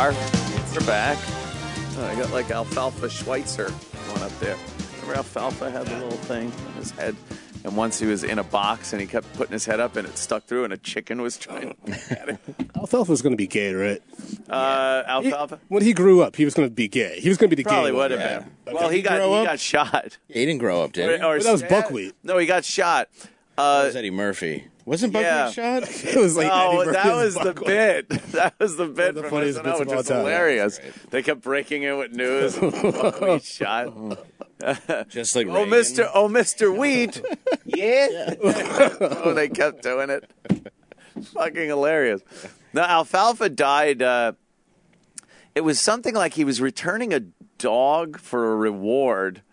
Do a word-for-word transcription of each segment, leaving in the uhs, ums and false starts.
are. We're back. Oh, I got like Alfalfa Schweitzer going up there. Remember Alfalfa had the little thing on his head? And once he was in a box and he kept putting his head up and it stuck through and a chicken was trying to get it. Alfalfa's going to be gay, right? Uh, Alfalfa? He, when he grew up, he was going to be gay. He was going to be the Probably gay would one. have Yeah. been. Well, he got he got shot. Yeah, he didn't grow up, did he? Or, or But that was yeah, buckwheat. No, he got shot. That Uh, was Eddie Murphy. Wasn't Buckwheat yeah. shot? It was like Oh, Eddie that Murphy's was the buckwheat. bit. That was the bit the from funniest S N L, bits which of all was time. hilarious. They kept breaking in with news. Oh, he shot. Just like Oh, Reagan. Mister Oh, Mister Wheat. Yeah. Oh, they kept doing it. Fucking hilarious. Now, Alfalfa died. Uh, it was something like he was returning a dog for a reward.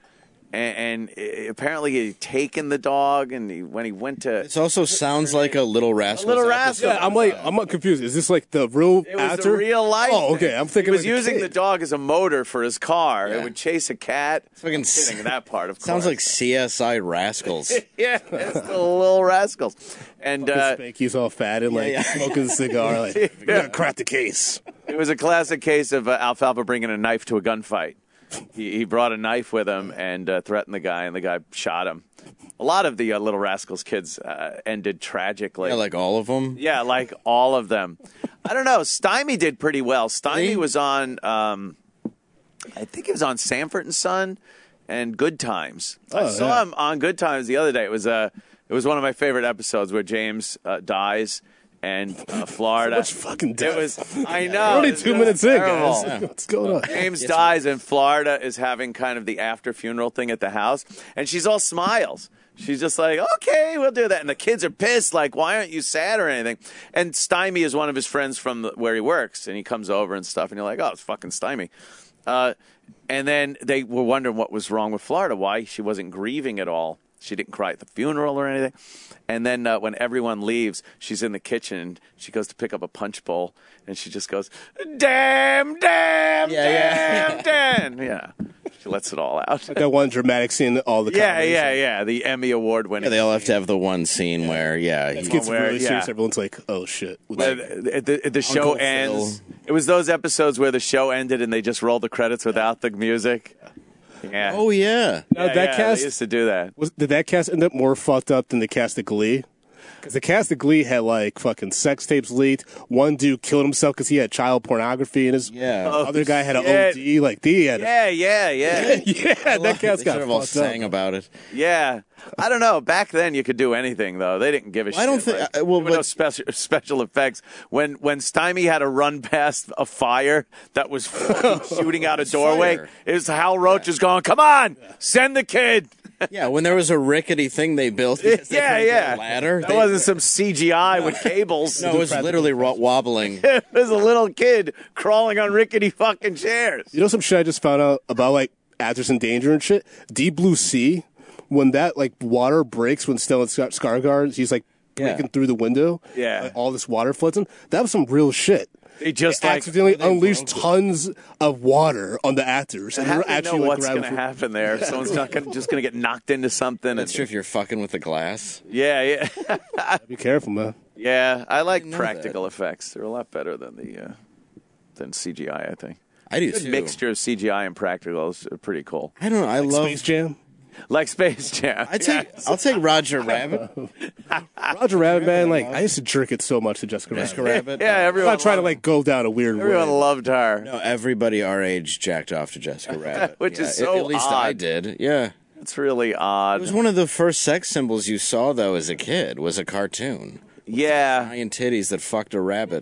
And, and apparently he had taken the dog, and he, when he went to... This also sounds like a Little Rascals Little episode. Rascals. Yeah, I'm like, I'm not confused. Is this like the real It was actor? the real life. Oh, okay. I'm thinking he was like a using kid. the dog as a motor for his car. Yeah. It would chase a cat. Fucking Kidding, that part, of course. Sounds like C S I Rascals. Yeah, it's the Little Rascals. And uh, Spanky's all fat and like yeah. smoking a cigar. Like, we gotta crack the case. it was a classic case of uh, Alfalfa bringing a knife to a gunfight. He, he brought a knife with him and uh, threatened the guy, and the guy shot him. A lot of the uh, Little Rascals kids uh, ended tragically. Yeah, like all of them. Yeah, like all of them. I don't know. Stymie did pretty well. Stymie Really? was on, um, I think he was on Sanford and Son and Good Times. I Oh, saw yeah. him on Good Times the other day. It was uh, it was one of my favorite episodes where James uh, dies and uh, Florida. So much fucking death. It was. I know. We're only it's two just minutes in, terrible. guys. What's going on? James dies, and Florida is having kind of the after funeral thing at the house, and she's all smiles. She's just like, okay, we'll do that. And the kids are pissed, like, why aren't you sad or anything? And Stymie is one of his friends from the, where he works, and he comes over and stuff, and you're like, oh, it's fucking Stymie. Uh, and then they were wondering what was wrong with Florida, why she wasn't grieving at all. She didn't cry at the funeral or anything. And then uh, when everyone leaves, she's in the kitchen, and she goes to pick up a punch bowl, and she just goes, damn, damn, Yeah, damn, damn. Yeah. She lets it all out. That one dramatic scene, all the Yeah, comedies. yeah, yeah. The Emmy Award winning. Yeah, they all have to have the one scene where, yeah, It he, gets Where- really serious. yeah. Everyone's like, oh, shit. Uh, the, the, the show Uncle Phil. ends. It was those episodes where the show ended and they just rolled the credits without the music. Yeah. oh yeah, Now, yeah, that yeah, cast they used to do that. was did that cast end up more fucked up than the cast of Glee? Because the cast of Glee had like fucking sex tapes leaked. One dude killed himself because he had child pornography in his. yeah. Oh, Other guy had an shit. O D. Like they had. Yeah, yeah, yeah, yeah, that cast they got should have all fucked sang up. about it. yeah. I don't know. Back then, you could do anything though. They didn't give a Well, shit. I don't think- Like, uh, well, there were no but- special special effects. When when Stymie had to run past a fire that was fucking shooting out a doorway, Fire. it was Hal Roach was going, "Come on, send the kid." Yeah, when there was a rickety thing they built, because they Yeah, couldn't get yeah. a ladder. That they- wasn't some C G I with cables. No, it was literally ro- wobbling. It was a little kid crawling on rickety fucking chairs. You know some shit I just found out about like actors in danger and shit. Deep Blue Sea, when that like water breaks when Stellan Skar- Skarsgård, he's like Yeah. breaking through the window. Yeah. like, all this water floods him. That was some real shit. They just They like accidentally they unleashed broke it. tons of water on the actors, and how they were do you actually know like what's going grabbing to for- happen there? Someone's not gonna, just going to get knocked into something. That's and, true if you're fucking with the glass. Yeah, yeah, Be careful, man. yeah. I like know practical effects. They're a lot better than the uh, than C G I. I think I do good too. mixture of C G I and practicals are pretty cool. I don't know. I love. Space Jam. Like Space Jam. I take. Yes. I'll take Roger Rabbit. Roger Rabbit, man. Like I used to jerk it so much to Jessica Rabbit. Jessica Rabbit. Yeah, I'm everyone. not trying to loved- like go down a weird Everyone way. loved her. No, everybody our age jacked off to Jessica Rabbit, Which Yeah, is at- so At least odd. I did. Yeah, It's really it odd. was one of the first sex symbols you saw though as a kid. Was a cartoon. Yeah. Giant titties that fucked a rabbit.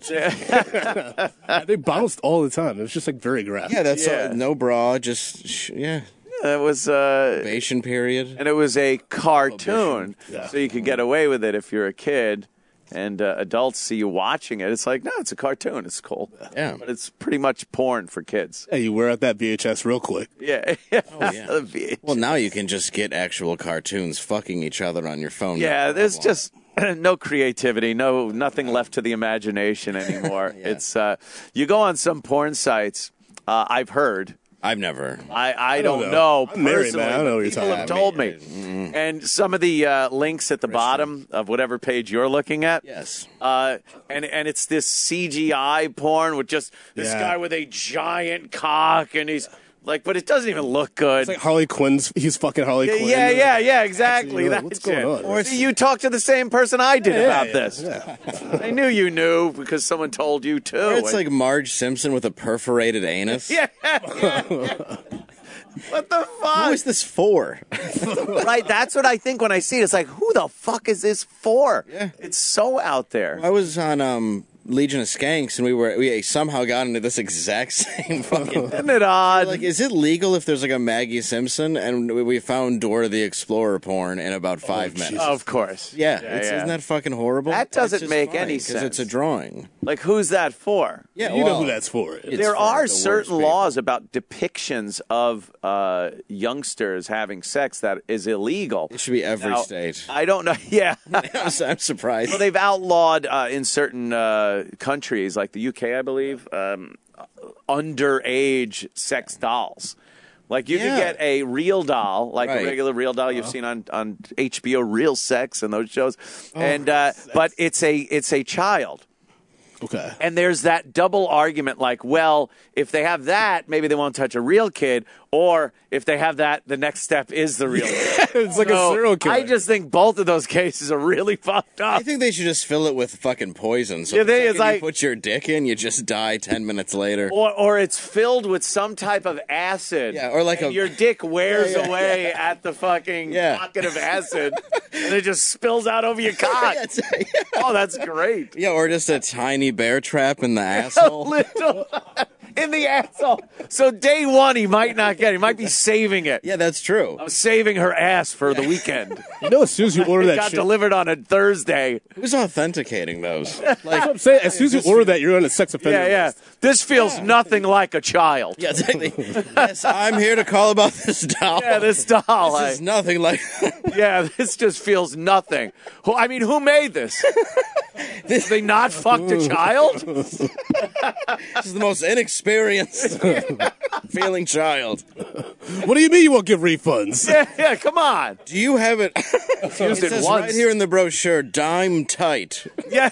They bounced all the time. It was just like very graphic. Yeah, that's Yeah. all, no bra. Just sh- yeah, It was. Uh, probation period. and it was a cartoon, Yeah. so you could get away with it if you're a kid, and uh, adults see you watching it. It's like, no, it's a cartoon. It's cool. Yeah. But it's pretty much porn for kids. Hey, you wear out that V H S real quick. Yeah. Oh, yeah. The V H. Well, now you can just get actual cartoons fucking each other on your phone. Yeah, No there's problem. just no creativity, no nothing left to the imagination anymore. Yeah. It's uh, you go on some porn sites. Uh, I've heard. I've never. I, I, I don't, don't know. know. I'm married, personally, man. I don't know what you're people talking have about. told me. Mm-hmm. And some of the uh, links at the bottom of whatever page you're looking at. Yes. Uh, and and it's this C G I porn with just this Yeah. guy with a giant cock, and he's like, but it doesn't even look good. It's like Harley Quinn's. He's fucking Harley Quinn. yeah, yeah, yeah, exactly. You're like, That's what's going it. on? Or see, you talked to the same person I did Yeah, about yeah, this. yeah. I knew you knew because someone told you too. Or it's like Marge Simpson with a perforated anus. yeah, yeah, yeah. What the fuck? Who is this for? Right, that's what I think when I see it. It's like, who the fuck is this for? Yeah. It's so out there. I was on um, Legion of Skanks, and we were we somehow got into this exact same fucking. Isn't it odd? Like, is it legal if there's like a Maggie Simpson? And we- we found Dora the Explorer porn in about five minutes. Of course. Yeah, Yeah, it's, yeah. isn't that fucking horrible? That doesn't It's just make fine, any 'cause it's a sense. drawing. Like, who's that for? Yeah, You know well, who that's for. it's There for are the worst certain people. laws about depictions of uh, youngsters having sex that is illegal. It should be every Now, state. I don't know. Yeah. I'm, I'm surprised. Well, they've outlawed uh, in certain uh, countries, like the U K, I believe, um, underage sex dolls. Like you Yeah. could get a real doll, like Right. a regular real doll you've seen on, on H B O, Real Sex, and those shows, Oh, and uh, but it's a it's a child. Okay. And there's that double argument like, well, if they have that, maybe they won't touch a real kid. Or if they have that, the next step is the real kid. It's like So a serial killer. I just think both of those cases are really fucked up. I think they should just fill it with fucking poison. So Yeah, the they- second it's like- you put your dick in, you just die ten minutes later. Or, or it's filled with some type of acid. Yeah, or like and a- your dick wears Yeah, yeah, away at the fucking Yeah. pocket of acid, and it just spills out over your cock. That's- Oh, that's great. yeah, or just a tiny bear trap in the A asshole. little in the asshole. So day one, he might not get it. He might be saving it. Yeah, that's true. I'm saving her ass for the weekend. You know, as soon as you order It that got shit, delivered on a Thursday. Who's authenticating those? That's Like, what I'm saying. As soon as you order that, you're on a sex offender Yeah, yeah. list. This feels nothing like a child. yeah, exactly. Yes, I'm here to call about this doll. Yeah, this doll. This is nothing like. Yeah, this just feels nothing. Who, I mean, who made this? Did they not fucked a child? This is the most inexperienced feeling child. What do you mean you won't give refunds? Yeah, yeah, come on. Do you have it? Used It it says once. right here in the brochure, dime tight. Yeah.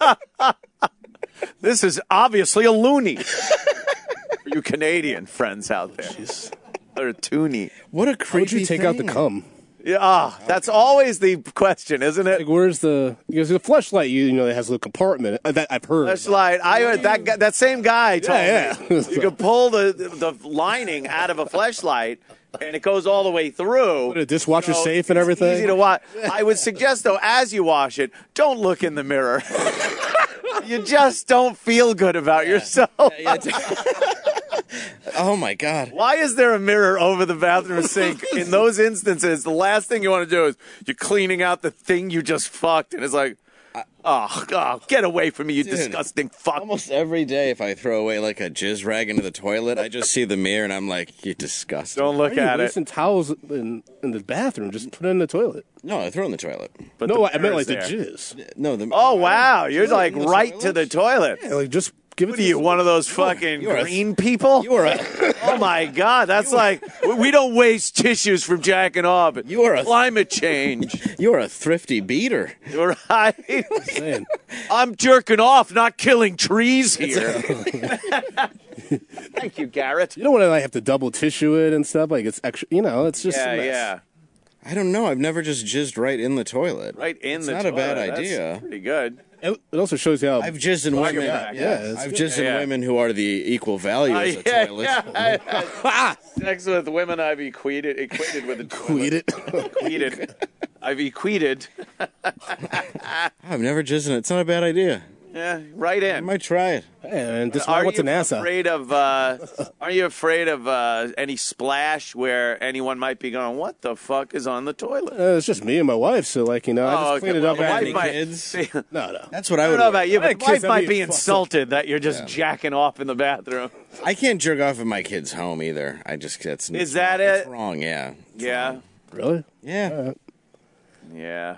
This is obviously a loony. For you Canadian friends out there. Or a toonie. What a How creepy would you take thing. out the cum? Yeah, ah, that's always the question, isn't it? Like, where's the? Because the fleshlight, you, you know, it has a little compartment. Uh, That I've heard. That's like I that guy, that same guy told Yeah, me yeah. you could pull the the lining out of a fleshlight and it goes all the way through. Put a dishwasher So safe and it's everything. Easy to wash. I would suggest though, as you wash it, don't look in the mirror. You just don't feel good about yourself. Yeah, it's- oh my god. Why is there a mirror over the bathroom sink? In those instances, the last thing you want to do is you're cleaning out the thing you just fucked, and it's like, oh, oh get away from me, you disgusting fuck. Almost every day, if I throw away like a jizz rag into the toilet, I just see the mirror and I'm like, "You disgusting." Don't look Why are you at it. wasting towels in, in the bathroom? Just put it in the toilet. No, I throw it in the toilet. But No, the I meant like mirror's the there. jizz. No, the Oh wow, you're Throw it like in the right toilet? to the toilet. Yeah, like just give it. What to are you, the- one of those fucking you are a- green people? You are a Oh my god, that's like we- we don't waste tissues from jacking off. But You are a- climate change. you are a thrifty beater. You're right. Man. I'm jerking off, not killing trees here. Thank you, Garrett. You know when I like, have to double tissue it and stuff? Like it's extra. You know, it's just. Yeah, a mess. yeah. I don't know. I've never just jizzed right in the toilet. Right in it's the not toilet. a bad That's idea. pretty good. It it also shows you how. I've jizzed in Well, women. yeah, yeah, it's I've good. jizzed in Yeah, yeah. women who are the equal value Uh, as a yeah, toilet. yeah. Sex with women I've equated equated with a Tweet it. Equated. I've equated. I've never jizzed in it. It's not a bad idea. Yeah, right I in. might try it. And this is why I Are went you to NASA. afraid of? Uh, are you afraid of uh, any splash where anyone might be going? What the fuck is on the toilet? Uh, it's just me and my wife, so like you know, I just Oh, clean okay, it up. well, the after- wife might- kids? See, No, no. That's what I I would. don't know about you, I but had the kids wife that might be be fucked up. insulted that you're just jacking off in the bathroom. I can't jerk off at my kids' home either. I just that's Is that it's it? wrong. Yeah. Yeah, Really? Yeah. yeah.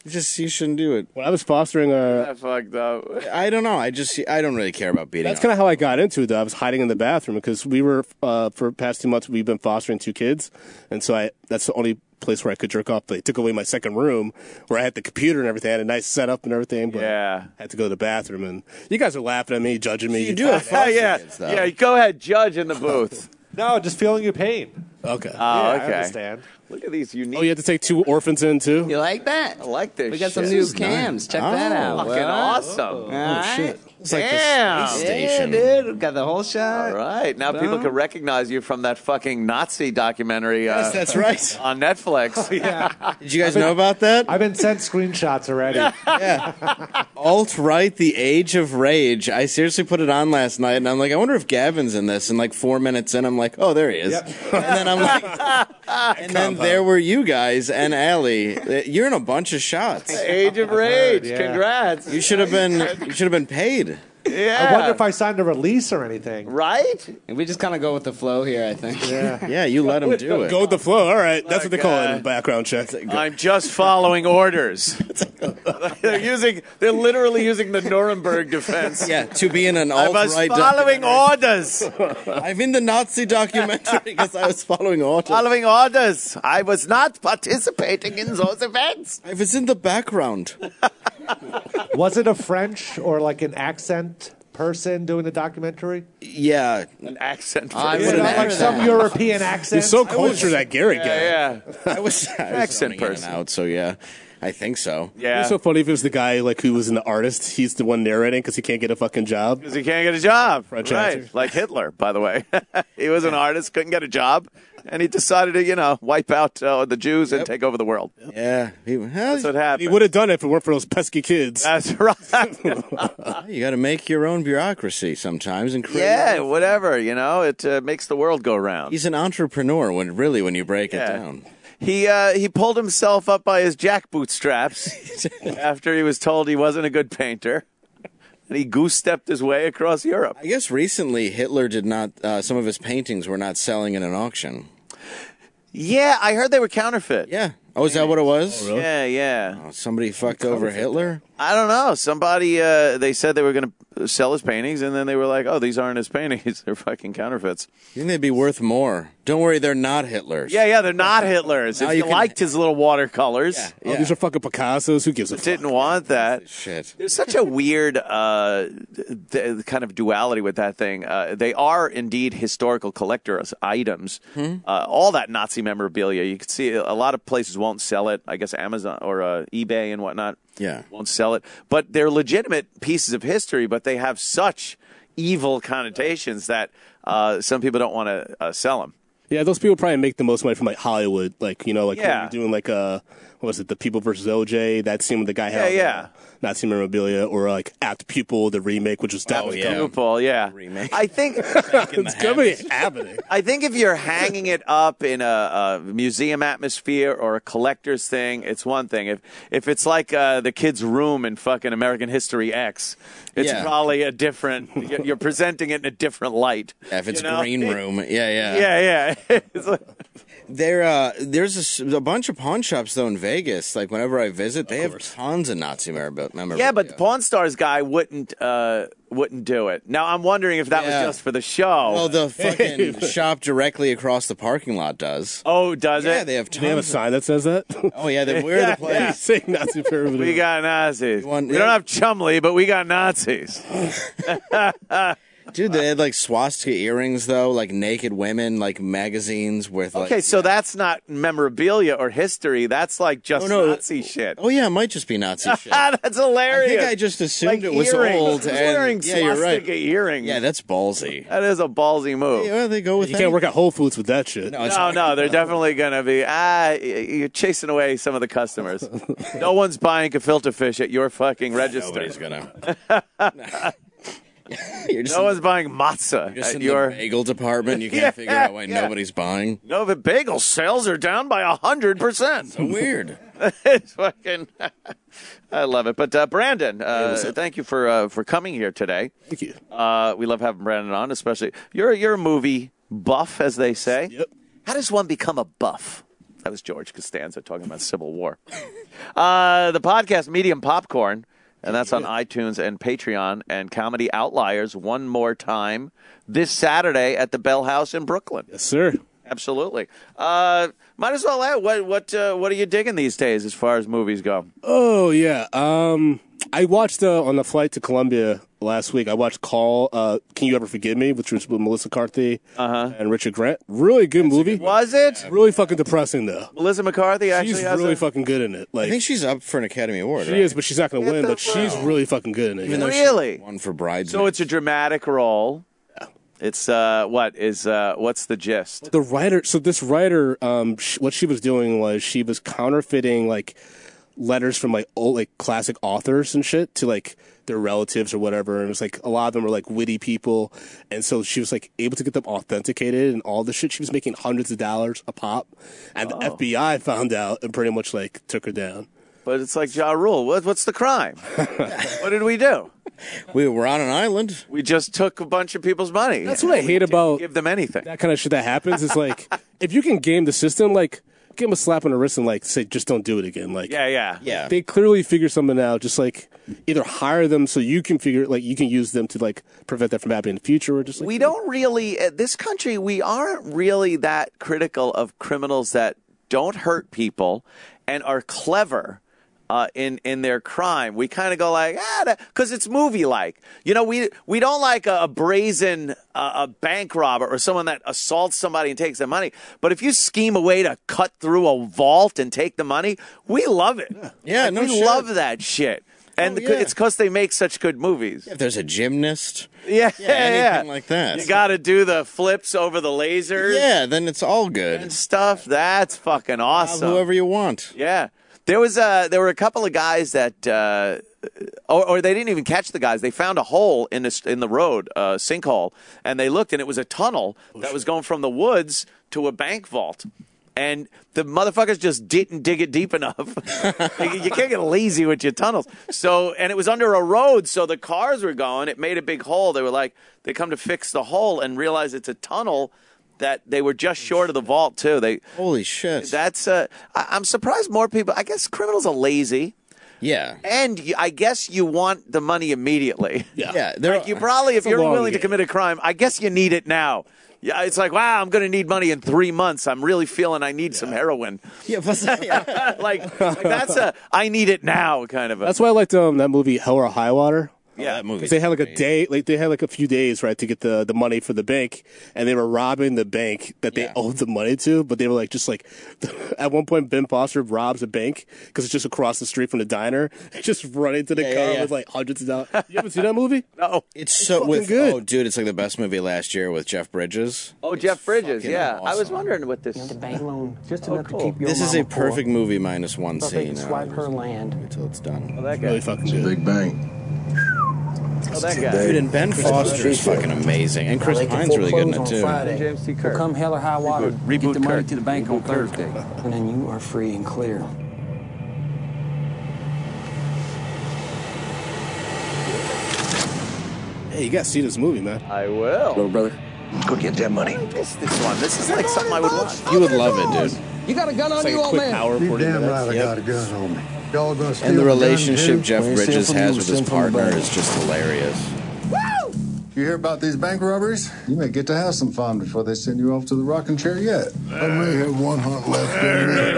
You just you shouldn't do it. When I was fostering, uh, That fucked up. I don't know. I just I don't really care about beating. that's up. kind of how I got into it. Though I was hiding in the bathroom because we were uh, for the past two months we've been fostering two kids, and so I that's the only place where I could jerk off. They took away my second room where I had the computer and everything. I had a nice setup and everything, but Yeah. I had to go to the bathroom. And you guys are laughing at me, judging me. You do have Oh, yeah. kids, though. Yeah, go ahead, judge in the booth. No, just feeling your pain. Okay. Oh, yeah, I okay. understand. Look at these unique. Oh, you had to take two orphans in too. You like that? I like this We got some shit. new This is cams. Check Oh, that out. Fucking What? awesome. All right. It's like Damn. the space Yeah, station. dude. Got the whole shot. All right. Now people Boom. can recognize you from that fucking Nazi documentary uh, Yes, that's right. on Netflix. Yeah. Did you guys know about that? I've been sent screenshots already. Yeah. Alt right, the age of rage. I seriously put it on last night, and I'm like, I wonder if Gavin's in this. And like four minutes in, I'm like, oh, there he is. Yep. And then I'm like, and then there were you guys and Allie. You're in a bunch of shots. Age of Rage. yeah. Congrats. You should have been. You should have been paid. Yeah. I wonder if I signed a release or anything. Right? We just kind of go with the flow here, I think. Yeah. Yeah, you let him do it. Go with the flow. All right, that's what they call it God. in background check. I'm just following orders. they're using. They're literally using the Nuremberg defense. Yeah, to be in an I alt was right. following orders. I'm in the Nazi documentary because I was following orders. Following orders. I was not participating in those events. I was in the background. Was it a French or like an accent person doing the documentary? Yeah, An accent. I person. would Like remember some that. European accent? He's so cultured, that Gary guy. Yeah, yeah. I was, I was Accent zoning in and person. out, so yeah, I think so. Yeah. It's so funny if it was the guy like who was an artist. He's the one narrating because he can't get a fucking job. Because he can't get a job. French right. actor. Like Hitler, by the way. He was an artist, couldn't get a job, and he decided to, you know, wipe out uh, the Jews and take over the world. Yeah, he, well, That's what happened. He would have done it if it weren't for those pesky kids. That's right. you got to make your own bureaucracy sometimes and create. yeah, whatever, you know, it uh, makes the world go round. He's an entrepreneur when really when you break Yeah. it down. He uh, he pulled himself up by his jackboot straps after he was told he wasn't a good painter. And he goose-stepped his way across Europe. I guess recently Hitler did not. Uh, some of his paintings were not selling in an auction. Yeah, I heard they were counterfeit. Yeah. Oh, is that what it was? really? Yeah, yeah. Oh, somebody fucked over Hitler. I don't know. Somebody, uh, they said they were going to sell his paintings, and then they were like, oh, these aren't his paintings. They're fucking counterfeits. You think they'd be worth more? Don't worry, they're not Hitler's. Yeah, yeah, they're not Hitler's. Now If you you can- liked his little watercolors, Yeah. Oh, these are fucking Picassos. Who gives a fuck? didn't want that. Shit. There's such a weird uh, th- kind of duality with that thing. Uh, they are indeed historical collector's items. Hmm? Uh, all that Nazi memorabilia, you can see a lot of places won't sell it. I guess Amazon or uh, eBay and whatnot Yeah. won't sell it. But they're legitimate pieces of history, but they have such evil connotations that uh, some people don't want to uh, sell them. Yeah, those people probably make the most money from like Hollywood, like you know, like when Yeah. you're doing like uh, what was it, The People versus O J? That scene with the guy had Yeah, all yeah. the Nazi memorabilia, or like Apt Pupil, the remake, which was that Oh, was yeah. dope. Pupil, yeah. Remake. I think It's gonna be happening. I think if you're hanging it up in a, a museum atmosphere or a collector's thing, it's one thing. If if it's like uh, the kid's room in fucking American History X, it's Yeah. probably a different. You're you're presenting it in a different light. Yeah, if it's you know? green room, yeah, yeah, Yeah, yeah. It's like- There, uh, there's a, s- a bunch of pawn shops though in Vegas. Like whenever I visit, they have tons of Nazi memorabilia. yeah, but the Pawn Stars guy wouldn't uh, wouldn't do it. Now I'm wondering if that Yeah. was just for the show. well, the fucking shop directly across the parking lot does. oh, does Yeah, it? they have Do they have a tons. sign that says that? Oh yeah, they, we're Yeah, the place. yeah. Saying Nazi memorabilia. We got Nazis. You want- we don't have Chumley, but we got Nazis. Dude, they had like swastika earrings though, like naked women, like magazines with like. Okay, so that's not memorabilia or history. That's like just Oh, no. Nazi shit. Oh yeah, it might just be Nazi shit. That's I hilarious. think I just assumed like it was earrings. old. Who's and, wearing yeah, you're right. swastika earrings? Yeah, that's ballsy. that is a ballsy move. Yeah, well, they go with You can't work at Whole Foods with that shit. No, it's No, no, they're definitely going to be, ah, y- you're chasing away some of the customers. No one's buying gefilte fish at your fucking register. Nobody's gonna. You're just No in, one's buying matzah just at in your... the bagel department. You can't Yeah, figure out why yeah. nobody's buying. No, the bagel sales are down by one hundred percent. Weird. It's fucking... I love it. But uh, Brandon, uh, thank you for uh, for coming here today. Thank you. Uh, we love having Brandon on, especially... You're, you're a movie buff, as they say. Yep. How does one become a buff? That was George Costanza talking about Civil War. Uh, the podcast Medium Popcorn, and that's on iTunes and Patreon, and Comedy Outliers one more time this Saturday at the Bell House in Brooklyn. Yes, sir. Absolutely. Uh, might as well add, what what uh, what are you digging these days as far as movies go? Oh yeah. Um, I watched uh, on the flight to Columbia last week. I watched Call. Uh, Can You Ever Forgive Me, which was with Melissa McCarthy uh-huh. and Richard Grant. Really good movie. Was it? Really fucking depressing though. Melissa McCarthy actually She's has really a... fucking good in it. Like I think she's up for an Academy Award. she right? is, but she's not going to win. But she's really fucking good in it. Even though Really? she won for Bridesmaids. So it's a dramatic role. It's uh, what is uh, what's the gist? The writer, so this writer, um, sh- what she was doing was she was counterfeiting like letters from like old like classic authors and shit to like their relatives or whatever, and it was like a lot of them were like witty people, and so she was like able to get them authenticated and all the shit. She was making hundreds of dollars a pop, and Oh. the F B I found out and pretty much like took her down. But it's like Ja Rule. What, what's the crime? What did we do? we were on an island. We just took a bunch of people's money. That's what I hate about Give them anything. that kind of shit that happens. Is like if you can game the system, like give them a slap on the wrist and like say just don't do it again. Like Yeah, yeah, Yeah. they clearly figure something out. Just like either hire them so you can figure like you can use them to like prevent that from happening in the future, or just like We don't really, uh, this country, we aren't really that critical of criminals that don't hurt people and are clever uh, in in their crime. We kind of go like, ah, because it's movie-like. You know, we we don't like a, a brazen uh, a bank robber or someone that assaults somebody and takes their money. But if you scheme a way to cut through a vault and take the money, we love it. Yeah, Like, no we shit. love that shit. And Oh, the- yeah. it's because they make such good movies. If there's a gymnast, Yeah, yeah, anything yeah. like that. You got to do the flips over the lasers. yeah, then it's all good. And stuff. That's fucking Have awesome. Whoever you want. Yeah, there was a there were a couple of guys that, uh, or, or they didn't even catch the guys. They found a hole in the in the road, a sinkhole, and they looked, and it was a tunnel that was going from the woods to a bank vault. And the motherfuckers just didn't dig it deep enough. You can't get lazy with your tunnels. So, and it was under a road, so the cars were going. It made a big hole. They were like, they come to fix the hole and realize it's a tunnel that they were just short of the vault too. They Holy shit. that's uh, I, I'm surprised more people. I guess criminals are lazy, yeah. and you, I guess you want the money immediately. yeah. Yeah. There, Like you probably, if It's a you're long willing to game. commit a crime, I guess you need it now. Yeah, it's like, wow, I'm going to need money in three months. I'm really feeling I need some heroin. yeah, but, yeah. like, like that's a I need it now kind of a. That's why I liked um, that movie Hell or High Water. yeah, that movie. Because they had like a day, like they had like a few days, right, to get the, the money for the bank, and they were robbing the bank that they Yeah. owed the money to. But they were like, just like, at one point, Ben Foster robs a bank because it's just across the street from the diner, just running to the Yeah, car yeah, yeah. with like hundreds of dollars. You haven't seen that movie? No. It's so fucking with good. oh dude, it's like the best movie last year with Jeff Bridges. Oh, Jeff Bridges. fucking Yeah, I was awesome. wondering what this. The bank loan just Oh, enough cool. to keep your This is a mama poor. perfect movie minus one Thought they scene. could uh, swipe her land. until it's done. Oh, that guy. Really fucking It's a good. big bank. Oh, that guy. Dude, and Ben Foster is fucking amazing, and Chris Now, they can Pine's really good in foreclose it on too. Friday. James T. Well, Kirk. come hell or high water, Reboot- reboot get the money Kirk. to the bank on Reboot Kirk. Thursday, and then you are free and clear. Hey, you got to see this movie, man. I will. Little brother. Go get that money. I missed this one. This is like something I would watch. You would love it, dude. You got a gun on It's like you, a old quick man? hour, You forty damn minutes. right I Yep. got a gun on me. Y'all gonna steal And the a gun, relationship too? Jeff When you steal Bridges from you, has we with his steal from the partner bank. is just hilarious. You hear about these bank robberies? You may get to have some fun before they send you off to the rocking chair yet. I may have one hunt left in me.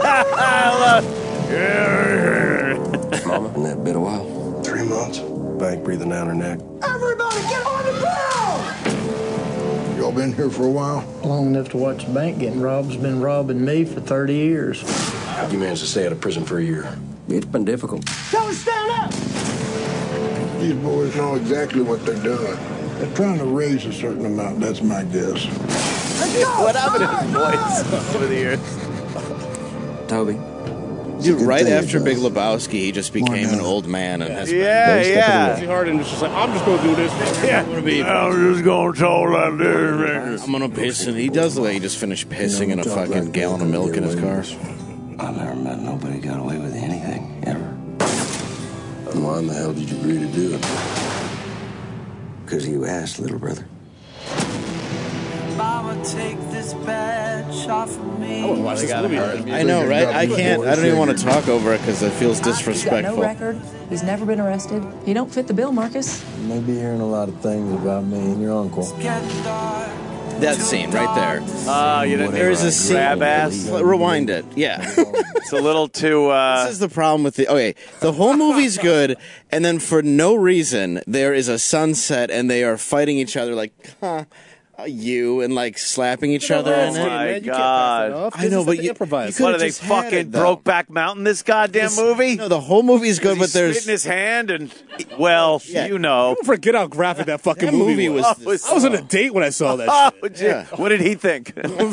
Mama, in that been a while. Three months. Bank breathing down her neck. Everybody get on the ground! Y'all been here for a while? Long enough to watch the bank getting robbed. Has been robbing me for thirty years. You managed to stay out of prison for a year. It's been difficult. Don't stand up! These boys know exactly what they're doing. They're trying to raise a certain amount, that's my guess. What happened to his voice over the years? Toby. Dude, right thing after it Big does. Lebowski, he just became an old man and has Yeah, yeah. Harden was just like, I'm just going to do this. I'm gonna be. I'm just gonna talk like this. I'm gonna piss, and he does look like he just finished pissing in a fucking gallon of milk in his car. I've never met nobody got away with anything, ever. And why in the hell did you agree to do it? Because you asked, little brother. Mama, take this badge off of me. I want to watch this movie. I know, right? I can't. I don't even want to talk over it because it feels He's got disrespectful. no record. He's never been arrested. He don't fit the bill, Marcus. You may be hearing a lot of things about me and your uncle. That scene right there. Oh, you know, There is a scene. grab ass. Rewind it. Yeah. It's a little too. Uh, This is the problem with the. Okay, the whole movie's good, and then for no reason there is a sunset, and they are fighting each other like, huh, uh, you, and like slapping each other. Oh in it. my God! I know, but you, improvise. you What are could've they just had fucking it, though. Brokeback Mountain? This goddamn movie? No, the whole movie's good, He but there's spit in his hand and well, Yeah. you know. Don't forget how graphic that fucking That movie, movie was. was- Oh, it's- I was on a date when I saw that Oh, shit. gee, Yeah. what did he think?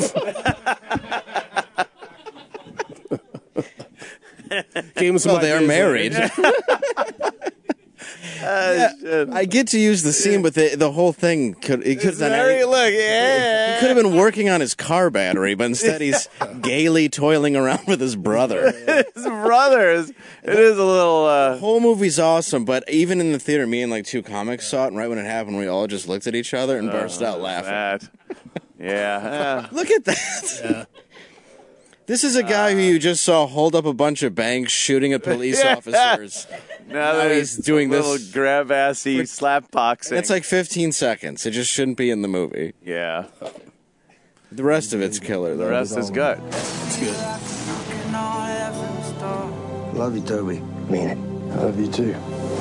Gave him some well, they are ideas. married. Yeah, I get to use the scene, but the the whole thing could it could have done Very any- look, yeah. He could have been working on his car battery, but instead he's gaily toiling around with his brother. His brothers. It is a little. The Uh, whole movie's awesome, but even in the theater, me and like two comics saw it, and right when it happened, we all just looked at each other and burst out laughing. that. Yeah. uh, Look at that. This is a guy who you just saw hold up a bunch of banks shooting at police Yeah. officers. now Now that he's he's doing little this- grab assy slap boxing. It's like fifteen seconds. It just shouldn't be in the movie. yeah. The rest of it's killer, though. The rest is good. It's good. Love you, Toby. Mean it. I love you too.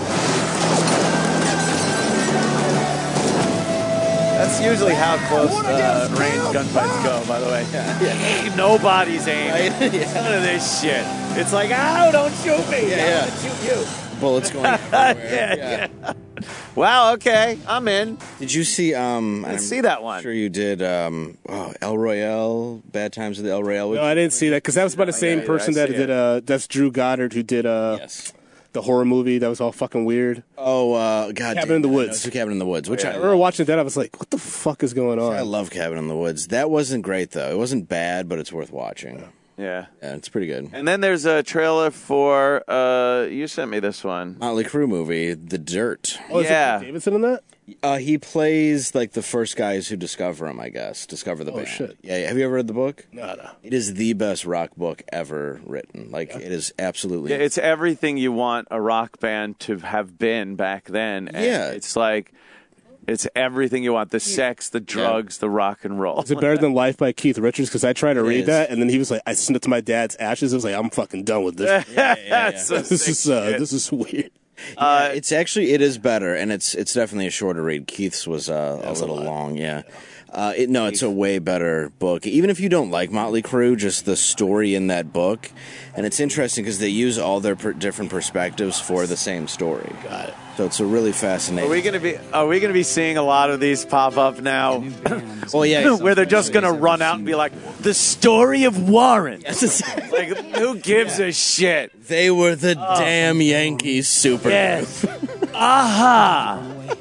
That's usually how close uh, range gunfights go, by the way. Ain't nobody's aiming. None of this shit. It's like, ow, don't shoot me. Yeah, I'm yeah. gonna shoot you. Bullets going everywhere. yeah, yeah. Wow, okay. I'm in. Did you see? Um, Let's I'm see that one. Sure, you did. Um, oh, El Royale, Bad Times of the El Royale. No, I didn't see that because that was by the same yeah, person I that see did. it. Uh, that's Drew Goddard who did uh, Yes. the horror movie that was all fucking weird. Oh, uh, God. Cabin in the damn it, Woods. I know, it's Cabin in the Woods, which I I remember watching that. I was like, "What the fuck is going on?" I love Cabin in the Woods. That wasn't great though. It wasn't bad, but it's worth watching. Yeah. Yeah, it's pretty good. And then there's a trailer for, uh, you sent me this one. Motley Crue movie, The Dirt. Oh, is Yeah. it Pete Davidson in that? Uh, he plays like the first guys who discover him, I guess. Discover the Oh, band. shit. Yeah, yeah. Have you ever read the book? No, no. It is the best rock book ever written. Like it is absolutely. Yeah, it's everything you want a rock band to have been back then. And Yeah. It's like, it's everything you want. The sex, the drugs, the rock and roll. Is it better than Life by Keith Richards? Because I tried to It read is. that, and then he was like, I sniffed my dad's ashes. I was like, I'm fucking done with this. That's so this sick is uh, shit. this is weird. Uh, it's actually it is better, and it's it's definitely a shorter read. Keith's was uh, a little long, yeah. Uh, it, no, it's a way better book. Even if you don't like Motley Crue, just the story in that book, and it's interesting because they use all their per- different perspectives for the same story. Got it. So it's a really Are fascinating. we gonna be? Are we gonna be seeing a lot of these pop up now? well, yeah, Where they're just gonna run out and be like, "The story of Warren." Like, who gives a shit? they were the damn Yankees super. Yes. Aha.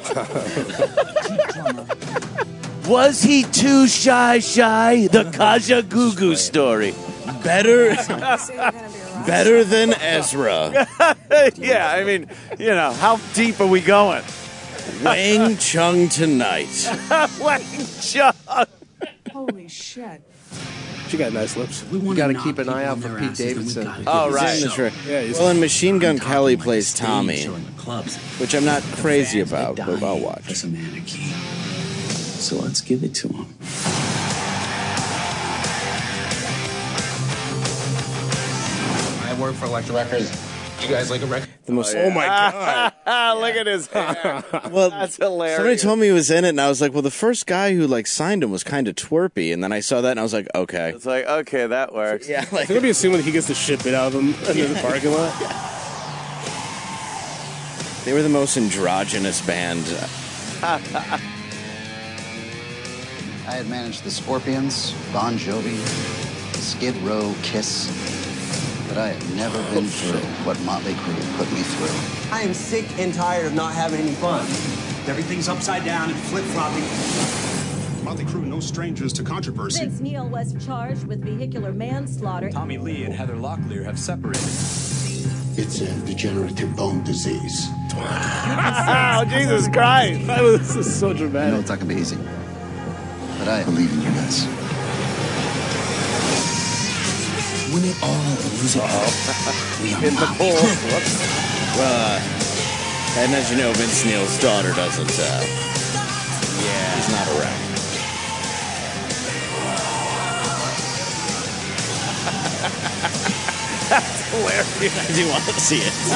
Was he too shy? Shy? The Kaja Gugu story. Better, better than Ezra. Yeah, I mean, you know, how deep are we going? Wang Chung tonight. Wang Chung. Holy shit. She got nice lips. We got to keep an eye out for Pete Davidson. Oh, He's in right. the tra- Yeah, he's- well, in Machine Gun Kelly plays Tommy, which I'm not crazy about, but I'll watch. As a mannequin. So let's give it to him. I work for Electra Records. You guys like a record? The most. Oh my god! Look at his hair. Well, That's hilarious. somebody told me he was in it, and I was like, "Well, the first guy who like signed him was kind of twerpy," and then I saw that, and I was like, "Okay." It's like, okay, that works. Yeah, like It's gonna be assuming that he gets the shit bit out of him in the parking lot. they were the most androgynous band. I had managed the Scorpions, Bon Jovi, Skid Row, Kiss, but I had never been through what Motley Crue put me through. I am sick and tired of not having any fun. Everything's upside down and flip-flopping. Motley Crue, no strangers to controversy. Vince Neil was charged with vehicular manslaughter. Tommy Lee and Heather Locklear have separated. It's a degenerative bone disease. Oh, Jesus Christ. This is so dramatic. I know it's not gonna be easy, but But I believe in you guys. When it all is all, we are In the pool. Whoops. Uh, and as you know, Vince Neil's daughter doesn't, uh, yeah, he's not around. That's hilarious. I do want to see it.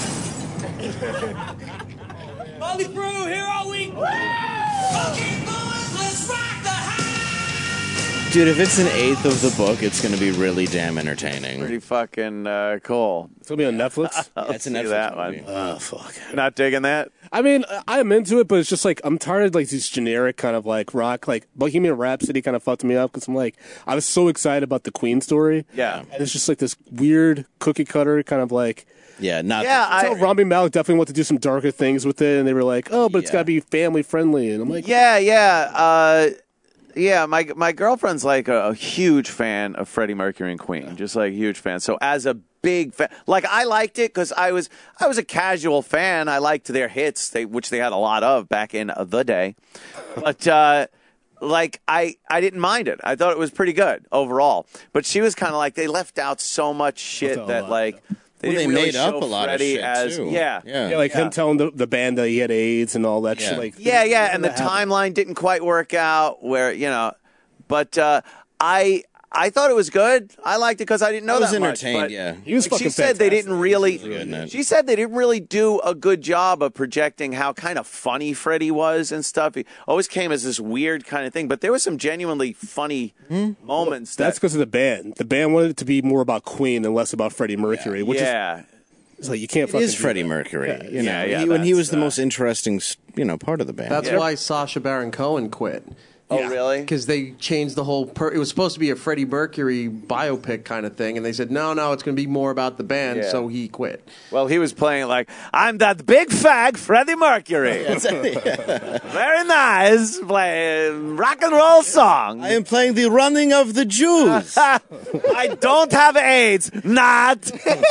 Molly Crew, here all week. Fucking boys, let's rock the house. Dude, if it's an eighth of the book, it's going to be really damn entertaining. Pretty fucking uh, cool. It's gonna be on Netflix. I'll Yeah, it's a see Netflix that movie. one. Oh fuck. Not digging that? I mean, I'm into it, but it's just like I'm tired of like these generic kind of like rock, like Bohemian Rhapsody kind of fucked me up because I'm like I was so excited about the Queen story. Yeah. And it's just like this weird cookie cutter kind of like. Yeah, not. Yeah, I, So Rami Malek definitely wanted to do some darker things with it, and they were like, "Oh, but it's Yeah. got to be family friendly," and I'm like, yeah, yeah, uh, yeah. My my girlfriend's like a, a huge fan of Freddie Mercury and Queen, just like a huge fan. So as a big fan, like I liked it because I was I was a casual fan. I liked their hits, they which they had a lot of back in the day, but. uh Like I, I didn't mind it. I thought it was pretty good overall. But she was kind of like they left out so much shit Left out a that lot, like they Well, didn't they really made up show a lot of Freddie shit, as too. yeah Yeah. yeah, like Yeah. him telling the, the band that he had AIDS and all that Yeah. shit. Like, yeah yeah, and the that happened. timeline didn't quite work out. Where you know, but uh, I I thought it was good. I liked it because I didn't know I was that much. entertained, but yeah. He was like fucking she said they didn't fantastic. really. He was good in it. She said they didn't really do a good job of projecting how kind of funny Freddie was and stuff. He always came as this weird kind of thing, but there were some genuinely funny moments. That's that, because of the band. The band wanted it to be more about Queen and less about Freddie Mercury, which yeah. is it's like you can't. It fucking is do Freddie that. Mercury. Yeah, you know, yeah, yeah, he, when he that's, was the uh, most interesting, you know, part of the band. That's Yeah. why Sacha Baron Cohen quit. Oh, really? Because they changed the whole. Per- it was supposed to be a Freddie Mercury biopic kind of thing, and they said no, no, it's going to be more about the band. Yeah. So he quit. Well, he was playing like, I'm that big fag Freddie Mercury. Very nice. Playing rock and roll song. I am playing the running of the Jews. I don't have AIDS. Not.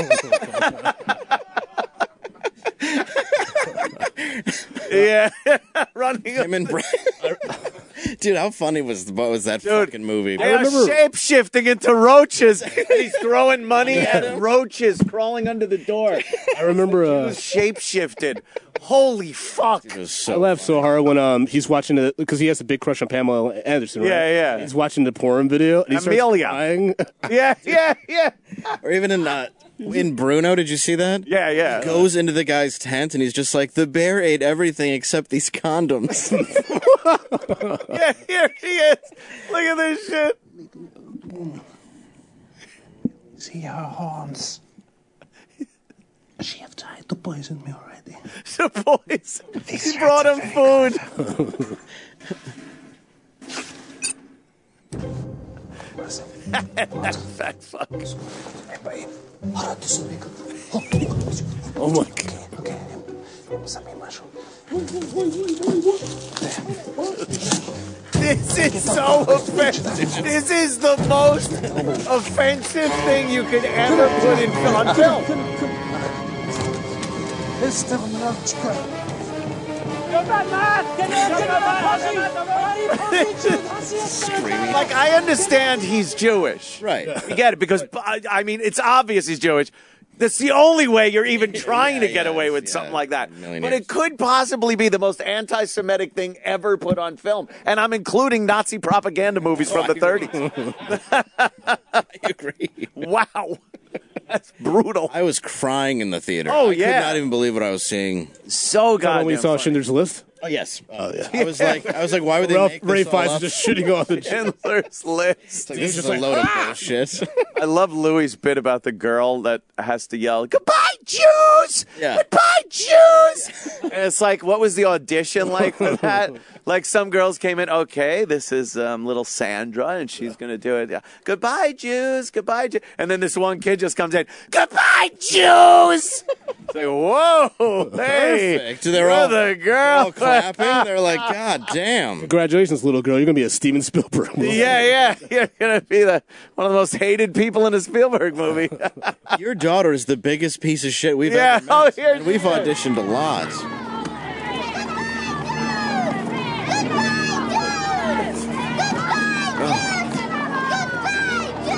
yeah. Running Him and Brian. Dude, how funny was what was that Dude, fucking movie? They are shape shifting into roaches. And he's throwing money at roaches crawling under the door. I remember. Uh, Shape shifted. Holy fuck. It was I so laughed so hard when um he's watching it because he has a big crush on Pamela Anderson. Right? Yeah, yeah. He's watching the porn video. And he starts Amelia. crying. Yeah, yeah, yeah. or even in uh, in Bruno, did you see that? Yeah, yeah. He goes into the guy's tent and he's just like, the bear ate everything except these condoms. Yeah, here he is. Look at this shit. See her horns. She have tried to poison me already. The boys. He brought him food. That fat fuck. Oh my god. Okay, Sami mushroom. This is so offensive. This is the most offensive thing you could ever put in on film. Like, I understand he's Jewish. Right. You get it, because, I I mean, it's obvious he's Jewish. That's the only way you're even trying to get yeah, away with yeah, something like that. million But years. it could possibly be the most anti-Semitic thing ever put on film. And I'm including Nazi propaganda movies from the thirties. I agree. Wow. That's brutal. I was crying in the theater. Oh, I yeah. could not even believe what I was seeing. So When goddamn we saw funny. Schindler's List, Oh yes. oh yeah, I was like, I was like, why would they Ralph make Ray this all Fiennes up? is just shooting off the. Schindler's List. Like, this is a load of bullshit. I love Louis' bit about the girl that has to yell, "Goodbye, Jews! Yeah. Goodbye, Jews!" And it's like, what was the audition like for that? Like, some girls came in, okay, this is um, little Sandra, and she's going to do it. Yeah. Goodbye, Jews! Goodbye, Jews! And then this one kid just comes in, "Goodbye, Jews!" It's like, whoa, hey, Perfect. They're you're all, the they're girl. all clapping. They're like, God damn. Congratulations, little girl! You're gonna be a Steven Spielberg movie. Yeah, yeah, you're going to be the one of the most hated people in a Spielberg movie. Your daughter is the biggest piece of shit we've Yeah, ever met. oh, here and we've she is. auditioned a lot.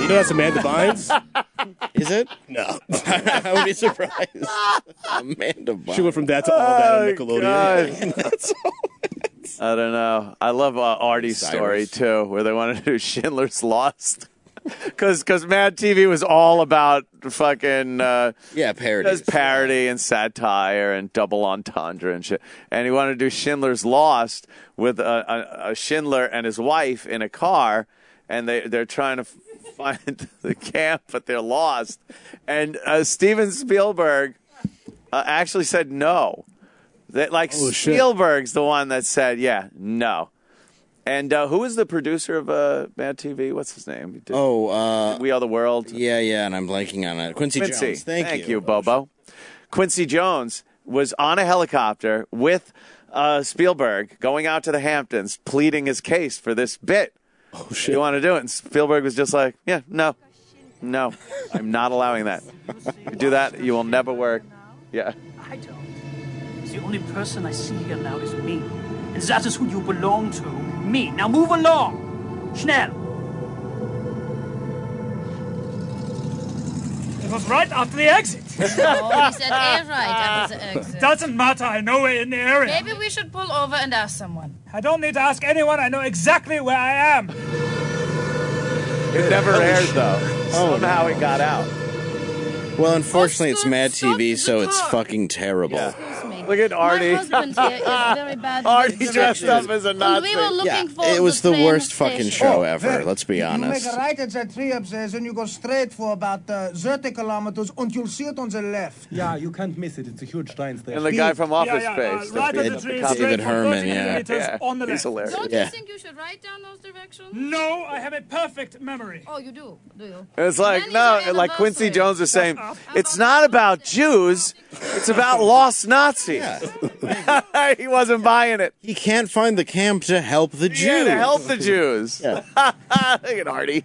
You know that's Amanda Bynes? Is it? No. I would be surprised. Amanda Bynes. She went from that to all that on Oh, Nickelodeon. God. I don't know. I love uh, Artie's Cyrus. story, too, where they wanted to do Schindler's Lost. Because Mad T V was all about fucking... Uh, yeah, parody. Does parody and satire and double entendre and shit. And he wanted to do Schindler's Lost with a, a, a Schindler and his wife in a car, and they, they're trying to find the camp, but they're lost. And uh, Steven Spielberg uh, actually said no. That, like, Oh, shit. Spielberg's the one that said, yeah, no. And uh, who is the producer of uh, Mad T V? What's his name? He did- Oh, uh, We Are the World. yeah, yeah, and I'm blanking on it. Quincy, Quincy. Jones. Thank, Thank you. you, Bobo. Quincy Jones was on a helicopter with uh, Spielberg going out to the Hamptons, pleading his case for this bit. Oh, shit. You want to do it? And Spielberg was just like, yeah, no, no, I'm not allowing that. You do that, you will never work. Yeah. I don't. The only person I see here now is me. And that is who you belong to. Me. Now move along. Schnell. It was right after the exit. No, he said air right after the exit. Doesn't matter. I know we're in the area. Maybe we should pull over and ask someone. I don't need to ask anyone. I know exactly where I am. It never aired, though. Somehow it got out. Well, unfortunately, it's Mad T V, stop so the it's car. fucking terrible. Excuse me. Look at Artie. My husband here is very bad. with Artie dressed directions. up as a And Nazi. we were looking Yeah, for it was the train worst fucking station. show ever. Let's be honest. You make a right at that tree upstairs and you go straight for about uh, thirty kilometers and you'll see it on the left. Yeah, you can't miss it. It's a huge train station. And the guy from Office Yeah, yeah, uh, Space. right the- at the the tree, cop- straight David for Herman, thirty yeah. meters Yeah, on the he's left. hilarious. Don't Yeah. you think you should write down those directions? No, I have a perfect memory. Oh, you do, do you? It's like, When is no, your like Quincy anniversary? Jones was saying, it's not about Jews, it's about lost Nazis. He wasn't buying it. He can't find the camp to help the Jews. Yeah, to help the Jews. Yeah. Look at Artie.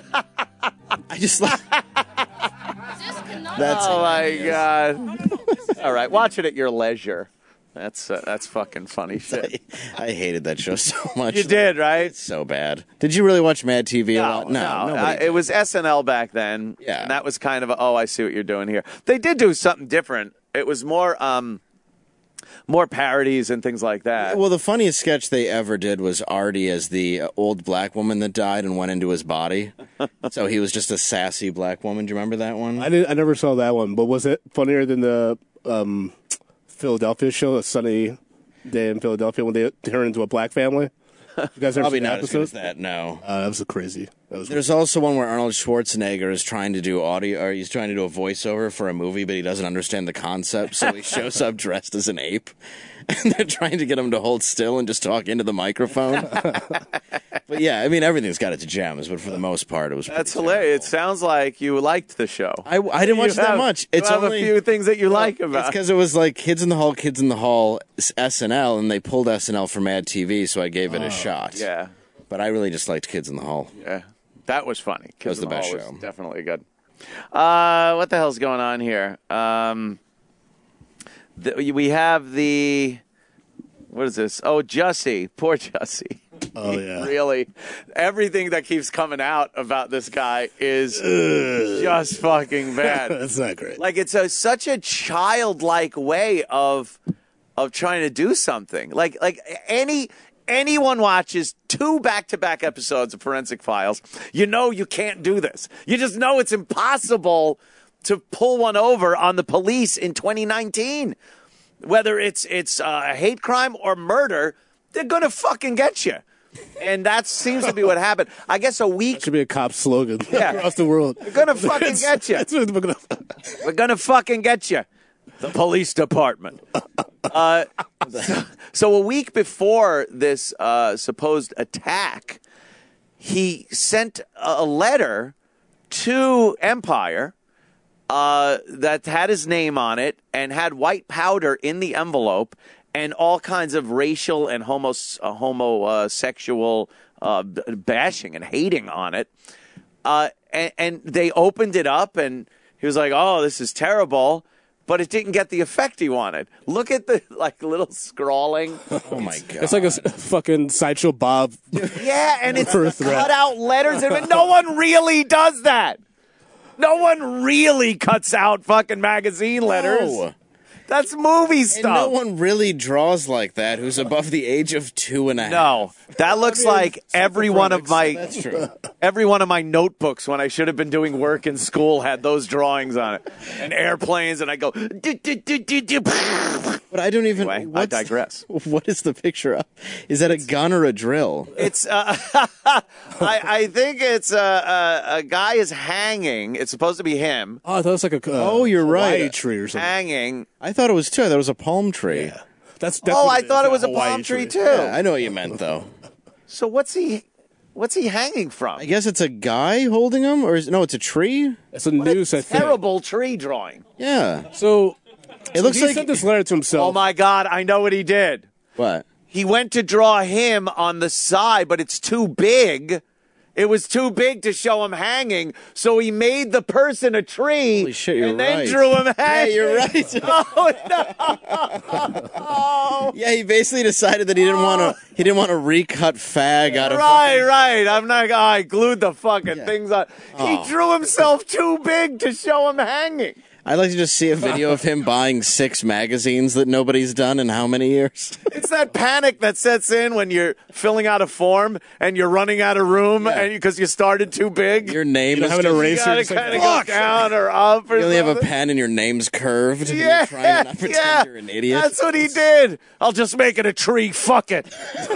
I just like. This cannot That's Oh, my God. All right, watch it at your leisure. That's uh, that's fucking funny shit. I hated that show so much. You did, right? So bad. Did you really watch Mad T V a No, lot? no. nobody Uh, did. it was S N L back then. Yeah. And that was kind of, a, oh, I see what you're doing here. They did do something different. It was more um, more parodies and things like that. Well, the funniest sketch they ever did was Artie as the uh, old black woman that died and went into his body. So he was just a sassy black woman. Do you remember that one? I didn't. I never saw that one, but was it funnier than the um, Philadelphia show, A Sunny Day in Philadelphia, when they turned into a black family? You guys ever Probably seen not that as good episode? as that, no. Uh, that was a crazy. That was There's also one where Arnold Schwarzenegger is trying to do audio, or he's trying to do a voiceover for a movie, but he doesn't understand the concept, so he shows up dressed as an ape. And they're trying to get him to hold still and just talk into the microphone. But yeah, I mean, everything's got its gems, but for the most part, it was. That's hilarious. It sounds like you liked the show. I, I didn't watch You it that have- much. you It's have only a few things that you like It's about it. because it was like Kids in the Hall, Kids in the Hall, S N L, and they pulled S N L for Mad T V, so I gave it a shot. Yeah. But I really just liked Kids in the Hall. Yeah. That was funny. That was Kids the in the best Hall show. was definitely good. Uh, what the hell's going on here? Um, the, we have the... What is this? Oh, Jussie. Poor Jussie. Oh, yeah. Really, everything that keeps coming out about this guy is just fucking bad. That's not great. Like, it's a such a childlike way of of trying to do something. Like like any anyone watches two back-to-back episodes of Forensic Files, you know you can't do this. You just know it's impossible to pull one over on the police in twenty nineteen. Whether it's it's uh, a hate crime or murder, they're gonna fucking get you. And that seems to be what happened. I guess a week. That should be a cop slogan Yeah. across the world. We're gonna fucking get you. That's what we're gonna. We're gonna fucking get you. The police department. Uh, so, so a week before this uh, supposed attack, he sent a letter to Empire uh, that had his name on it and had white powder in the envelope and all kinds of racial and homo, uh, homosexual uh, bashing and hating on it. Uh, and, and they opened it up, and he was like, oh, this is terrible. but it didn't get the effect he wanted. Look at the like little scrawling. Oh my god! It's like a s- fucking Sideshow Bob. Yeah, and it's Birth cut threat. out letters, and no one really does that. No one really cuts out fucking magazine letters. No. That's movie And stuff. no one really draws like that who's above the age of two and a half. No, that looks like every one of my That's true. every one of my notebooks when I should have been doing work in school had those drawings on it, and airplanes, and I go. "Do, do, do, do, do." But I don't even. Anyway, I what's- digress. What is the picture of? Is that a gun or a drill? It's uh, I, I think it's uh, a, a guy is hanging. It's supposed to be him Oh, I thought it was like a. Uh, Oh, you're Hawaii right. tree or something. hanging. I thought it was too. I thought it was a palm tree. Yeah. That's, that's Oh, what I is, thought it was a Hawaii palm tree too. Yeah, I know what you meant though. So what's he? What's he hanging from? I guess it's a guy holding him, or is no? It's a tree. It's a noose, I think. Terrible tree drawing. Yeah. So It so looks he like sent this letter to himself. Oh my God! I know what he did. what? He went to draw him on the side, but it's too big. It was too big to show him hanging, so he made the person a tree Holy shit, you're and then right. drew him Yeah, hanging. you're right. Oh no! Yeah, he basically decided that he didn't want to. He didn't want to recut fag out of. Right, right. I'm not. Oh, I glued the fucking things on. Oh. He drew himself too big to show him hanging. I'd like to just see a video of him buying six magazines that nobody's done in how many years? It's that panic that sets in when you're filling out a form and you're running out of room Yeah. and because you started too big. Your name You is don't have an just- eraser. You gotta It's like, kind of fuck! go down or up or You only have a something. pen and your name's curved. and Yeah, You're trying to not pretend yeah. you're an idiot. That's what he did. I'll just make it a tree. Fuck it.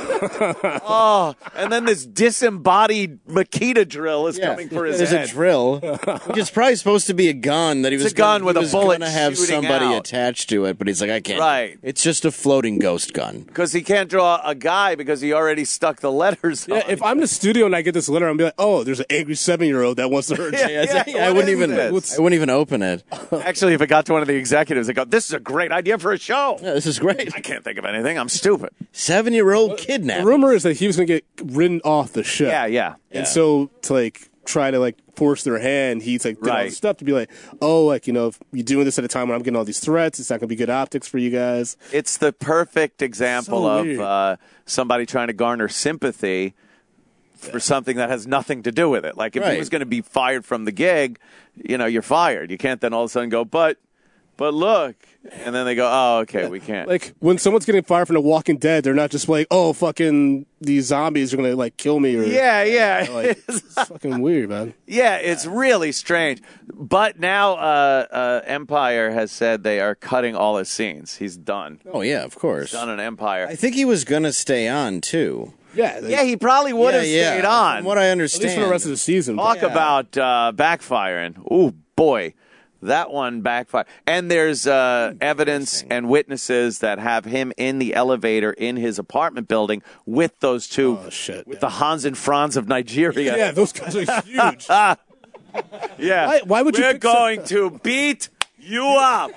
Oh, and then this disembodied Makita drill is Yeah. coming for his There's head. a drill, which is probably supposed to be a gun that he It's was a gun gonna, with he a was bullet gonna have shooting somebody out. attached to it, but he's like, I can't. Right. It's just a floating ghost gun. Because he can't draw a guy because he already stuck the letters on. Yeah, if I'm in the studio and I get this letter, I'm be like, oh, there's an angry seven year old that wants to hurt you. Yeah, yeah, I what wouldn't is even. this? I wouldn't even open it. Actually, if it got to one of the executives, they go, "This is a great idea for a show." Yeah, this is great. I can't think of anything. I'm stupid. Seven-year-old The kidnapping. rumor is that he was going to get written off the show. Yeah, yeah. And so to like try to like force their hand, he's like did all Right. this stuff to be like, oh, like, you know, if you're doing this at a time when I'm getting all these threats, it's not going to be good optics for you guys. It's the perfect example So of weird. uh, somebody trying to garner sympathy for something that has nothing to do with it. Like if he Right. was going to be fired from the gig, you know, you're fired. You can't then all of a sudden go, but, but look, and then they go, oh, okay, we can't. Like when someone's getting fired from The Walking Dead, they're not just like, oh, fucking these zombies are going to like kill me or yeah, yeah. like, it's fucking weird, man. Yeah, it's really strange. But now uh, uh, Empire has said they are cutting all his scenes. He's done. Oh yeah, of course. Done an Empire. I think he was gonna stay on too. Yeah, they, Yeah, he probably would have yeah, stayed yeah. on. From what I at understand. least for the rest of the season. Talk Yeah. about uh, backfiring. Ooh, boy. That one backfired. And there's uh, evidence and witnesses that have him in the elevator in his apartment building with those two, Oh, shit, with yeah. the Hans and Franz of Nigeria. Yeah, those guys are huge. Yeah. Why- why would you We're pick some- going to beat you up.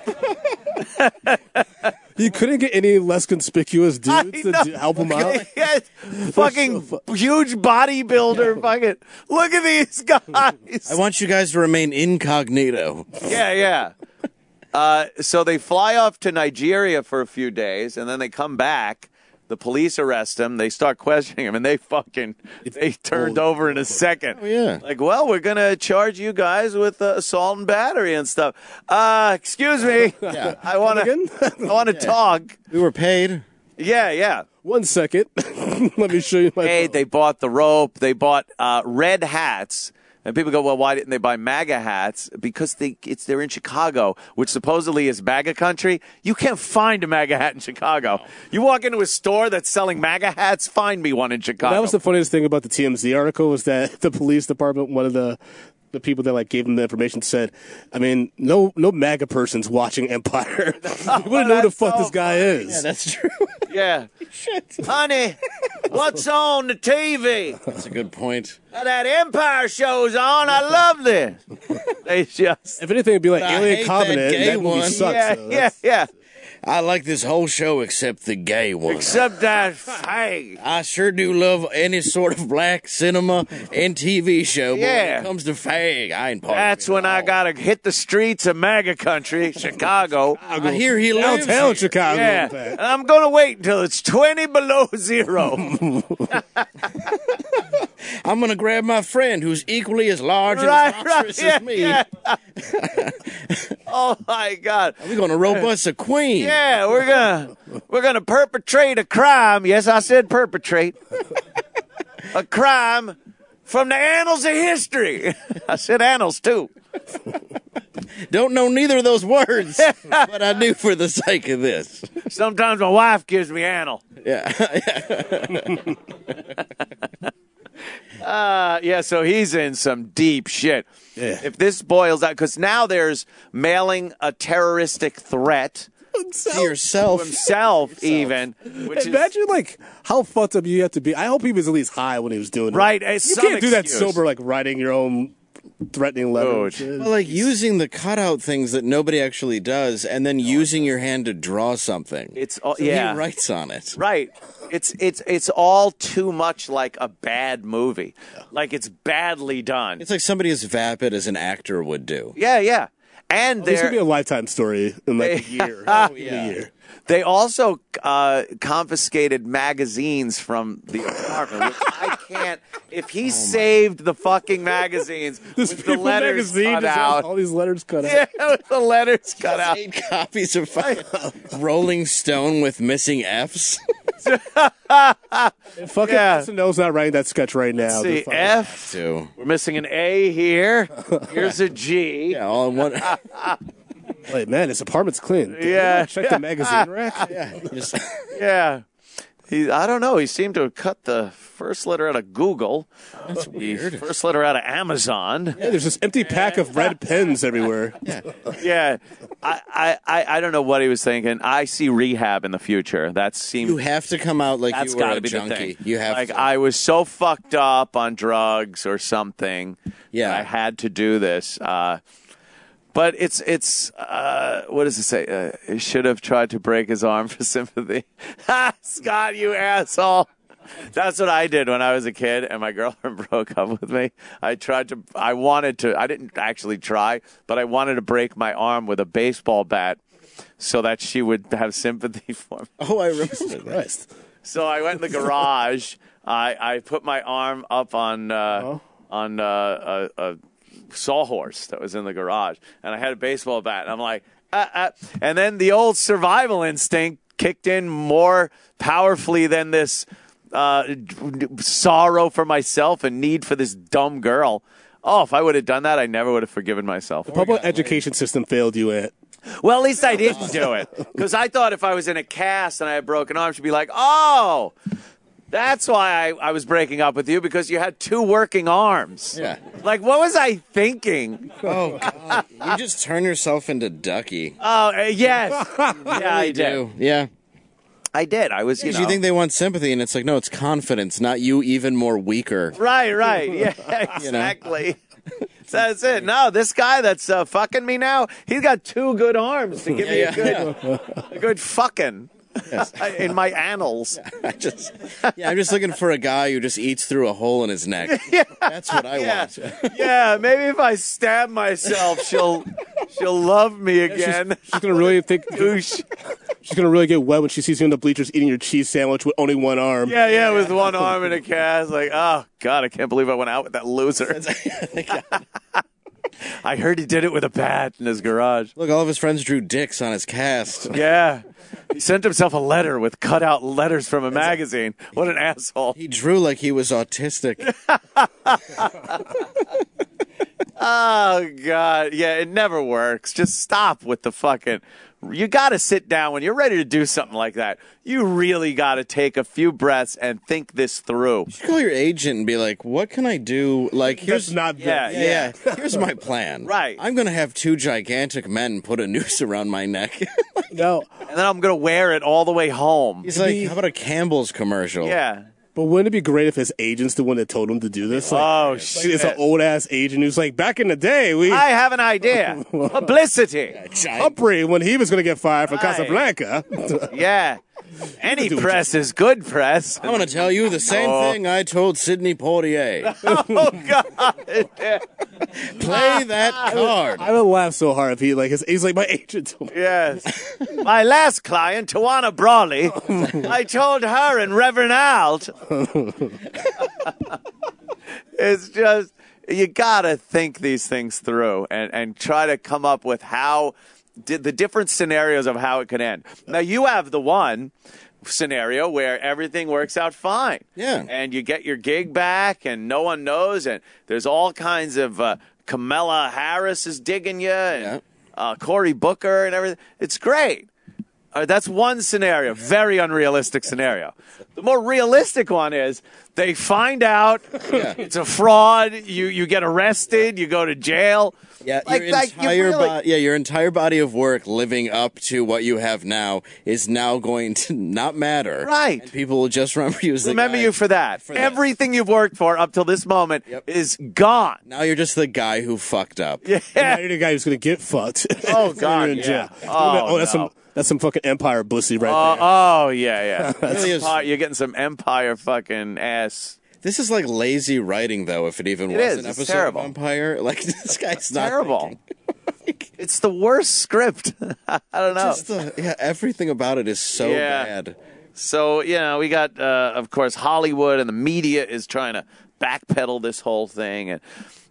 You couldn't get any less conspicuous I dudes to know. do- help him out. Yes. Fucking huge bodybuilder. Fucking look at these guys. I want you guys to remain incognito. Yeah, yeah. Uh, so they fly off to Nigeria for a few days, and then they come back. The police arrest him. They start questioning him, and they fucking they turned over in a second. Oh, yeah. Like, well, we're gonna charge you guys with uh, assault and battery and stuff. Uh, excuse me. Yeah. I want to. I want to talk. We were paid. Yeah, yeah. One second. Let me show you my Hey, phone. they bought the rope. They bought uh, red hats. And people go, well, why didn't they buy MAGA hats? Because they, it's they're in Chicago, which supposedly is MAGA country. You can't find a MAGA hat in Chicago. You walk into a store that's selling MAGA hats, find me one in Chicago. That was the funniest thing about the T M Z article was that the police department, one of the the people that like gave them the information said, I mean, no no MAGA person's watching Empire. You wouldn't know who the that's fuck so this guy is. Yeah, that's true. yeah. Honey, what's on the T V? That's a good point. That Empire show's on. I love this. They just. If anything, it'd be like I Alien hate Covenant. that and gay that movie one. sucks. Yeah, so yeah, that's- yeah. I like this whole show except the gay one. Except that fag. I sure do love any sort of black cinema and T V show, but Yeah. when it comes to fag, I ain't part That's of it when at I all. gotta hit the streets of MAGA country, Chicago. I hear he lives Downtown here. Chicago. Yeah, in fact. and I'm gonna wait until it's twenty below zero. I'm gonna grab my friend who's equally as large Right, and as right, monstrous yeah, as me. yeah. Oh my God! We're gonna robust a queen. Yeah, we're gonna we're gonna perpetrate a crime. Yes, I said perpetrate a crime from the annals of history. I said annals too. Don't know neither of those words, but I do for the sake of this. Sometimes my wife gives me annal. Yeah. Uh, yeah, so he's in some deep shit. Yeah. If this boils out, because now there's mailing a terroristic threat To yourself. to himself, even. Which Imagine is, like how fucked up you have to be. I hope he was at least high when he was doing it. Right, it's You some can't do that excuse. sober, like writing your own threatening letter. and Dude. shit. Well, like using the cutout things that nobody actually does, and then using your hand to draw something. It's all, So yeah. he writes on it. Right. It's it's it's all too much like a bad movie. Like it's badly done. It's like somebody as vapid as an actor would do. Yeah, yeah. And This they're could be a lifetime story in like a They- year. Oh, In yeah. a year. They also uh, confiscated magazines from the apartment, which I can't. If he saved the fucking magazines This with the People letters magazine cut just has out, all these letters cut yeah, out. with the letters cut out. Eight copies of fucking Rolling Stone with missing F's. Fucking Yeah. S N L's not writing that sketch right now. See, They're fucking- F. Too. We're missing an A here. Here's a G. Yeah, all in one. Like, man, this apartment's clean. Did Yeah. anyone check the magazine rack. Yeah, just Yeah. He, I don't know. He seemed to have cut the first letter out of Google. That's the weird. first letter out of Amazon. Yeah, there's this empty pack of red pens everywhere. Yeah. I, I, I, I don't know what he was thinking. I see rehab in the future. That seems you have to come out like that's you were got to a be junkie. the thing. You have like to. I was so fucked up on drugs or something. Yeah. that I had to do this. Uh, but it's it's uh, what does it say? Uh, he should have tried to break his arm for sympathy. Ha, Scott, you asshole. That's what I did when I was a kid and my girlfriend broke up with me. I tried to, I wanted to, I didn't actually try, but I wanted to break my arm with a baseball bat so that she would have sympathy for me. Oh, I remember that. So I went in the garage. I, I put my arm up on uh, on uh, a, a sawhorse that was in the garage, and I had a baseball bat. And I'm like, ah, ah. And then the old survival instinct kicked in more powerfully than this uh, sorrow for myself and need for this dumb girl. Oh, if I would have done that, I never would have forgiven myself. The public education system failed you at. Well, at least I didn't do it. Because I thought if I was in a cast and I had broken arms, she'd be like, oh, that's why I, I was breaking up with you, because you had two working arms. Yeah. Like, what was I thinking? Oh, God. You just turn yourself into Ducky. Oh, uh, yes. Yeah, I You did. do. Yeah. I did. I was, you Because know. you think they want sympathy, and it's like, no, it's confidence, not you even more weaker. Right, right. Yeah, exactly. That's it. No, this guy that's uh, fucking me now, he's got two good arms to give me Yeah, a good, a good fucking in my annals. I just, yeah, I'm just looking for a guy who just eats through a hole in his neck. That's what I Yeah. want. Yeah, maybe if I stab myself, she'll she'll love me again. She's gonna really think. Douche. She's gonna really get wet when she sees you in the bleachers eating your cheese sandwich with only one arm. Yeah, yeah, with one arm in a cast. Like, oh God, I can't believe I went out with that loser. I heard he did it with a bat in his garage. Look, all of his friends drew dicks on his cast. Yeah. He sent himself a letter with cutout letters from a magazine. What an asshole. He drew like he was autistic. Oh, God. Yeah, it never works. Just stop with the fucking... You got to sit down when you're ready to do something like that. You really got to take a few breaths and think this through. You should call your agent and be like, what can I do? Like, here's That's not. Yeah, yeah, yeah. yeah. Here's my plan. Right. I'm going to have two gigantic men put a noose around my neck. No. And then I'm going to wear it all the way home. He's like, how about a Campbell's commercial? Yeah. But wouldn't it be great if his agent's the one that told him to do this? Like, Oh, like shit. it's an old ass agent who's like, back in the day, we I have an idea. Publicity. Humphrey when he was going to get fired from Right. Casablanca. Yeah. Any press is good press. I'm going to tell you the same Oh. thing I told Sidney Poitier. Oh, God. Play that card. I would laugh so hard if he like his, he's like my agent told me. Yes. My last client, Tawana Brawley, I told her and Reverend Alt. It's just, you got to think these things through and, and try to come up with how, did the different scenarios of how it could end. Now, you have the one scenario where everything works out fine. Yeah. And you get your gig back and no one knows, and there's all kinds of, uh, Kamala Harris is digging you, and Yeah. uh, Cory Booker and everything. It's great. Uh, that's one scenario, very unrealistic scenario. The more realistic one is they find out Yeah. it's a fraud. You you get arrested. You go to jail. Yeah, Like, your like, you entire really- bo- yeah, your entire body of work living up to what you have now is now going to not matter. Right. And people will just remember you as the Remember guy- you for that. for that. Everything you've worked for up till this moment Yep. is gone. Now you're just the guy who fucked up. Now Yeah. you're the guy who's going to get fucked. Oh, When God, you're in yeah. jail. Oh, oh, that's no. some that's some fucking empire bussy right Oh, there. oh, yeah, yeah. really is. Empire- You're getting some empire fucking ass. This is like lazy writing, though, if it even It was is. an It's episode terrible. of Empire. Like, this guy's not Terrible. thinking. It's the worst script. I don't know. Just the, yeah, everything about it is so Yeah. bad. So, you know, we got, uh, of course, Hollywood and the media is trying to backpedal this whole thing. And,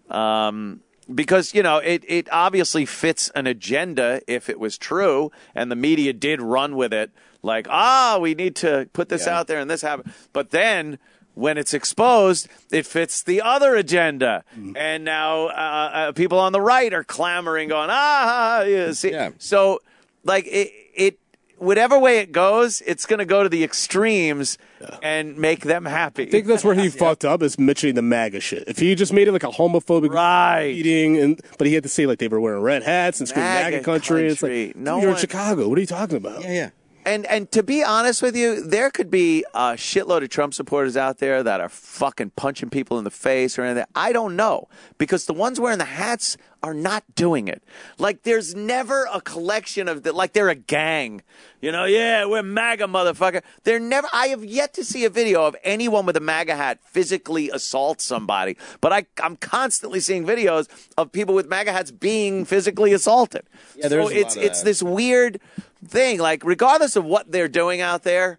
um, because, you know, it, it obviously fits an agenda if it was true, and the media did run with it like, ah, we need to put this Yeah. out there and this happened. But then when it's exposed, it fits the other agenda. And now uh, uh, people on the right are clamoring, going, ah, yeah, see. Yeah. So, like, it, it, whatever way it goes, it's going to go to the extremes and make them happy. I think that's where he fucked up is mentioning the MAGA shit. If he just made it like a homophobic Right. meeting, and but he had to say like they were wearing red hats and screaming MAGA MAGA, country. It's country. like No you're one- in Chicago. What are you talking about? Yeah, yeah. And and to be honest with you, there could be a shitload of Trump supporters out there that are fucking punching people in the face or anything. I don't know, because the ones wearing the hats are not doing it. Like, there's never a collection of the, like they're a gang. You know, yeah, we're MAGA, motherfucker. They're never. I have yet to see a video of anyone with a MAGA hat physically assault somebody. But I I'm constantly seeing videos of people with MAGA hats being physically assaulted. Yeah, there's so a lot it's of it's that. this weird thing. Like, regardless of what they're doing out there,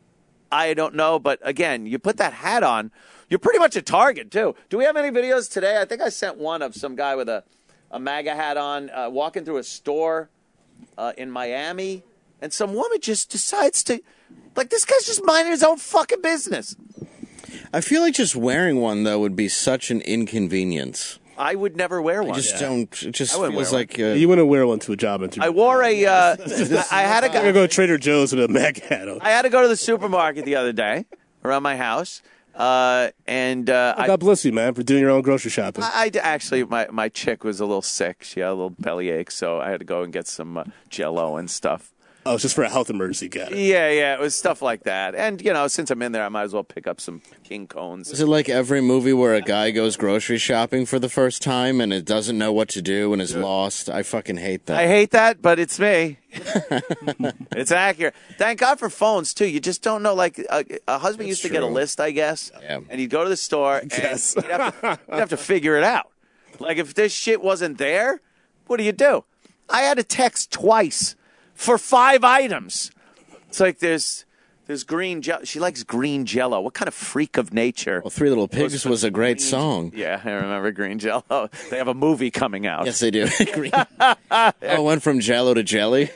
I don't know. But again, you put that hat on, you're pretty much a target too. Do we have any videos today? I think I sent one of some guy with a, a MAGA hat on uh, walking through a store uh, in Miami, and some woman just decides to, like, this guy's just minding his own fucking business. I feel like just wearing one, though, would be such an inconvenience. I would never wear I one. just don't. It just I wouldn't feels wear like. Uh, You wouldn't wear one to a job interview. I wore a. Uh, I had a I'm gonna guy. go to Trader Joe's with a MAGA hat on. I had to go to the supermarket the other day around my house, uh, and uh, I, God bless you, man, for doing your own grocery shopping. I, I d- actually my my chick was a little sick. She had a little bellyache, so I had to go and get some uh, Jell-O and stuff. Oh, it's just for a health emergency, got it. Yeah, yeah, it was stuff like that. And you know, since I'm in there, I might as well pick up some king cones. Is it like every movie where a guy goes grocery shopping for the first time and it doesn't know what to do and is lost? I fucking hate that. I hate that, but it's me. It's accurate. Thank God for phones too. You just don't know. Like a, a husband used to get a true. list, I guess, Yeah. and he'd go to the store and Yes. he'd, have to, he'd have to figure it out. Like, if this shit wasn't there, what do you do? I had to text twice for five items. It's like there's there's green Jello. She likes green Jello. What kind of freak of nature? Well, Three Little Pigs was a great song. Yeah, I remember green Jello. They have a movie coming out. Yes, they do. Green. Oh, it went from Jello to jelly.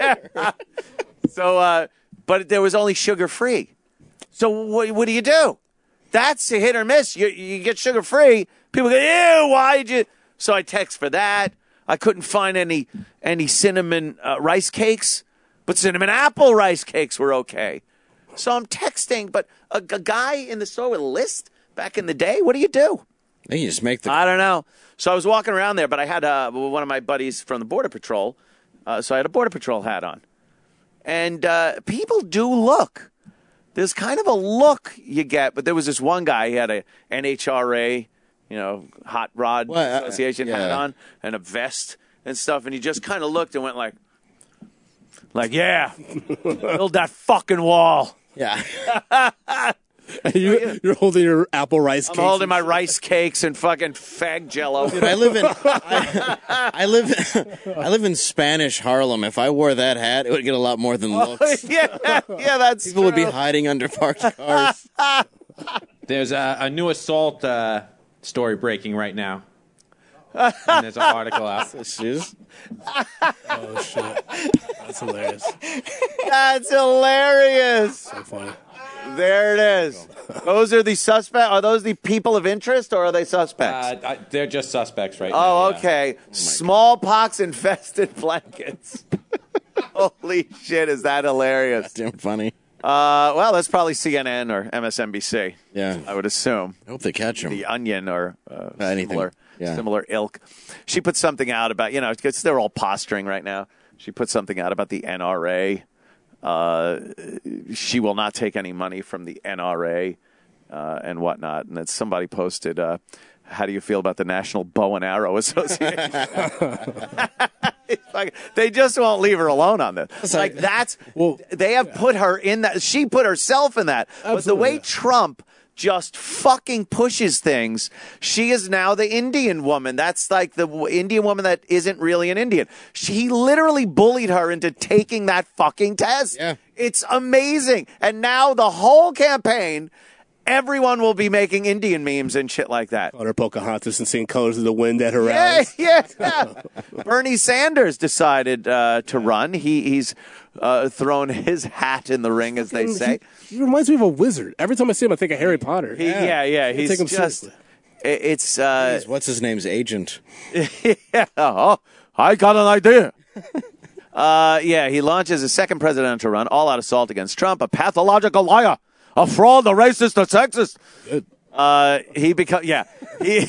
So, uh, but there was only sugar free. So what, what do you do? That's a hit or miss. You, you get sugar free. People go, ew, why'd you? So I text for that. I couldn't find any any cinnamon uh, rice cakes, but cinnamon apple rice cakes were okay. So I'm texting, but a, a guy in the store with a list back in the day, what do you do? Then you just make the. I don't know. So I was walking around there, but I had uh, one of my buddies from the Border Patrol, uh, so I had a Border Patrol hat on. And uh, people do look. there's kind of a look you get. But there was this one guy, he had a N H R A, you know, Hot Rod Well, uh, Association hat yeah. on and a vest and stuff, and he just kind of looked and went like, like, yeah, build that fucking wall. Yeah. you, you're holding your apple rice I'm cakes. holding my rice cakes and fucking fag jello. Dude, I live in I, I live I live in Spanish Harlem. If I wore that hat, it would get a lot more than looks. yeah, yeah, that's People true. would be hiding under parked cars. There's a, a new assault uh, story breaking right now. And there's an article out. Oh, shit. That's hilarious. That's hilarious. So funny. There it is. Those are the suspects. Are those the people of interest, or are they suspects? Uh, I, they're just suspects right now. oh, yeah. okay. Smallpox infested blankets. Holy shit, is that hilarious? That's damn funny. Uh, well, that's probably C N N or M S N B C. Yeah. I would assume. I hope they catch him. The Onion or uh, anything. similar, Yeah. similar ilk. She put something out about, you know, because they're all posturing right now. She put something out about the N R A. Uh, she will not take any money from the N R A uh, and whatnot. And then somebody posted, uh, how do you feel about the National Bow and Arrow Association? It's like, they just won't leave her alone on this. It's like that's well, they have put her in that. She put herself in that. Absolutely. But the way Trump just fucking pushes things, she is now the Indian woman. That's like the Indian woman that isn't really an Indian. She literally bullied her into taking that fucking test. Yeah. It's amazing. And now the whole campaign, everyone will be making Indian memes and shit like that. On her Pocahontas and seeing colors of the wind at her Yeah, rallies. yeah, yeah. Bernie Sanders decided uh, to run. He he's uh, thrown his hat in the ring, as they say. He, he reminds me of a wizard. Every time I see him, I think of Harry Potter. He, yeah, yeah. He's take him just. seriously. it- It's. Uh, Jeez, what's his name's agent? yeah. Oh, I got an idea. uh, yeah, he launches a second presidential run, all-out assault against Trump, a pathological liar, a fraud, a racist, a sexist. Uh, he become yeah. He,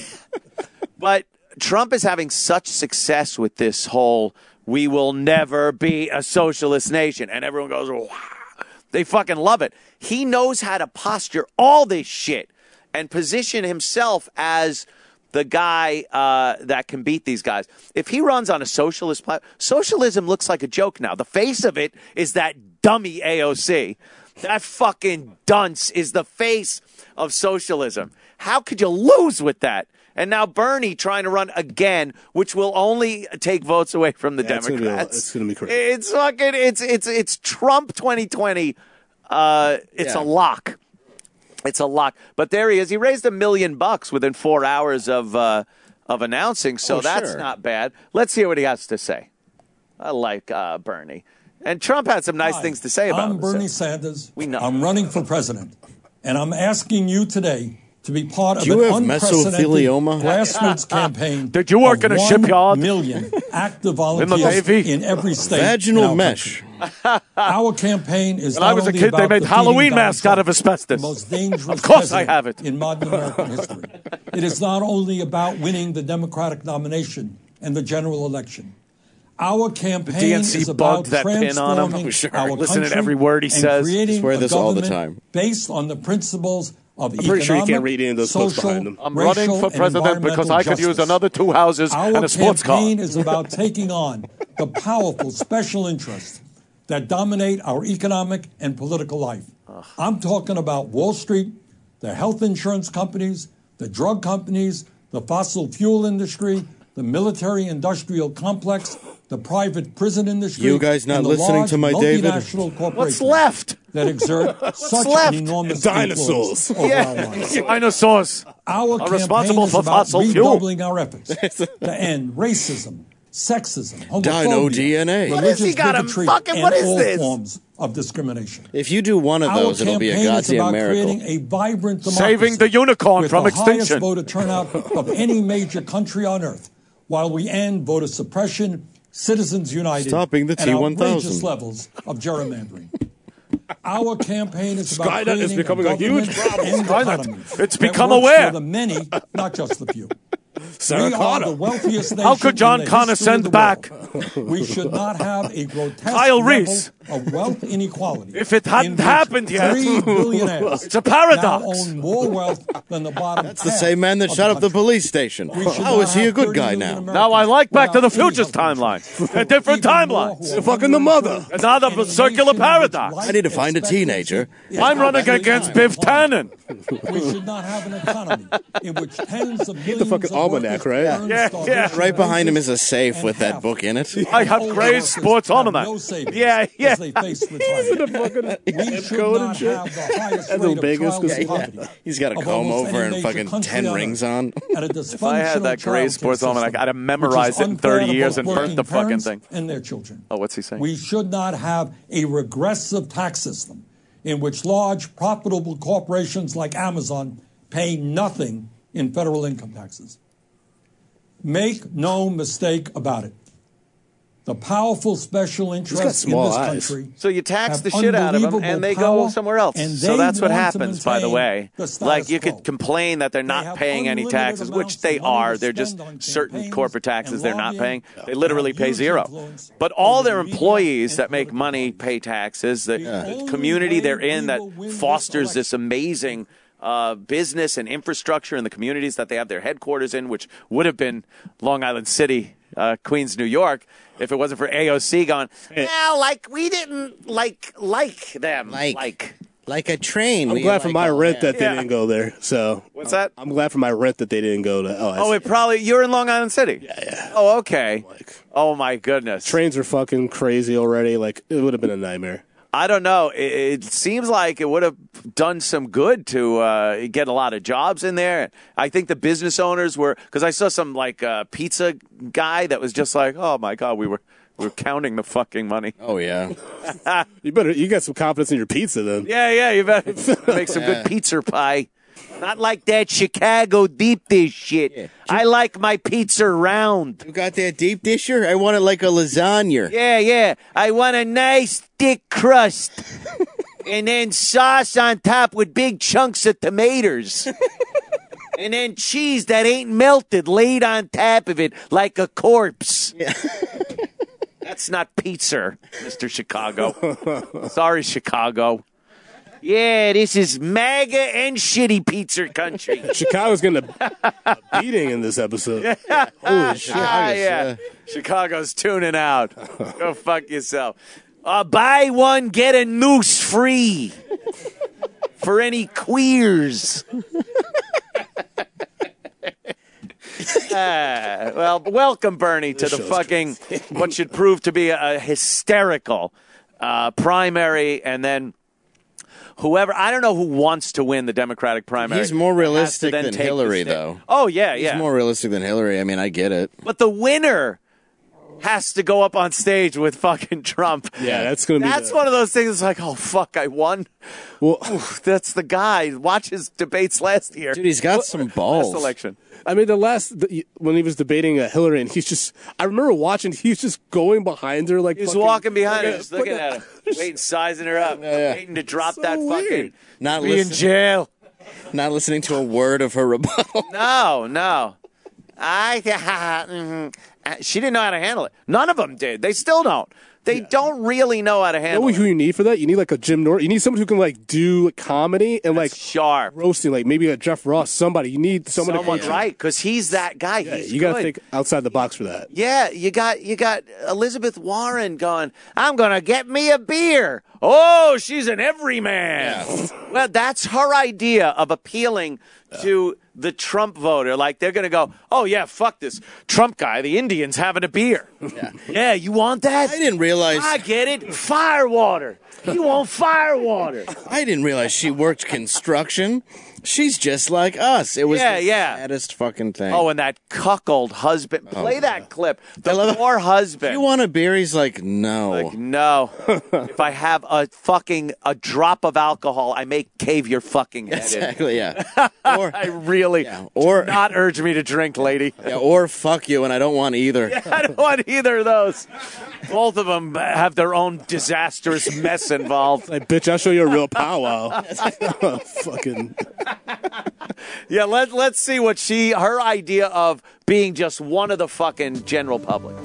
but Trump is having such success with this whole "we will never be a socialist nation," and everyone goes, wow. They fucking love it. He knows how to posture all this shit and position himself as the guy uh, that can beat these guys. If he runs on a socialist platform, socialism looks like a joke now. The face of it is that dummy A O C. That fucking dunce is the face of socialism. How could you lose with that? And now Bernie trying to run again, which will only take votes away from the Yeah, it's gonna be a- Democrats. it's gonna be crazy. It's fucking. It's it's it's Trump twenty twenty. Uh, it's Yeah. a lock. It's a lock. But there he is. He raised a million bucks within four hours of uh, of announcing, so Oh, that's sure. not bad. Let's hear what he has to say. I like uh, Bernie. And Trump had some nice Hi, things to say about I'm him. Bernie so- Sanders. We know. I'm running for president. And I'm asking you today to be part Do of you an have unprecedented mesothelioma? grassroots campaign. Did you work of in a one shipyard? million active In the volunteers Navy? in every state. Vaginal in our mesh. country. Our campaign is When not I was a only kid, they about made defeating Halloween Donald masks out of Trump, asbestos. the most dangerous Of course I president have it. in modern American history. It is not only about winning the Democratic nomination and the general election. Our campaign D N C is about bugged that pin on him. transforming Oh, sure. our Listen to country every word he and says. creating I swear a this all the government time. based on the principles of I'm pretty sure you economic, can't read any of those quotes social, behind him. I'm racial, running for and president because I could use environmental another two houses Our and a sports car. campaign is about taking on the powerful special interests that dominate our economic and political life. I'm talking about Wall Street, the health insurance companies, the drug companies, the fossil fuel industry, the military-industrial complex, the private prison industry. You guys not and the listening large to my David? multinational What's corporations left? that exert such left? an enormous Dinosaurs. influence over our Yeah, lives. dinosaurs Our are campaign responsible is for about fossil fuel. redoubling our efforts to end racism, sexism, Dino homophobia, D N A. What has religious he got him bigotry, fucking- and what is all this? forms of discrimination. If you do one of Our those, it'll be a campaign is goddamn about miracle. creating a vibrant democracy Saving the unicorn with from the extinction. highest voter turnout of any major country on earth, while we end voter suppression, Citizens United, Stopping the and T one outrageous thousand. levels of gerrymandering. Our campaign is about Skynet is creating becoming a government huge problem. and Skynet. economy It's that become works aware. for the many, not just the few. We are the wealthiest nation. How could John in the Connor history of send the back? world. We should not have a grotesque Kyle level Reese. of wealth inequality. If it hadn't in which happened yet, three billionaires it's a paradox. now own more wealth than the bottom. That's the same man that shot up the police station. How is he a good guy now? Now I like Back to the Future's timeline. They're different timelines. You're fucking the mother. Another circular paradox. I need to find a teenager. I'm running against Biff Tannen. We should not have an economy in which tens of millions the fucking of almanac, workers right? earn Yeah, starvation yeah. Right behind him wages is a safe with that half book in it. I have Gray's Sports Almanac. no savings Yeah, yeah. as they face retirement. We should not have the highest That's rate in of Vegas, child 'cause- poverty He's got a of comb almost over any and major fucking country ten on rings Earth. on. At a If I had that dysfunctional Gray's child Sports care Almanac, system, I'd have which is memorized it in unfair thirty to years both and burnt working the fucking parents thing. and their children. Oh, what's he saying? We should not have a regressive tax system in which large profitable corporations like Amazon pay nothing in federal income taxes. Make no mistake about it. The powerful special interests in small this eyes. country. So you tax have the shit out of them, unbelievable and they power, go somewhere else. and So they that's what want to happens, by the maintain way. the status Like you quo. could complain that they're They not have paying any unlimited taxes, amounts which of they money are. to They're just spend on certain campaigns corporate taxes and they're not paying. lobbying They literally and pay huge zero. influence But all over their the media employees and that make political money parties. pay taxes. The, The the only community way they're in we that will win this fosters this election- amazing uh, business and infrastructure in the communities that they have their headquarters in, which would have been Long Island City, uh, Queens, New York, if it wasn't for A O C going, well, like we didn't like like them. Like, like. like a train. I'm We glad like for my all rent that. that they Yeah. didn't go there. So What's that? I'm glad for my rent that they didn't go to. Oh, Oh, it probably you're in Long Island City. yeah, yeah. Oh, okay. Oh my goodness. Trains are fucking crazy already. Like it would have been a nightmare. I don't know. It, it seems like it would have done some good to uh, get a lot of jobs in there. I think the business owners were, because I saw some like uh, pizza guy that was just like, oh my god, we were we were counting the fucking money. Oh yeah. You better. You got some confidence in your pizza then. Yeah, yeah, you better make some good pizza pie. Not like that Chicago deep dish shit. Yeah. I like my pizza round. You got that deep disher? I want it like a lasagna. Yeah, yeah. I want a nice thick crust. And then sauce on top with big chunks of tomatoes. And then cheese that ain't melted laid on top of it like a corpse. Yeah. That's not pizza, Mister Chicago. Sorry, Chicago. Yeah, this is MAGA and shitty pizza country. Chicago's getting a, a beating in this episode. Holy shit! Ah, yeah. Chicago's tuning out. Go fuck yourself. Uh, buy one, get a noose free for any queers. Ah, well, welcome, Bernie, to the fucking what should prove to be a, a hysterical uh, primary, and then whoever I don't know who wants to win the Democratic primary. He's more has to realistic then than take the Hillary, sta- though. Oh yeah, He's yeah. more realistic than Hillary. I mean, I get it. But the winner has to go up on stage with fucking Trump. Yeah, that's gonna be. That's the, one of those things. It's like, oh fuck, I won. Well, Oof, that's the guy. Watch his debates last year. Dude, he's got some balls. Last election. I mean, the last the, when he was debating uh, Hillary, and he's just. I remember watching. He's just going behind her like. He's fucking, walking behind her, like, just looking at her, waiting, sizing her up, yeah. waiting to drop So that fucking. weird. Not be in listen- jail. Not listening to a word of her rebuttal. No, no. I. mm, she didn't know how to handle it. None of them did. They still don't. They don't really know how to You know handle who it. you need for that? You need like a Jim Norton. You need someone who can like do comedy and like Sharp. roasting, like maybe a Jeff Ross. Somebody. You need someone. Someone to come right, because he's that guy. Yeah, He's you got to good. think outside the box for that. Yeah, you got you got Elizabeth Warren going, I'm going to get me a beer. Oh, she's an everyman. Well, that's her idea of appealing to the Trump voter. Like, they're going to go, oh, yeah, fuck this Trump guy. The Indians having a beer. Yeah, yeah, you want that? I didn't realize. I get it. Fire water. You want fire water. I didn't realize she worked construction. She's just like us. It was Yeah, the yeah. saddest fucking thing. Oh, and that cuckold husband. Play that clip. The love it. poor husband. You want a beer? He's like, no. Like, no. If I have a fucking a drop of alcohol, I may cave your fucking head Exactly, yeah. in. Or, I really yeah, or do not urge me to drink, lady. yeah, or fuck you, and I don't want either. I don't want either of those. Both of them have their own disastrous mess involved. Like, bitch, I'll show you a real powwow. Fucking. Yeah, let, let's see what she, her idea of being just one of the fucking general public.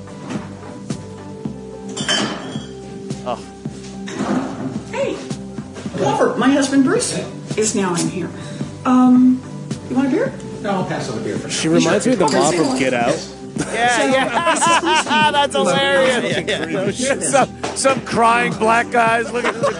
Oh. Hey, Glover, my husband Bruce is now in here. Um, you want a beer? No, I'll pass on the beer for She reminds me of the mom from Get Out. Yeah, yeah. That's hilarious. Yeah, yeah. No shit. some, some crying black guys looking at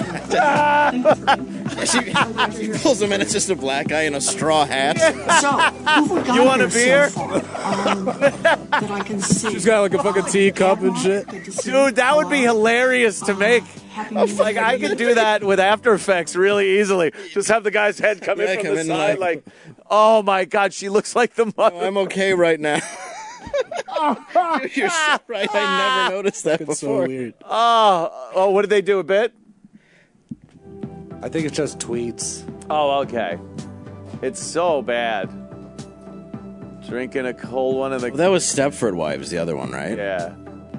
the she, she pulls him in. It's just a black guy in a straw hat. So, who we got You want a here beer? So far, um, that I can see. She's got like a fucking teacup and shit. Dude, that would be hilarious to make. Like, I could do that with After Effects really easily. Just have the guy's head come Yeah, in from come the in side, like- like, oh my God, she looks like the mother. No, I'm okay right now. You're so right. I never noticed that It's so before. weird. Oh, oh, what did they do a bit? I think it's just tweets. Oh, okay. It's so bad. Drinking a cold one in the. Well, that was Stepford Wives, the other one, right? Yeah.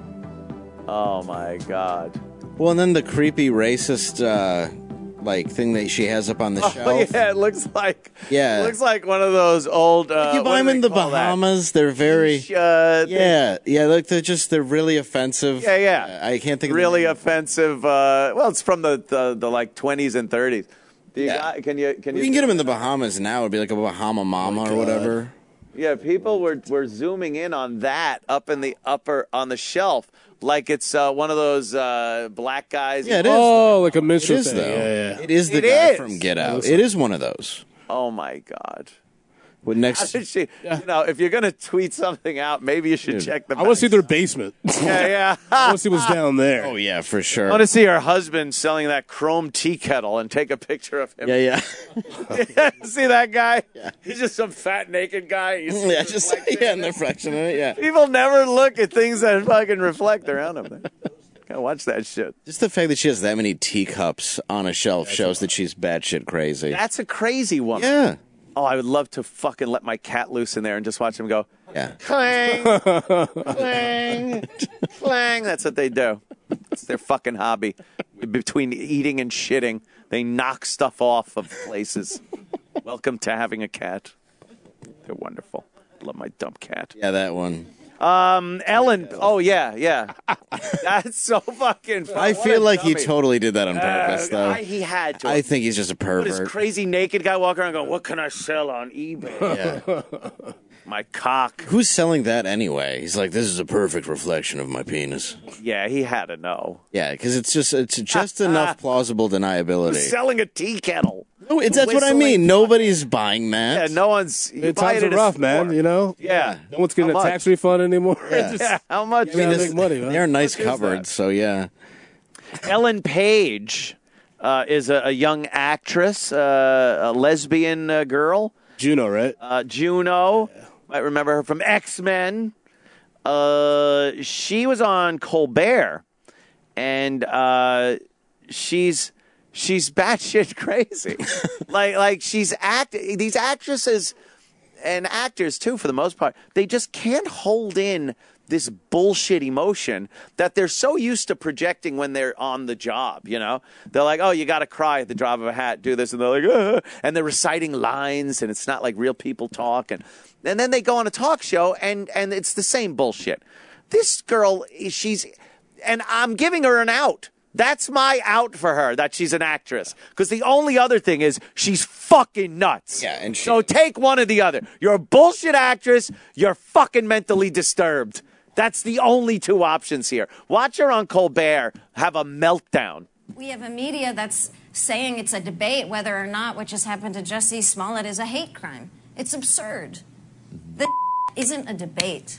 Oh my God. Well, and then the creepy racist uh, like thing that she has up on the Oh shelf. yeah, it looks like. Yeah. It looks like one of those old. Uh, Like you what buy do them in they the call that? Bahamas, they're very Uh, yeah, yeah. Like they're just they're really offensive. Yeah, yeah. I can't think of really the name. offensive. Uh, well, it's from the, the, the like twenties and thirties. Do you Yeah. got, can you can We you can get them in the Bahamas now. It'd be like a Bahama Mama or whatever. Yeah, people were were zooming in on that up in the upper on the shelf, like it's uh, one of those uh, black guys. Yeah, it is. Oh, like a It minstrel is thing. though. Yeah, yeah. It is the It guy is. from Get Out. It is one of those. Oh my God. With How next, did she, you know, if you're gonna tweet something out, maybe you should Dude, check the. I want to see their basement. Yeah, yeah. I want to see what's down there. oh yeah, for I sure. want to see her husband selling that chrome tea kettle and take a picture of him. Yeah, yeah, See that guy? Yeah. He's just some fat naked guy. He's yeah. Just yeah, in the reflection of it. Yeah. People never look at things that fucking reflect around them. Gotta watch that shit. Just the fact that she has that many teacups on a shelf shows that she's batshit crazy. That's a crazy woman. Yeah. Oh, I would love to fucking let my cat loose in there and just watch him go Yeah. clang, clang, clang. That's what they do. It's their fucking hobby. Between eating and shitting, they knock stuff off of places. Welcome to having a cat. They're wonderful. Love my dumb cat. Yeah, that one. Um, Ellen. Oh yeah, yeah. That's so fucking. Fun. I What feel a like he dummy. totally did that on purpose, Uh, though. I- he had to. I think he's just a What is pervert. crazy naked guy walking around going, "What can I sell on eBay?" Yeah. My cock. Who's selling that anyway? He's like, this is a perfect reflection of my penis. Yeah, he had to know. Yeah, because it's just it's just enough plausible deniability. Who's selling a tea kettle? No, it's, that's what I Whistling mean. Nobody's buying that. Yeah, no one's. you The buy times it are at a rough, man. store. You know. Yeah. No one's getting How a much? tax refund anymore. Yeah. Just Yeah, how much? I mean, gotta this- make money, man. they're nice What is cupboards, that? so yeah. Ellen Page uh, is a, a young actress, uh, a lesbian uh, girl. Juno, right? Uh, Juno, might remember her from X-Men. Uh, she was on Colbert, and uh, she's she's batshit crazy. like like she's act these actresses and actors too, for the most part, they just can't hold in this bullshit emotion that they're so used to projecting when they're on the job, you know? They're like, oh, you got to cry at the drop of a hat, do this. And they're like, Ugh. And they're reciting lines, and it's not like real people talk. And, and then they go on a talk show, and, and it's the same bullshit. This girl, she's, and I'm giving her an out. That's my out for her, that she's an actress. Because the only other thing is she's fucking nuts. Yeah, and she- so take one or the other. You're a bullshit actress. You're fucking mentally disturbed. That's the only two options here. Watch her on Colbert have a meltdown. We have a media that's saying it's a debate whether or not what just happened to Jussie Smollett is a hate crime. It's absurd. The isn't a debate.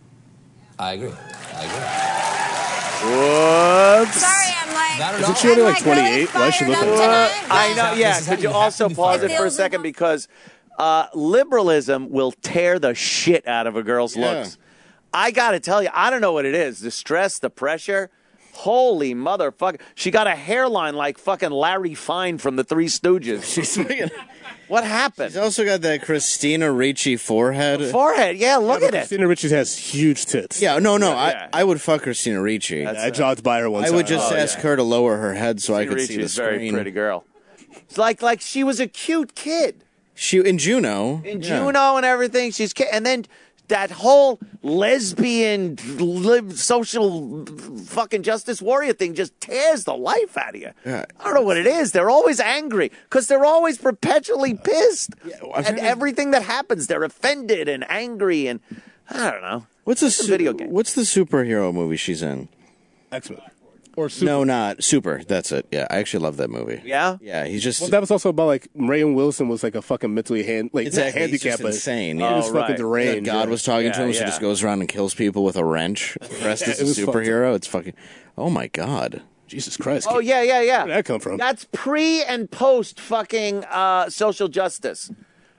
I agree. I agree. Whoops. Sorry, I'm like. Not at Isn't all. she only I'm like like really twenty-eight? Why is she fired looking up at tonight. that? I know, This yeah. is how Could you you have also to be pause fired. it for a second? Because uh, liberalism will tear the shit out of a girl's Yeah. looks. I got to tell you, I don't know what it is. The stress, the pressure. Holy motherfucker. She got a hairline like fucking Larry Fine from the Three Stooges. She's fucking... What happened? She's also got that Christina Ricci forehead. Forehead, yeah, look Yeah, at it. Christina Ricci has huge tits. Yeah, no, no, Yeah. I, I would fuck Christina Ricci. Yeah, I jogged by her one I time. would just Oh, ask yeah. her to lower her head so I could Ricci see the is a very screen. pretty girl. It's like like she was a cute kid. She in Juno. In yeah. Juno and everything. She's ki- and then that whole lesbian li- social fucking justice warrior thing just tears the life out of you. Yeah. I don't know what it is. They're always angry because they're always perpetually pissed I'm at trying to- everything that happens. They're offended and angry and I don't know. What's the It's a su- video game. What's the superhero movie she's in? X-Men. Or Super. No, not Super. That's it. Yeah, I actually love that movie. Yeah? Yeah, he's just. Well, that was also about like Rainn Wilson was like a fucking mentally hand like not Exactly, he's handicapped, just but insane. He Yeah. was Oh, fucking right. deranged. God yeah. was talking to Yeah, him, so yeah. just goes around and kills people with a wrench. Dressed Yeah, as it a was fucked superhero. It's fucking. Oh my god. Jesus Christ. Oh yeah, yeah, yeah. Where did that come from? That's pre and post fucking uh, social justice.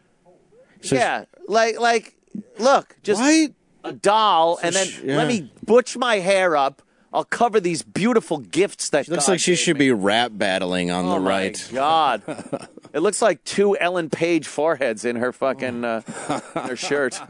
So yeah, like like look, just Why? a doll, and then sh- yeah. let me butch my hair up. I'll cover these beautiful gifts that Looks God like she gave should me. be rap battling on Oh the my right. God, it looks like two Ellen Page foreheads in her fucking uh, in her shirt.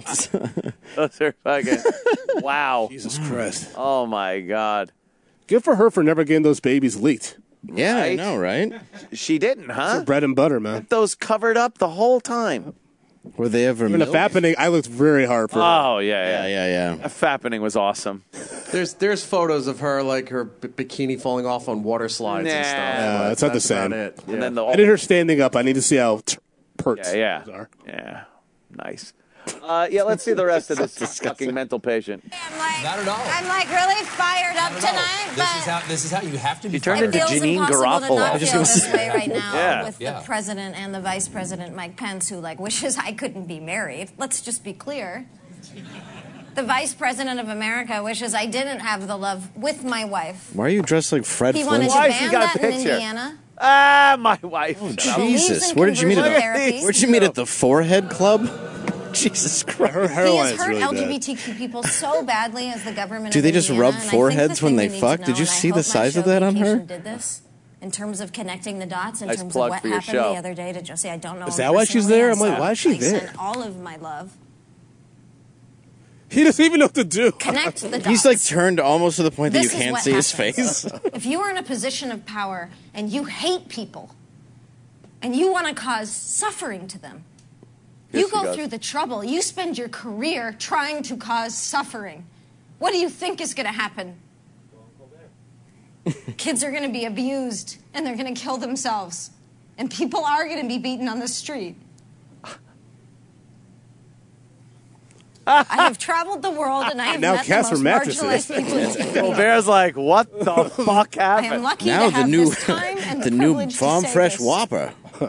Those are fucking wow. Jesus Christ. Oh my God. Good for her for never getting those babies leaked. Yeah, I Right? know, right? She didn't, huh? Bread and butter, man. Those covered up the whole time. Were they ever? Even the milked? fappening, I looked very hard for her. Oh yeah, Yeah, yeah. yeah, yeah. That fappening was awesome. There's there's photos of her like her b- bikini falling off on water slides and Nah. stuff. Yeah, but it's not the that's about same. It. And Yeah. then the I did her standing up. I need to see how t- pert yeah, yeah, those are. yeah, nice. Uh, yeah, let's see the rest of this fucking mental patient. I'm like, Not at all. I'm like really fired up No, no. tonight, This but is how this is how you have to be. She turned fired. into it feels Janine impossible Garofalo. to I not was feel just this way right now Yeah. with Yeah. the president and the vice president, Mike Pence, who like wishes I couldn't be married. Let's just be clear. The vice president of America wishes I didn't have the love with my wife. Why are you dressed like Fred He wanted Flintstone? Why to has he ban got a that in picture? Indiana. Ah, my wife. He Jesus, believes in where did you meet at? conversion The, therapy. where'd you meet at the Forehead Club? Jesus Christ! Her He hairline has is hurt really L G bad. B T Q people so badly as the government. Do of they just Indiana, rub and I think foreheads the when thing they we need fuck? to Did know, you and I see the hope my size of show that on Vacation her? Did this in terms of connecting the dots in Nice terms of plug what for your happened show. the other day to Josie. I don't know. Is him that why she's personally. there? I I'm like, sent- why is she I there? sent all of my love. He doesn't even know what to do. Connect the dots. He's like turned almost to the point that This you is can't what see his happens. face. If you are in a position of power and you hate people and you want to cause suffering to them, Yes, you he go does. through the trouble. You spend your career trying to cause suffering. What do you think is going to happen? Kids are going to be abused and they're going to kill themselves. And people are going to be beaten on the street. I have traveled the world and I have Now met the Casper most mattresses. marginalized people in humanity. Well, Bear's like, what the fuck I am happened? lucky Now to the have new, this time and the, the new privilege to Farm say Fresh this. Whopper.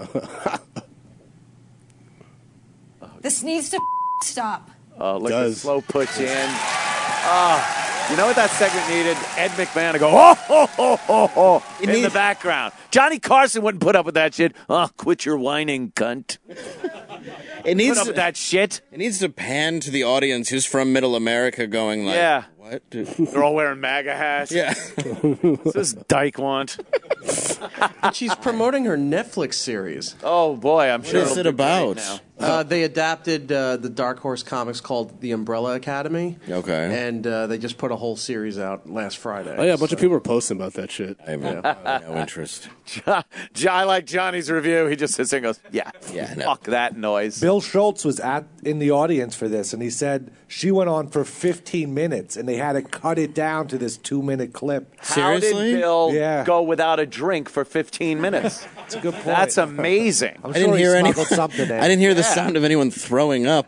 This needs to stop. Oh, look at Does. the slow push in. Oh, you know what that segment needed? Ed McMahon to go, oh, ho, ho, ho, ho, in the needs- background. Johnny Carson wouldn't put up with that shit. Oh, quit your whining, cunt. It Put needs up to, with that shit. it needs to pan to the audience who's from Middle America, going like, Yeah. what? Dude? They're all wearing MAGA hats. Yeah. What's this dyke want? And she's promoting her Netflix series. Oh, boy, I'm sure. is it'll it be great about? now. Uh, they adapted uh, the Dark Horse comics called The Umbrella Academy. Okay. And uh, they just put a whole series out last Friday. Oh yeah, a bunch so. of people were posting about that shit. I have no, I have no interest. Jo- Jo- I like Johnny's review. He just sits there and goes, yeah, Yeah, no. fuck that noise. Bill Schultz was at in the audience for this, and he said she went on for fifteen minutes, and they had to cut it down to this two-minute clip. How Seriously? did Bill Yeah. go without a drink for fifteen minutes? That's a good point. That's amazing. I'm I sure didn't he hear any. smuggled something in. I didn't hear the Yeah. sound of anyone throwing up.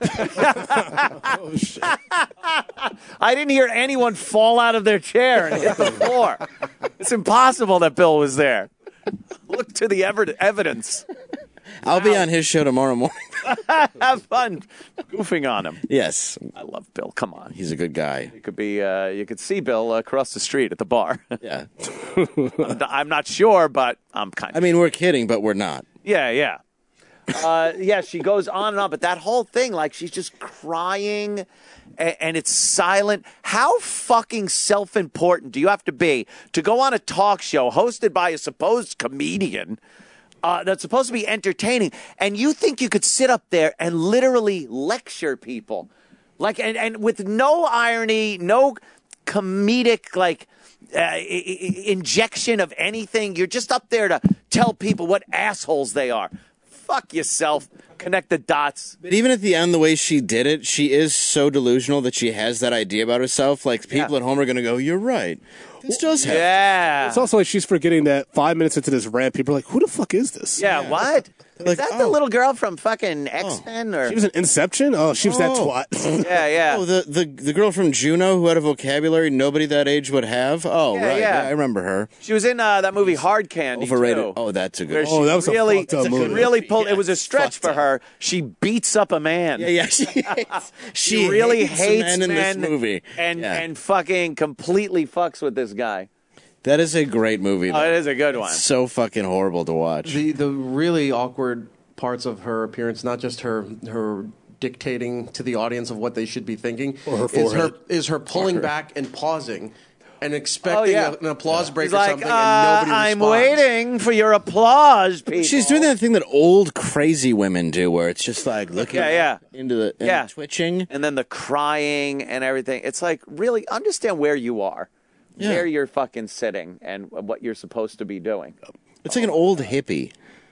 I didn't hear anyone fall out of their chair and hit the floor. It's impossible that Bill was there. Look to the ever- evidence. I'll be on his show tomorrow morning. Have fun goofing on him. Yes, I love Bill. Come on. he's a good guy. You could be. Uh, you could see Bill uh, across the street at the bar. Yeah. I'm, I'm not sure, but I'm kind I of. mean, we're kidding, but we're not. Yeah, yeah. Uh, yeah, she goes on and on, but that whole thing, like she's just crying, and, and it's silent. How fucking self-important do you have to be to go on a talk show hosted by a supposed comedian uh, that's supposed to be entertaining, and you think you could sit up there and literally lecture people, like, and, and with no irony, no comedic, like, uh, I- I- injection of anything. You're just up there to tell people what assholes they are. Fuck yourself. Connect the dots. But even at the end, the way she did it, she is so delusional that she has that idea about herself. Like, people at home are going to go, you're right. This does happen. Yeah. It's also like she's forgetting that five minutes into this rant, people are like, who the fuck is this? Yeah, what? Is Like, that the oh. little girl from fucking X-Men? Or She was in Inception? Oh, she was Oh. that twat. Yeah, yeah. Oh, the, the the girl from Juno who had a vocabulary nobody that age would have? Oh, Yeah, right. yeah. Yeah, I remember her. She was in uh, that movie Hard Candy. Overrated. Too, Oh, that's a good where one. she Oh, that was a really, fucked up she movie. really pulled. It was a Yes, stretch for fucked her. She beats up a man. Yeah, yeah. She, She, really hates hates men in men this movie. and Yeah. and fucking completely fucks with this guy. That is a great movie. Oh, though. it is a good one. It's so fucking horrible to watch. The the really awkward parts of her appearance, not just her her dictating to the audience of what they should be thinking, Or her is her forehead. is her pulling Fuck her. back and pausing and expecting Oh, yeah. a- an applause break He's or like, something, uh, and nobody I'm responds. waiting for your applause, people. She's doing that thing that old crazy women do, where it's just like looking Yeah, yeah. into the and Yeah. twitching. And then the crying and everything. It's like, really understand where you are, Yeah. where you're fucking sitting, and what you're supposed to be doing. It's like an old hippie.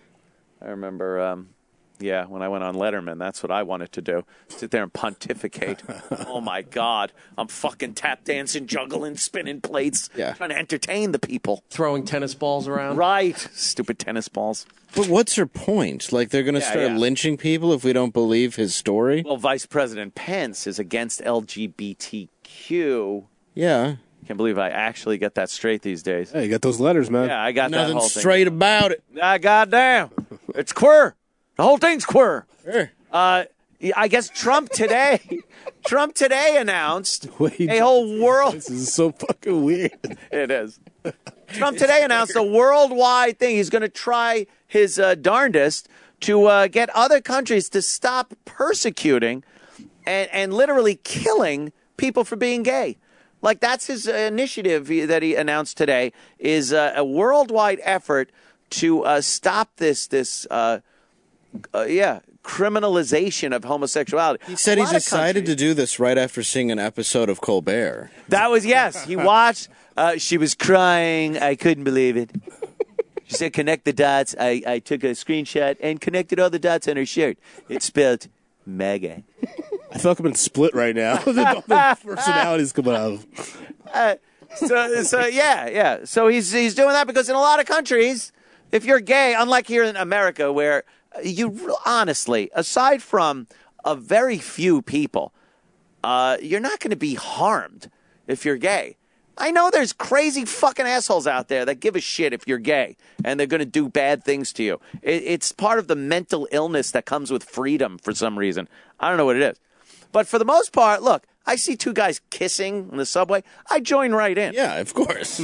I remember, um, yeah, when I went on Letterman, that's what I wanted to do. Sit there and pontificate. Oh, my God. I'm fucking tap dancing, juggling, spinning plates, Yeah. trying to entertain the people. Throwing tennis balls around. Right. Stupid tennis balls. But what's her point? Like, they're going to Yeah, start yeah. lynching people if we don't believe his story? Well, Vice President Pence is against L G B T Q. Yeah. Can't believe I actually get that straight these days. Hey, you got those letters, man. Yeah, I got that Nothing whole thing. straight about it. Ah, goddamn. It's queer. The whole thing's queer. Sure. Uh, I guess Trump today, Trump today announced Wait, a whole world. This is so fucking weird. It is. Trump today announced a worldwide thing. He's going to try his uh, darndest to uh, get other countries to stop persecuting and, and literally killing people for being gay. Like, that's his uh, initiative he- that he announced today, is uh, a worldwide effort to uh, stop this, this uh, uh, yeah, criminalization of homosexuality. He said A he lot of decided countries- to do this right after seeing an episode of Colbert. That was, yes. He watched. Uh, she was crying. I couldn't believe it. She said, connect the dots. I, I took a screenshot and connected all the dots on her shirt. It spelled MAGA. I feel like I'm in Split right now. the, the personalities coming out of. Uh, so, so, yeah, yeah. So he's, he's doing that because in a lot of countries, if you're gay, unlike here in America, where you honestly, aside from a very few people, uh, you're not going to be harmed if you're gay. I know there's crazy fucking assholes out there that give a shit if you're gay and they're going to do bad things to you. It, it's part of the mental illness that comes with freedom for some reason. I don't know what it is. But for the most part, look, I see two guys kissing in the subway. I join right in. Yeah, of course.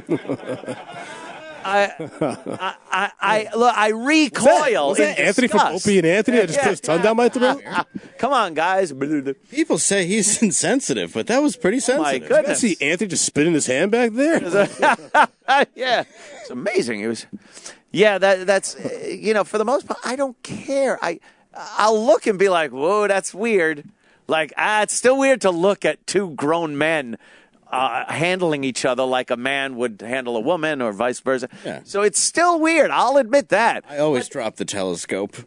I, I, I, I, look, I recoil. Was that in Anthony from disgust. Opie and Anthony? I just put his tongue down my throat. Come on, guys. People say he's insensitive, but that was pretty sensitive. My goodness. I see Anthony just spinning his hand back there. Yeah, it's amazing. It was, yeah. That that's uh, you know, for the most part, I don't care. I I'll look and be like, whoa, that's weird. Like, ah, it's still weird to look at two grown men uh, handling each other like a man would handle a woman, or vice versa. Yeah. So it's still weird. I'll admit that. I always drop the telescope.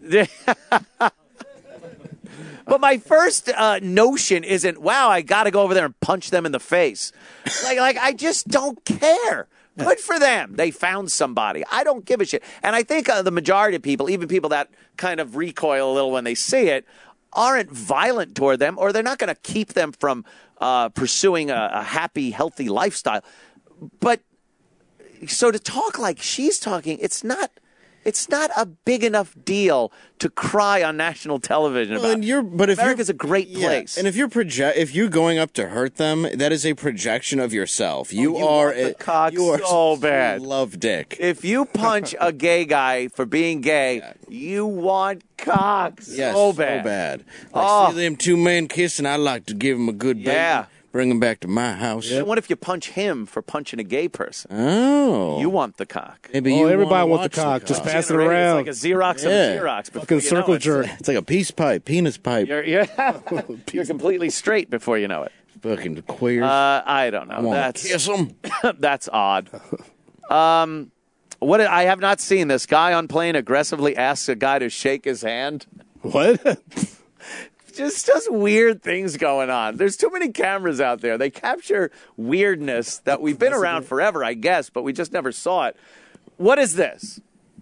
But my first uh, notion isn't, wow, I got to go over there and punch them in the face. Like, like I just don't care. Good for them. They found somebody. I don't give a shit. And I think uh, the majority of people, even people that kind of recoil a little when they see it, aren't violent toward them, or they're not going to keep them from uh, pursuing a, a happy, healthy lifestyle. But so to talk like she's talking, it's not. It's not a big enough deal to cry on national television Well, about. and you're, but if America's you're, a great yeah, place. and if you're project, if you're going up to hurt them, that is a projection of yourself. You, Oh, you are want the a, cock you are so bad. you love dick. If you punch a gay guy for being gay, you want cock so Yes, bad. so bad. Like, Oh. see them two men kissing, I like to give them a good beating. Yeah. Bring them back to my house. And what if you punch him for punching a gay person? Oh. You want the cock. Maybe Oh, you everybody wanna wants the watch cock. Just pass it Generated. around. It's like a Xerox Yeah. of a Xerox. Before Fucking you circle know it. jerk. It's like a peace pipe, penis pipe. You're, yeah. You're completely straight before you know it. Fucking queers. Uh, I don't know. I wanna That's kiss 'em. That's odd. Um, what I have not seen. This guy on plane aggressively asks a guy to shake his hand. What? Just just weird things going on. There's too many cameras out there. They capture weirdness that we've been around forever, I guess, but we just never saw it. What is this?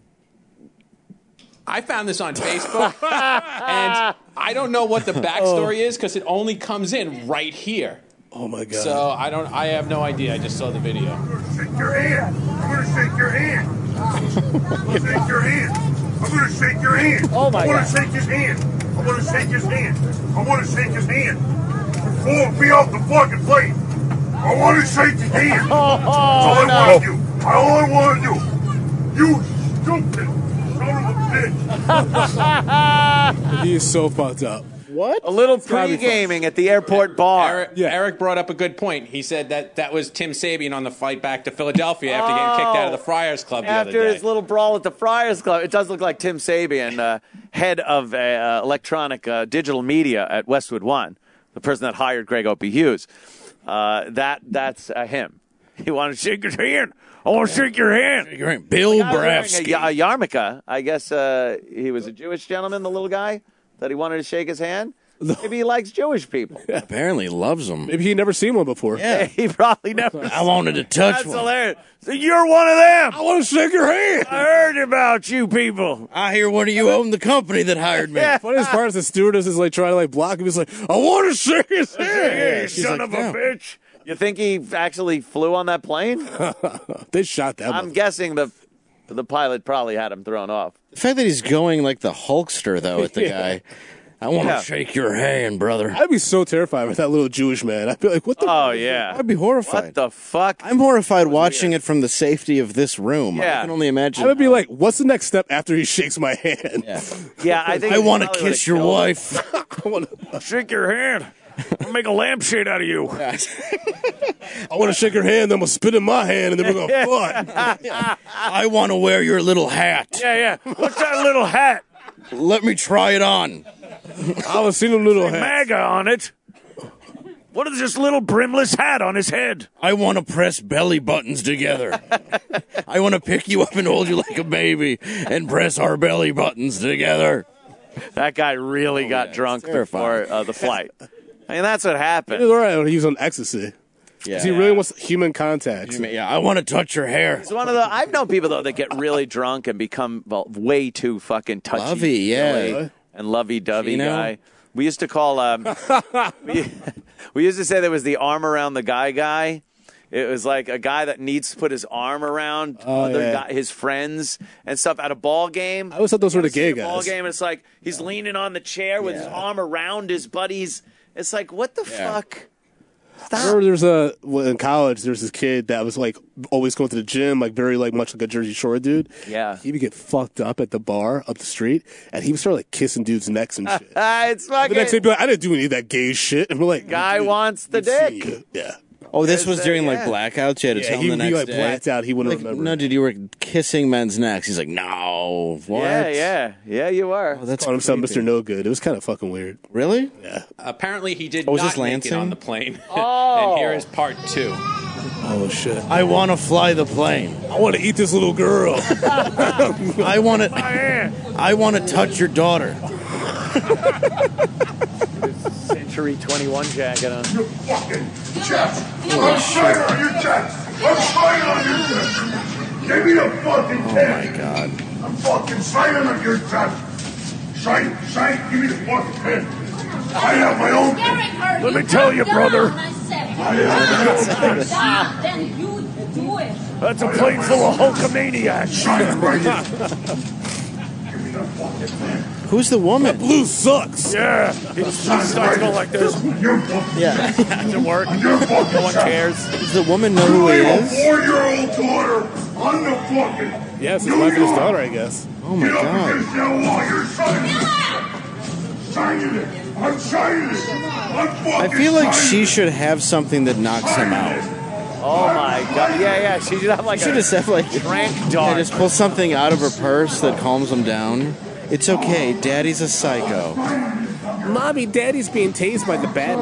I found this on Facebook, and I don't know what the backstory is because it only comes in right here. Oh my god! So I don't. I have no idea. I just saw the video. Shake your hand. I'm gonna shake your hand. I'm gonna shake your hand. I'm gonna shake your hand. Oh my I wanna God. shake his hand. I wanna shake his hand. I wanna shake his hand. Before me off the fucking plane. I wanna shake his hand. That's all I wanna do. All I wanna do. You stupid son of a bitch. He is so fucked up. What? A little gotta be pre-gaming at the airport bar. Eric, Eric brought up a good point. He said that that was Tim Sabian on the flight back to Philadelphia after getting kicked out of the Friars Club the other After day. his little brawl at the Friars Club, it does look like Tim Sabian, uh, head of uh, uh, electronic uh, digital media at Westwood One, the person that hired Greg Opie Hughes. Uh, that that's uh, him. He wanted to shake his hand. I want to shake your hand. Shake your hand. Bill The guy was wearing Bravsky. A, y- a yarmulke. I guess uh, he was a Jewish gentleman, the little guy, that he wanted to shake his hand. Maybe he likes Jewish people. Apparently loves them. Maybe he never seen one before. Yeah. He probably never. I wanted to touch That's one. hilarious. So you're one of them. I want to shake your hand. I heard about you people. I hear one of you own the company that hired me. Yeah. Funniest part is the stewardess is like trying to like block him. He's like, I want to shake his hand. Hey, She's son like, of a "No." bitch. You think he actually flew on that plane? They shot that. I'm motherfucker. guessing the the pilot probably had him thrown off. The fact that he's going like the Hulkster though at the Yeah. guy. I want to Yeah. shake your hand, brother. I'd be so terrified with that little Jewish man. I'd be like, what the? Oh yeah. I'd be horrified. What the fuck? I'm horrified watching it from the safety of this room. Yeah. I can only imagine. I would be like, what's the next step after he shakes my hand? Yeah. Yeah, I think I he want to probably kiss would've your killed him. wife. I want to. Shake your hand. I'll make a lampshade out of you. I want to shake her hand. Then we'll spit in my hand, and then we're gonna fuck. I want to wear your little hat. Yeah, yeah. What's that little hat? Let me try it on. I was seeing a little hat. MAGA on it. What is this little brimless hat on his head? I want to press belly buttons together. I want to pick you up and hold you like a baby and press our belly buttons together. That guy really got yeah, drunk it's terrifying. before uh, the flight. I mean, that's what happened. He's all right when he's on ecstasy. Yeah. He really wants human contact. Yeah, I want to touch your hair. It's one of the. I've known people though that get really drunk and become well, way too fucking touchy, Lovey, yeah. feely and lovey-dovey You know? guy. We used to call. Um, we, we used to say there was the arm around the guy guy. It was like a guy that needs to put his arm around Oh, other yeah. guy, his friends and stuff at a ball game. I always thought those were the See gay a Ball guys. game, and it's like he's leaning on the chair with his arm around his buddies. It's like, what the Yeah. fuck? I Stop. remember there's a well, in college. There's this kid that was like always going to the gym, like very like much like a Jersey Shore dude. Yeah. He would get fucked up at the bar up the street, and he would start like kissing dudes' necks and shit. it's The fucking. next day, he'd be like, I didn't do any of that gay shit. And we're like, Guy dude, wants the good to see dick. you. Yeah. Oh, this Is was that- during like yeah. blackouts. You had to Yeah, tell he him the would be next like day. blacked out. He wouldn't Like, remember. no, dude, you were kissing men's necks. He's like, no. What? Yeah, yeah, yeah. You were. Oh, that's Calling himself creepy. Mister No Good. It was kind of fucking weird. Really? Yeah. Apparently, he did Oh, was not this make it Lansing? on the plane. Oh. And here is part two. Oh shit. I want to fly the plane. I want to eat this little girl. I want to. I want to touch your daughter. Century twenty-one jacket on. Your fucking chest. I'm signing on your chest. I'm signing on your chest. Give me the fucking Oh pen. my god. I'm fucking signing on your chest. Sign, sign, give me the fucking pen. I have my own pen. Let me tell you, brother. I have my own pen. Then you do it. That's a plane full of Hulkamaniacs. Sign it right here. Who's the woman? Blue sucks. Yeah. He starts going like this. Yeah. To work. No one cares. Does the woman know who he I have a is? four-year-old daughter. I'm the fucking. Yes, his wife and his daughter, I guess. Oh my god. You're signing it. I'm signing it. I'm fucking I feel like signing she it. should have something that knocks him out. Oh my god. Yeah, yeah. She should have like She a just have like trank yeah, dog. just pull something out of her purse that calms him down. It's okay. Daddy's a psycho. Mommy, Daddy's being tased by the bad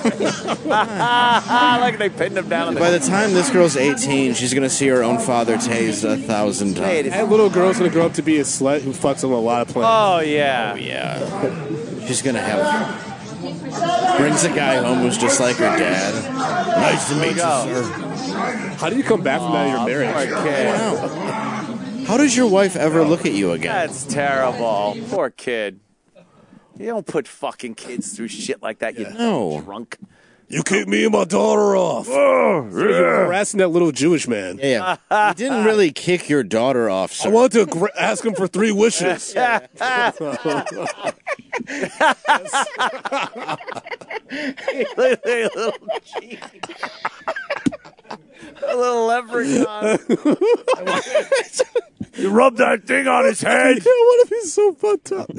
guy. Like they pinned him down. On the By the time this girl's eighteen, she's gonna see her own father tased a thousand times. That little girl's gonna grow up to be a slut who fucks on a lot of planes. Oh yeah. Oh yeah. She's gonna have. Brings a guy home who's just like her dad. Nice to meet you, sir. How do you come back from that in your marriage? Okay. How does your wife ever look at you again? That's terrible. Poor kid. You don't put fucking kids through shit like that. You No. drunk. You kicked me and my daughter off. Oh, so you're harassing that little Jewish man. Yeah, yeah. You didn't really kick your daughter off, sir. I want to gr- ask him for three wishes. little cheek. A little leprechaun. You rub that thing on his head. What if he's so fucked up?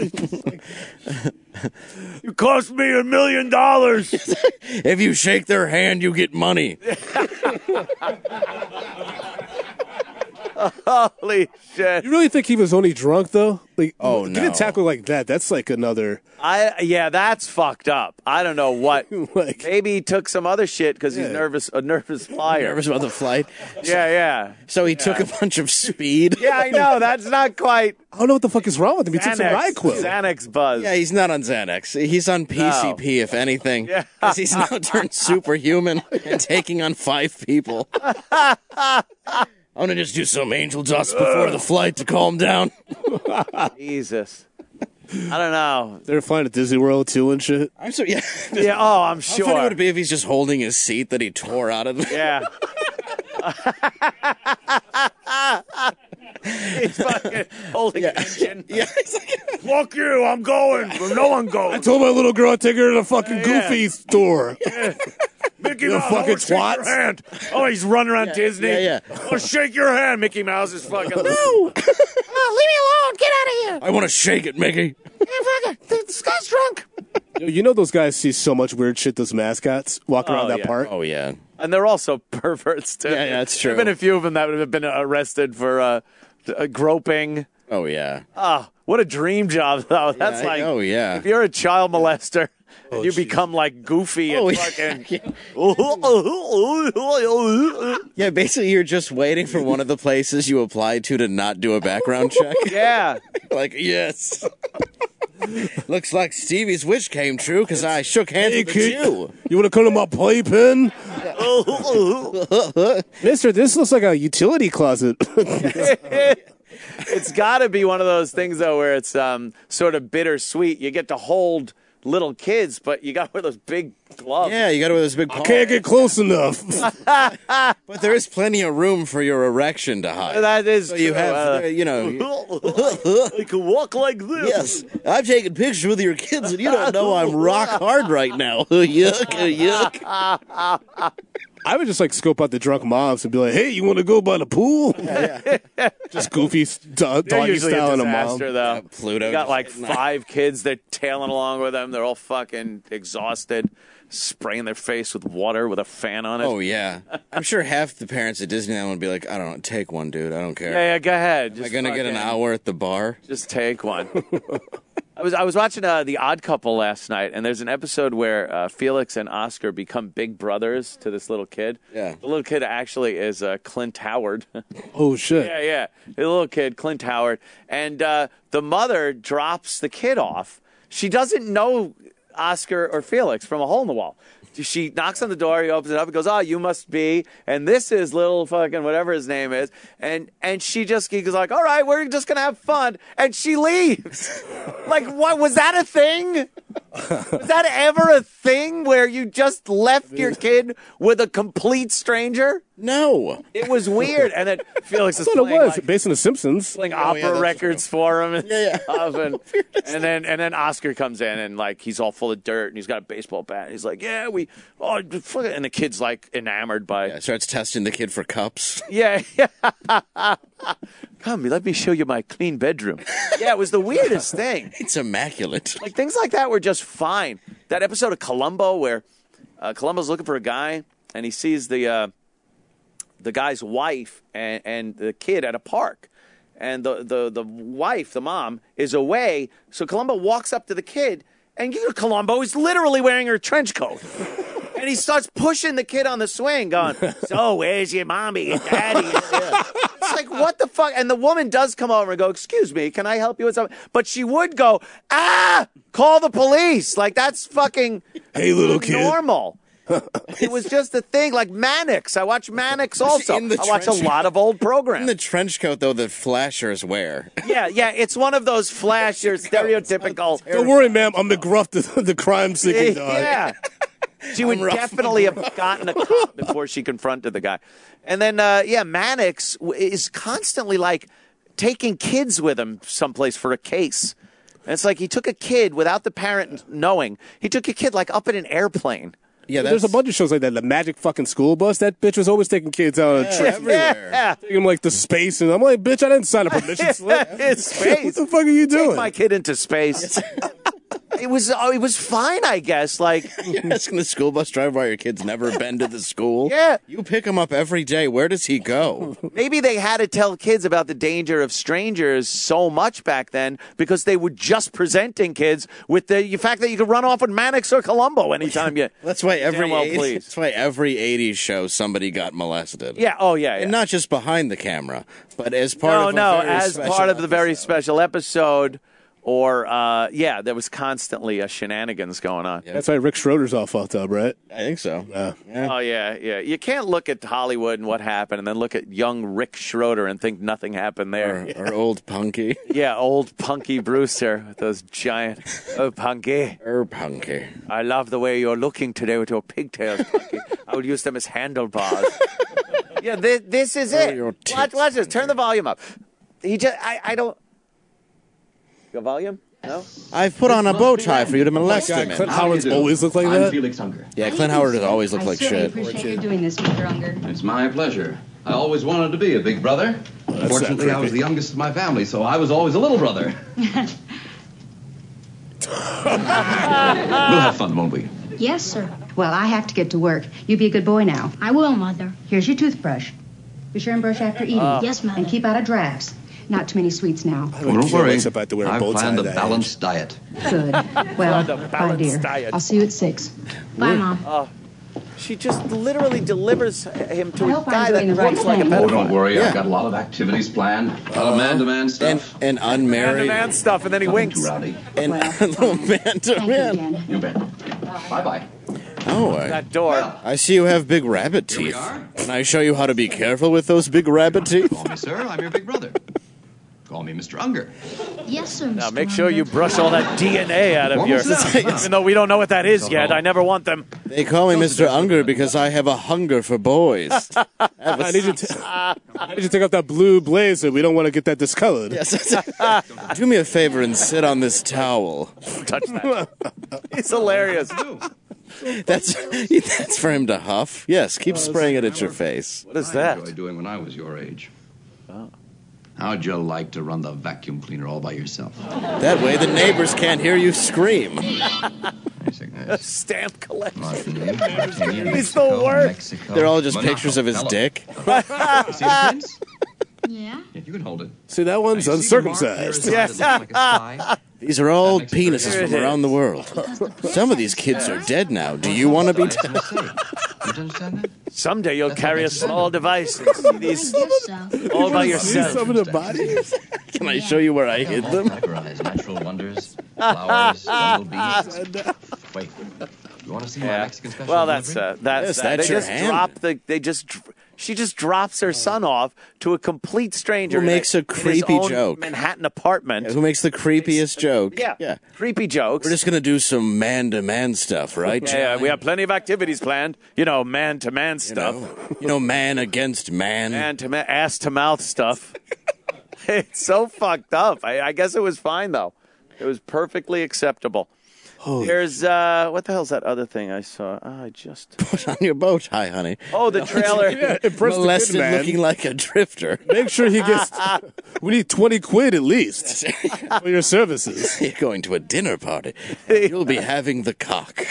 You cost me a million dollars. If you shake their hand, you get money. Holy shit. You really think he was only drunk, though? Like, Oh, get no. a tackle like that. That's like another. I yeah, that's fucked up. I don't know what. Like- Maybe he took some other shit because he's Yeah. nervous. A nervous flyer. Nervous about the flight. Yeah, yeah, So he took a bunch of speed. yeah. I know that's not quite I don't know what the fuck is wrong with him. He took some Xanax, NyQuil. Xanax buzz. Yeah, he's not on Xanax. He's on P C P, if anything. Yeah. 'Cause he's now turned superhuman and taking on five people. I'm gonna just do some angel dust before the flight to calm down. Jesus. I don't know. They're flying to Disney World too and shit. I'm so yeah. Yeah. Oh, I'm How sure. funny would it be if he's just holding his seat that he tore out of? The- Yeah. He's fucking holding Yeah. engine. Yeah, he's like, Fuck you, I'm going where no one I goes. told my little girl I'd take her to the fucking Yeah. Goofy store. Mickey You Mouse, fucking I wanna shake twats. your hand. Oh, he's running around Yeah, Disney. yeah, yeah. I want to shake your hand. Mickey Mouse is fucking. No. Oh, leave me alone. Get out of here. I want to shake it, Mickey. This guy's drunk. Yo, you know those guys see so much weird shit, those mascots, walking Oh, around that yeah. park? Oh yeah. And they're also perverts too. Yeah, yeah, that's true. There've been a few of them that would have been arrested for uh, uh, groping. Oh yeah. Ah, what a dream job though. That's Yeah, like, oh, yeah. if you're a child molester. Oh, you geez. become like Goofy Oh, and yeah. fucking. Yeah, basically you're just waiting for one of the places you applied to to not do a background check. Yeah. Like, yes. Looks like Stevie's wish came true because I shook hands Hey, with a kid, Jew. you want to come to my playpen? Mister, this looks like a utility closet. It's got to be one of those things though, where it's um, sort of bittersweet. You get to hold little kids, but you got to wear those big gloves. Yeah, you got to wear this big paw. Can't get close enough. But there is plenty of room for your erection to hide. That is So you true. have, Uh, uh, you know. I can walk like this. Yes, I'm taking pictures with your kids, and you don't know I'm rock hard right now. Yuck, yuck. I would just like scope out the drunk moms and be like, "Hey, you want to go by the pool?" Just Goofy do- They're doggy usually style a and a mom. disaster, though. Yeah, Pluto You got just like getting- five kids. They're tailing along with them. They're all fucking exhausted, spraying their face with water with a fan on it. Oh, yeah. I'm sure half the parents at Disneyland would be like, I don't know, take one, dude. I don't care. Yeah, yeah, go ahead. Am Just I going to get an fucking- hour at the bar? Just take one. I was I was watching uh, The Odd Couple last night, and there's an episode where uh, Felix and Oscar become big brothers to this little kid. Yeah. The little kid actually is uh, Clint Howard. Oh shit! Yeah, yeah. The little kid, Clint Howard. And uh, the mother drops the kid off. She doesn't know Oscar or Felix from a hole in the wall. She knocks on the door, he opens it up, and goes, "Oh, you must be," and this is little fucking whatever his name is, and and she just he goes like, "All right, we're just gonna have fun," and she leaves. Like, what was that a thing? Was that ever a thing where you just left your kid with a complete stranger? No. It was weird. And then Felix is That's what it playing, was. like, Based on The Simpsons. playing Oh, opera yeah, that's records for him and Yeah, yeah. stuff. And, and then and then Oscar comes in and like he's all full of dirt and he's got a baseball bat. He's like, yeah, we oh fuck it. And the kid's like enamored by Yeah, starts testing the kid for cups. Yeah, yeah. Come, let me show you my clean bedroom. Yeah, it was the weirdest thing. It's immaculate. Like things like that were just fine. That episode of Columbo where uh, Columbo's looking for a guy and he sees the uh, the guy's wife and, and the kid at a park. And the, the, the wife, the mom, is away. So Columbo walks up to the kid, and you know, Columbo is literally wearing her trench coat. And he starts pushing the kid on the swing, going, so where's your mommy and daddy? It's like, what the fuck? And the woman does come over and go, excuse me, can I help you with something? But she would go, ah, call the police. Like, that's fucking Hey, little kid. normal. It was just a thing, like Mannix. I watch Mannix also. In the I watch a trench- lot of old programs. In the trench coat, though, that flashers wear. Yeah, yeah, it's one of those flasher, stereotypical. Don't worry, ma'am. I'm McGruff, the, the crime-seeking dog. Yeah. She would Rough definitely have gotten a cop before she confronted the guy. And then, uh, yeah, Mannix w- is constantly, like, taking kids with him someplace for a case. And it's like he took a kid without the parent knowing. He took a kid, like, up in an airplane. Yeah, There's a bunch of shows like that. The Magic fucking School Bus. That bitch was always taking kids out on a trip. everywhere. Yeah. Taking them like to space, and I'm like, bitch, I didn't sign up for mission slip. It's space. What the fuck are you Take doing? my kid into space. It was oh, it was fine, I guess. Like, You're asking the school bus driver why your kid's never been to the school? Yeah. You pick him up every day. Where does he go? maybe they had to tell kids about the danger of strangers so much back then because they were just presenting kids with the fact that you could run off with Mannix or Columbo anytime you. That's why every Damn well, eighties, please. that's why every eighties show somebody got molested. Yeah. Oh, yeah. yeah. And not just behind the camera, but as part no, of a no, very as special part of the very episode. special episode, or uh, yeah, there was constantly uh, shenanigans going on. That's why Rick Schroeder's all fucked up, right? I think so. Yeah. Oh yeah, yeah. You can't look at Hollywood and what happened, and then look at young Rick Schroeder and think nothing happened there. Or, or old Punky. Yeah, old Punky Brewster with those giant. Oh, Punky. Or Punky. I love the way you're looking today with your pigtails, Punky. I would use them as handlebars. Yeah, this, this is Or it. your tits. Watch, watch this. Turn the volume up. He just, I, I don't. Your volume? No. I've put on a bow tie for you to molest God, him in. Clint Howard's always looked like I'm that. Felix Unger. Yeah, Clint Howard has always looked I like certainly shit. appreciate you doing this, Mister Unger. It's my pleasure. I always wanted to be a big brother. that's Fortunately, not I was creepy. the youngest of my family, so I was always a little brother. We'll have fun, won't we? Yes, sir. Well, I have to get to work. You be a good boy now. I will, Mother. Here's your toothbrush. Be sure and brush after eating. Yes, Mother. And keep out of drafts. Not too many sweets now. Oh, don't worry. Except I have to wear a I've bow tie planned a that balanced diet. Good. Well, Planned a bye, balanced dear. diet. I'll see you at six. Bye, Mom. Oh, she just literally delivers him to I a hope I'm guy that doing the right looks like a thing. Oh, pedophile. don't worry. Yeah. I've got a lot of activities planned. A lot of man-to-man And, stuff. and Man to unmarried. man stuff, and then he Nothing winks. too rowdy. And little man to Thank you man. again. You bet. Bye-bye. Oh, I, That door. I see you have big rabbit Here we teeth. are. Can I show you how to be careful with those big rabbit teeth? Call me sir. I'm your big brother. Call me Mister Unger. Yes, sir, Now make sure you brush all that D N A out of Warm your. us down. Even though we don't know what that is yet, I never want them. They call me Mister Unger because I have a hunger for boys. I need you to, I need you to take off that blue blazer. We don't want to get that discolored. Yes. Do me a favor and sit on this towel. Touch that. He's hilarious. That's that's for him to huff. Yes, keep spraying it at your face. What is I that? enjoyed doing when I was your age. How'd you like to run the vacuum cleaner all by yourself? That way the neighbors can't hear you scream. Stamp collection. He's He's the worst. Mexico. They're all just Monaco, pictures of his Hello. dick. You see the prints? Yeah? Yeah, you can hold it. See, that one's Now, you see the mark there uncircumcised. inside that looks like a sky? These are all That makes it penises Here from it around the world. Some of these kids are dead now. Do you want to be That's dead? what I say. You understand that? Someday you'll That's carry what a makes it small device and see these all by See yourself. some of the bodies. Can I show you where I hid them? Categorize natural wonders, flowers, jungle beasts. Wait, you want to see my Yeah. Mexican special Well, that's delivery? uh, that's Yes, uh, that's they your just hand. drop the they just dr- She just drops her son off to a complete stranger. Who in makes a in his creepy own joke. Manhattan apartment. Who makes the creepiest joke? Yeah, yeah. Creepy jokes. We're just going to do some man-to-man stuff, right? Yeah, we have plenty of activities planned. You know, man-to-man stuff. You know, you know man against man. Man-to-man, ass-to-mouth stuff. It's so fucked up. I, I guess it was fine, though. It was perfectly acceptable. Holy There's, uh, what the hell's that other thing I saw? Oh, I just... Put on your bow tie, honey. Oh, the trailer. Yeah, impress the Molested kid, man. looking like a drifter. Make sure he gets. We need twenty quid at least for your services. You're going to a dinner party. You'll be having the cock.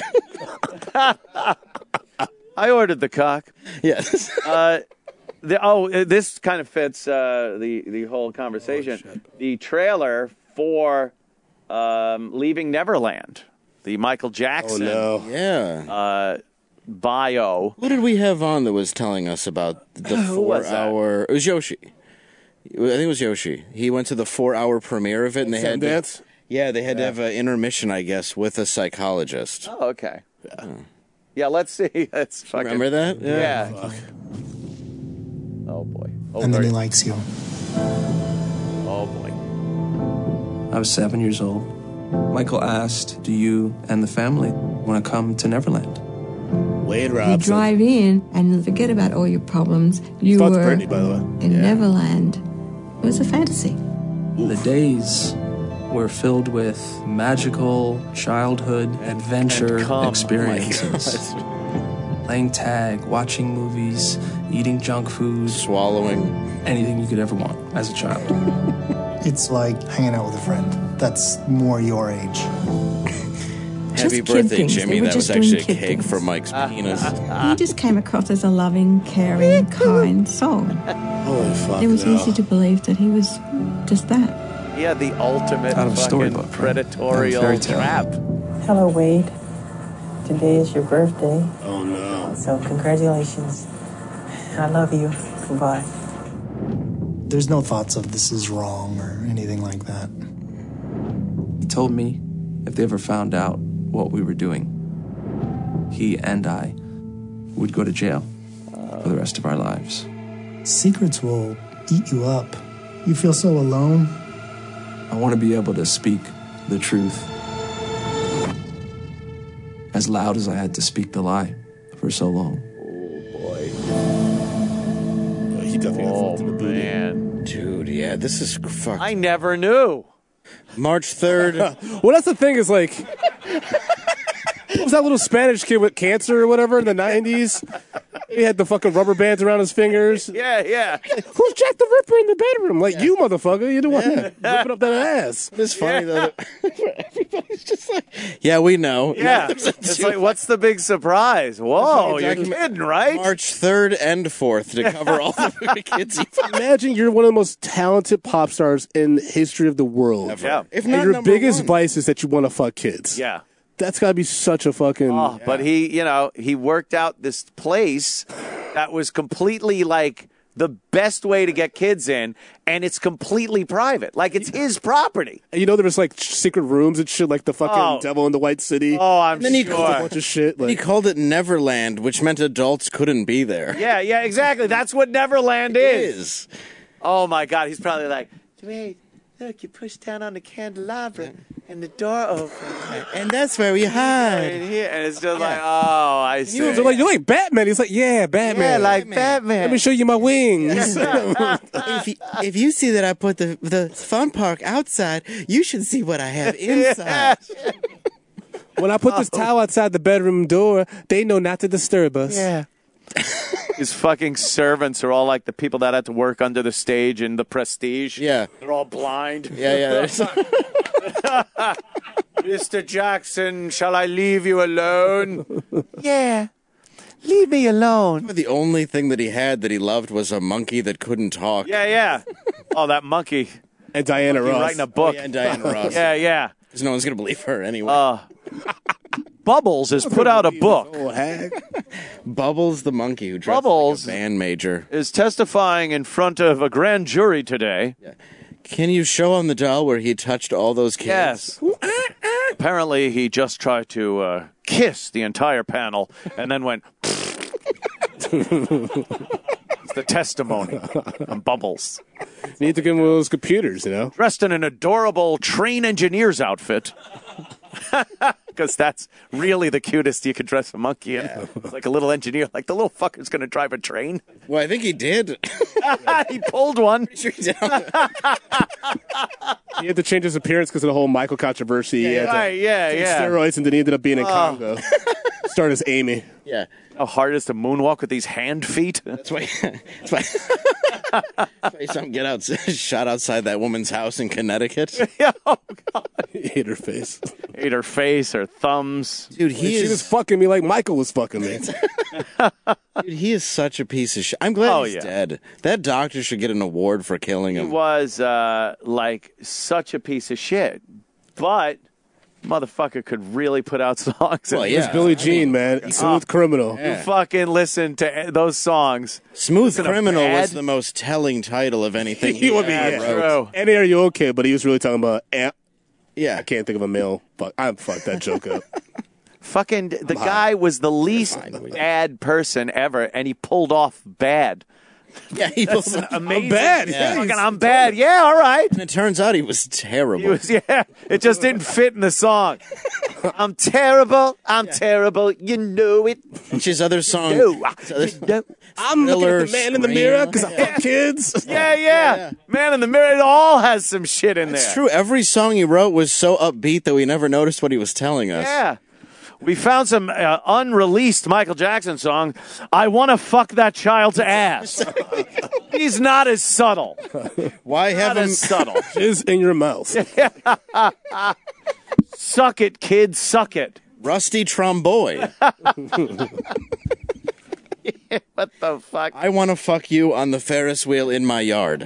I ordered the cock. Yes. Uh, the, oh, uh, this kind of fits uh, the, the whole conversation. Oh, the trailer for um, Leaving Neverland. The Michael Jackson Oh, no. Yeah. uh, bio. Who did we have on that was telling us about the Who was that? four-hour... It was Yoshi. I think it was Yoshi. He went to the four-hour premiere of it, and they had to, Sundance? yeah, they had to have an intermission, I guess, with a psychologist. Oh, okay. Yeah, yeah let's see. Let's fucking, Remember that? Yeah. Oh, boy. Oh, And then very- he likes you. Oh, boy. I was seven years old. Michael asked, do you and the family want to come to Neverland? Wade You Robson. drive in and forget about all your problems. You Thoughts were Brittany, by the way. in Neverland. It was a fantasy. The days were filled with magical childhood adventure and cum. experiences. Playing tag, watching movies, eating junk food, swallowing anything you could ever want as a child. It's like hanging out with a friend that's more your age. Happy kid birthday, things. Jimmy. They were That was just doing actually a kid cake things. for Mike's penis. He just came across as a loving, caring, kind soul. Holy fuck. It was no. easy to believe that he was just that. He had the ultimate Out of a fucking storybook, right? predatorial Out of fairy tale. trap. Hello, Wade. Today is your birthday, Oh, no. so congratulations. I love you. Bye. There's no thoughts of this is wrong or anything like that. He told me if they ever found out what we were doing, he and I would go to jail for the rest of our lives. Secrets will eat you up. You feel so alone. I want to be able to speak the truth as loud as I had to speak the lie for so long. He definitely got Oh, fucked in the booty. man. Dude, yeah, this is fuck. I never knew. March third. Well, that's the thing is like, what was that little Spanish kid with cancer or whatever in the nineties? He had the fucking rubber bands around his fingers. Yeah, yeah. Who's Jack the Ripper in the bedroom? Like, you, motherfucker. You're the one ripping up that ass. It's funny, though. Everybody's just like, yeah, we know. Yeah. It's like, what's the big surprise? Whoa, you're kidding, right? March third and fourth to cover all the kids. Imagine you're one of the most talented pop stars in the history of the world. Ever. Yeah. If And not your number biggest one. vice is that you want to fuck kids. Yeah. That's got to be such a fucking... Oh, but he, you know, he worked out this place that was completely like the best way to get kids in, and it's completely private. Like it's his property. And you know, there was like secret rooms and shit, like the fucking Oh. Devil in the White City. Oh, I'm And then he sure. called a bunch of shit. And he Like, called it Neverland, which meant adults couldn't be there. Yeah, yeah, exactly. That's what Neverland It is. is. Oh my God, he's probably like, wait, look, you push down on the candelabra and the door opens. And that's where we Right hide. here, and it's just like, oh, I see. they're like, you're like Batman. He's like, yeah, Batman. Yeah, like Batman. Let me show you my wings. if, you, if you see that I put the the fun park outside, you should see what I have inside. When I put this towel outside the bedroom door, they know not to disturb us. Yeah. His fucking servants are all like the people that had to work under the stage in The Prestige. Yeah. They're all blind. Yeah, yeah. There's, Mister Jackson, shall I leave you alone? Yeah. Leave me alone. the only thing that he had that he loved was a monkey that couldn't talk. Yeah, yeah. Oh, that monkey. And Diana Monkey Ross. writing a book. Oh, yeah, and Diana Ross. Yeah, yeah. Because no one's going to believe her anyway. Uh, Bubbles has put out a book. Oh, hag. Bubbles the monkey who dressed Bubbles like a band major. is testifying in front of a grand jury today. Can you show on the doll where he touched all those kids? Yes. Apparently, he just tried to uh, kiss the entire panel and then went. It's the testimony on Bubbles. You need to give him one of those computers, you know? Dressed in an adorable train engineer's outfit. Because that's really the cutest you could dress a monkey in. Yeah. It's like a little engineer. Like, the little fucker's going to drive a train. Well, I think he did. He pulled one. He had to change his appearance because of the whole Michael controversy. Yeah, he had to right, yeah, take yeah. steroids, and then he ended up being in Oh. Congo. Start as Amy. Yeah. How hard it is to moonwalk with these hand feet. That's why. That's why. That's why he saw him get out, shot outside that woman's house in Connecticut. Yeah, oh God. He hit her face. Ate her face, her thumbs. Dude, he she is. was fucking me like Michael was fucking me. Dude, he is such a piece of shit. I'm glad Oh, he's yeah. dead. That doctor should get an award for killing He him. was uh, like such a piece of shit, but motherfucker could really put out songs. Well, It was yeah. Billie Jean, man. Smooth Criminal. You fucking listen to those songs. Smooth Listen to Criminal Bad. was the most telling title of anything he, He would be, ever yeah. wrote. True. And Are You Okay? But he was really talking about. eh, Yeah. I can't think of a male. Fuck, I fucked that joke up. Fucking the guy was the least bad person ever, and he pulled off bad. Yeah, he was Amazing. I'm bad. Yeah. Fucking, I'm bad. Yeah, all right. And it turns out he was terrible. He was, yeah, it just didn't fit in the song. I'm terrible. I'm terrible. You know it. And his other song. No. his other- You know. I'm looking Thriller, at the man in the Scream. mirror because I fuck kids. Yeah, yeah, Man in the Mirror, it all has some shit in there. It's true. Every song he wrote was so upbeat that we never noticed what he was telling us. Yeah. We found some uh, unreleased Michael Jackson song. I want to fuck that child's ass. He's not as subtle. Why Not have him? as subtle. Is in your mouth. Suck it, kid. Suck it. Rusty Tromboy. What the fuck? I want to fuck you on the Ferris wheel in my yard.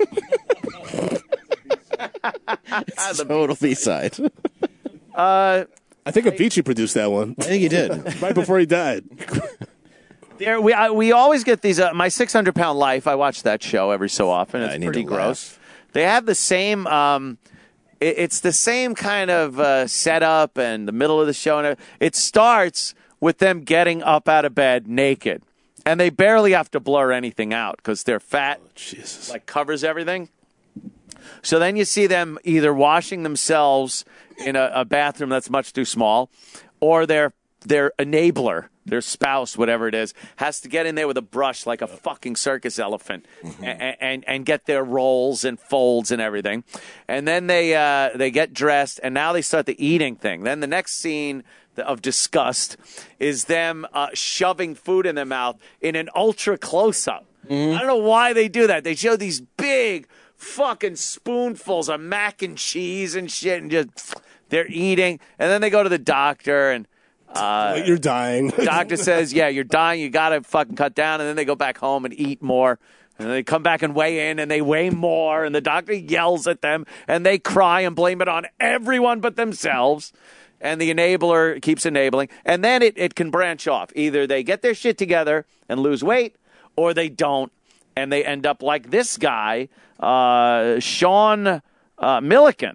It's a total B-side. Uh, I think Avicii produced that one. I think he did. Right before he died. there, we I, we always get these. Uh, My six hundred pound Life. I watch that show every so often. It's I need pretty to gross. They have the same. Um, it, it's the same kind of uh, setup and the middle of the show. And it, it starts with them getting up out of bed naked, and they barely have to blur anything out because they're fat. Oh, Jesus. Like covers everything. So then you see them either washing themselves in a, a bathroom that's much too small, or their their enabler, their spouse, whatever it is, has to get in there with a brush like a fucking circus elephant, mm-hmm. and, and and get their rolls and folds and everything, and then they uh, they get dressed, and now they start the eating thing. Then the next scene of disgust is them uh, shoving food in their mouth in an ultra close up. Mm-hmm. I don't know why they do that. They show these big fucking spoonfuls of mac and cheese and shit, and just they're eating, and then they go to the doctor, and uh, Like you're dying. the doctor says, "Yeah, you're dying. You gotta fucking cut down." And then they go back home and eat more, and then they come back and weigh in, and they weigh more, and the doctor yells at them, and they cry and blame it on everyone but themselves. And the enabler keeps enabling, and then it, it can branch off. Either they get their shit together and lose weight, or they don't, and they end up like this guy. Uh, Sean uh, Milliken.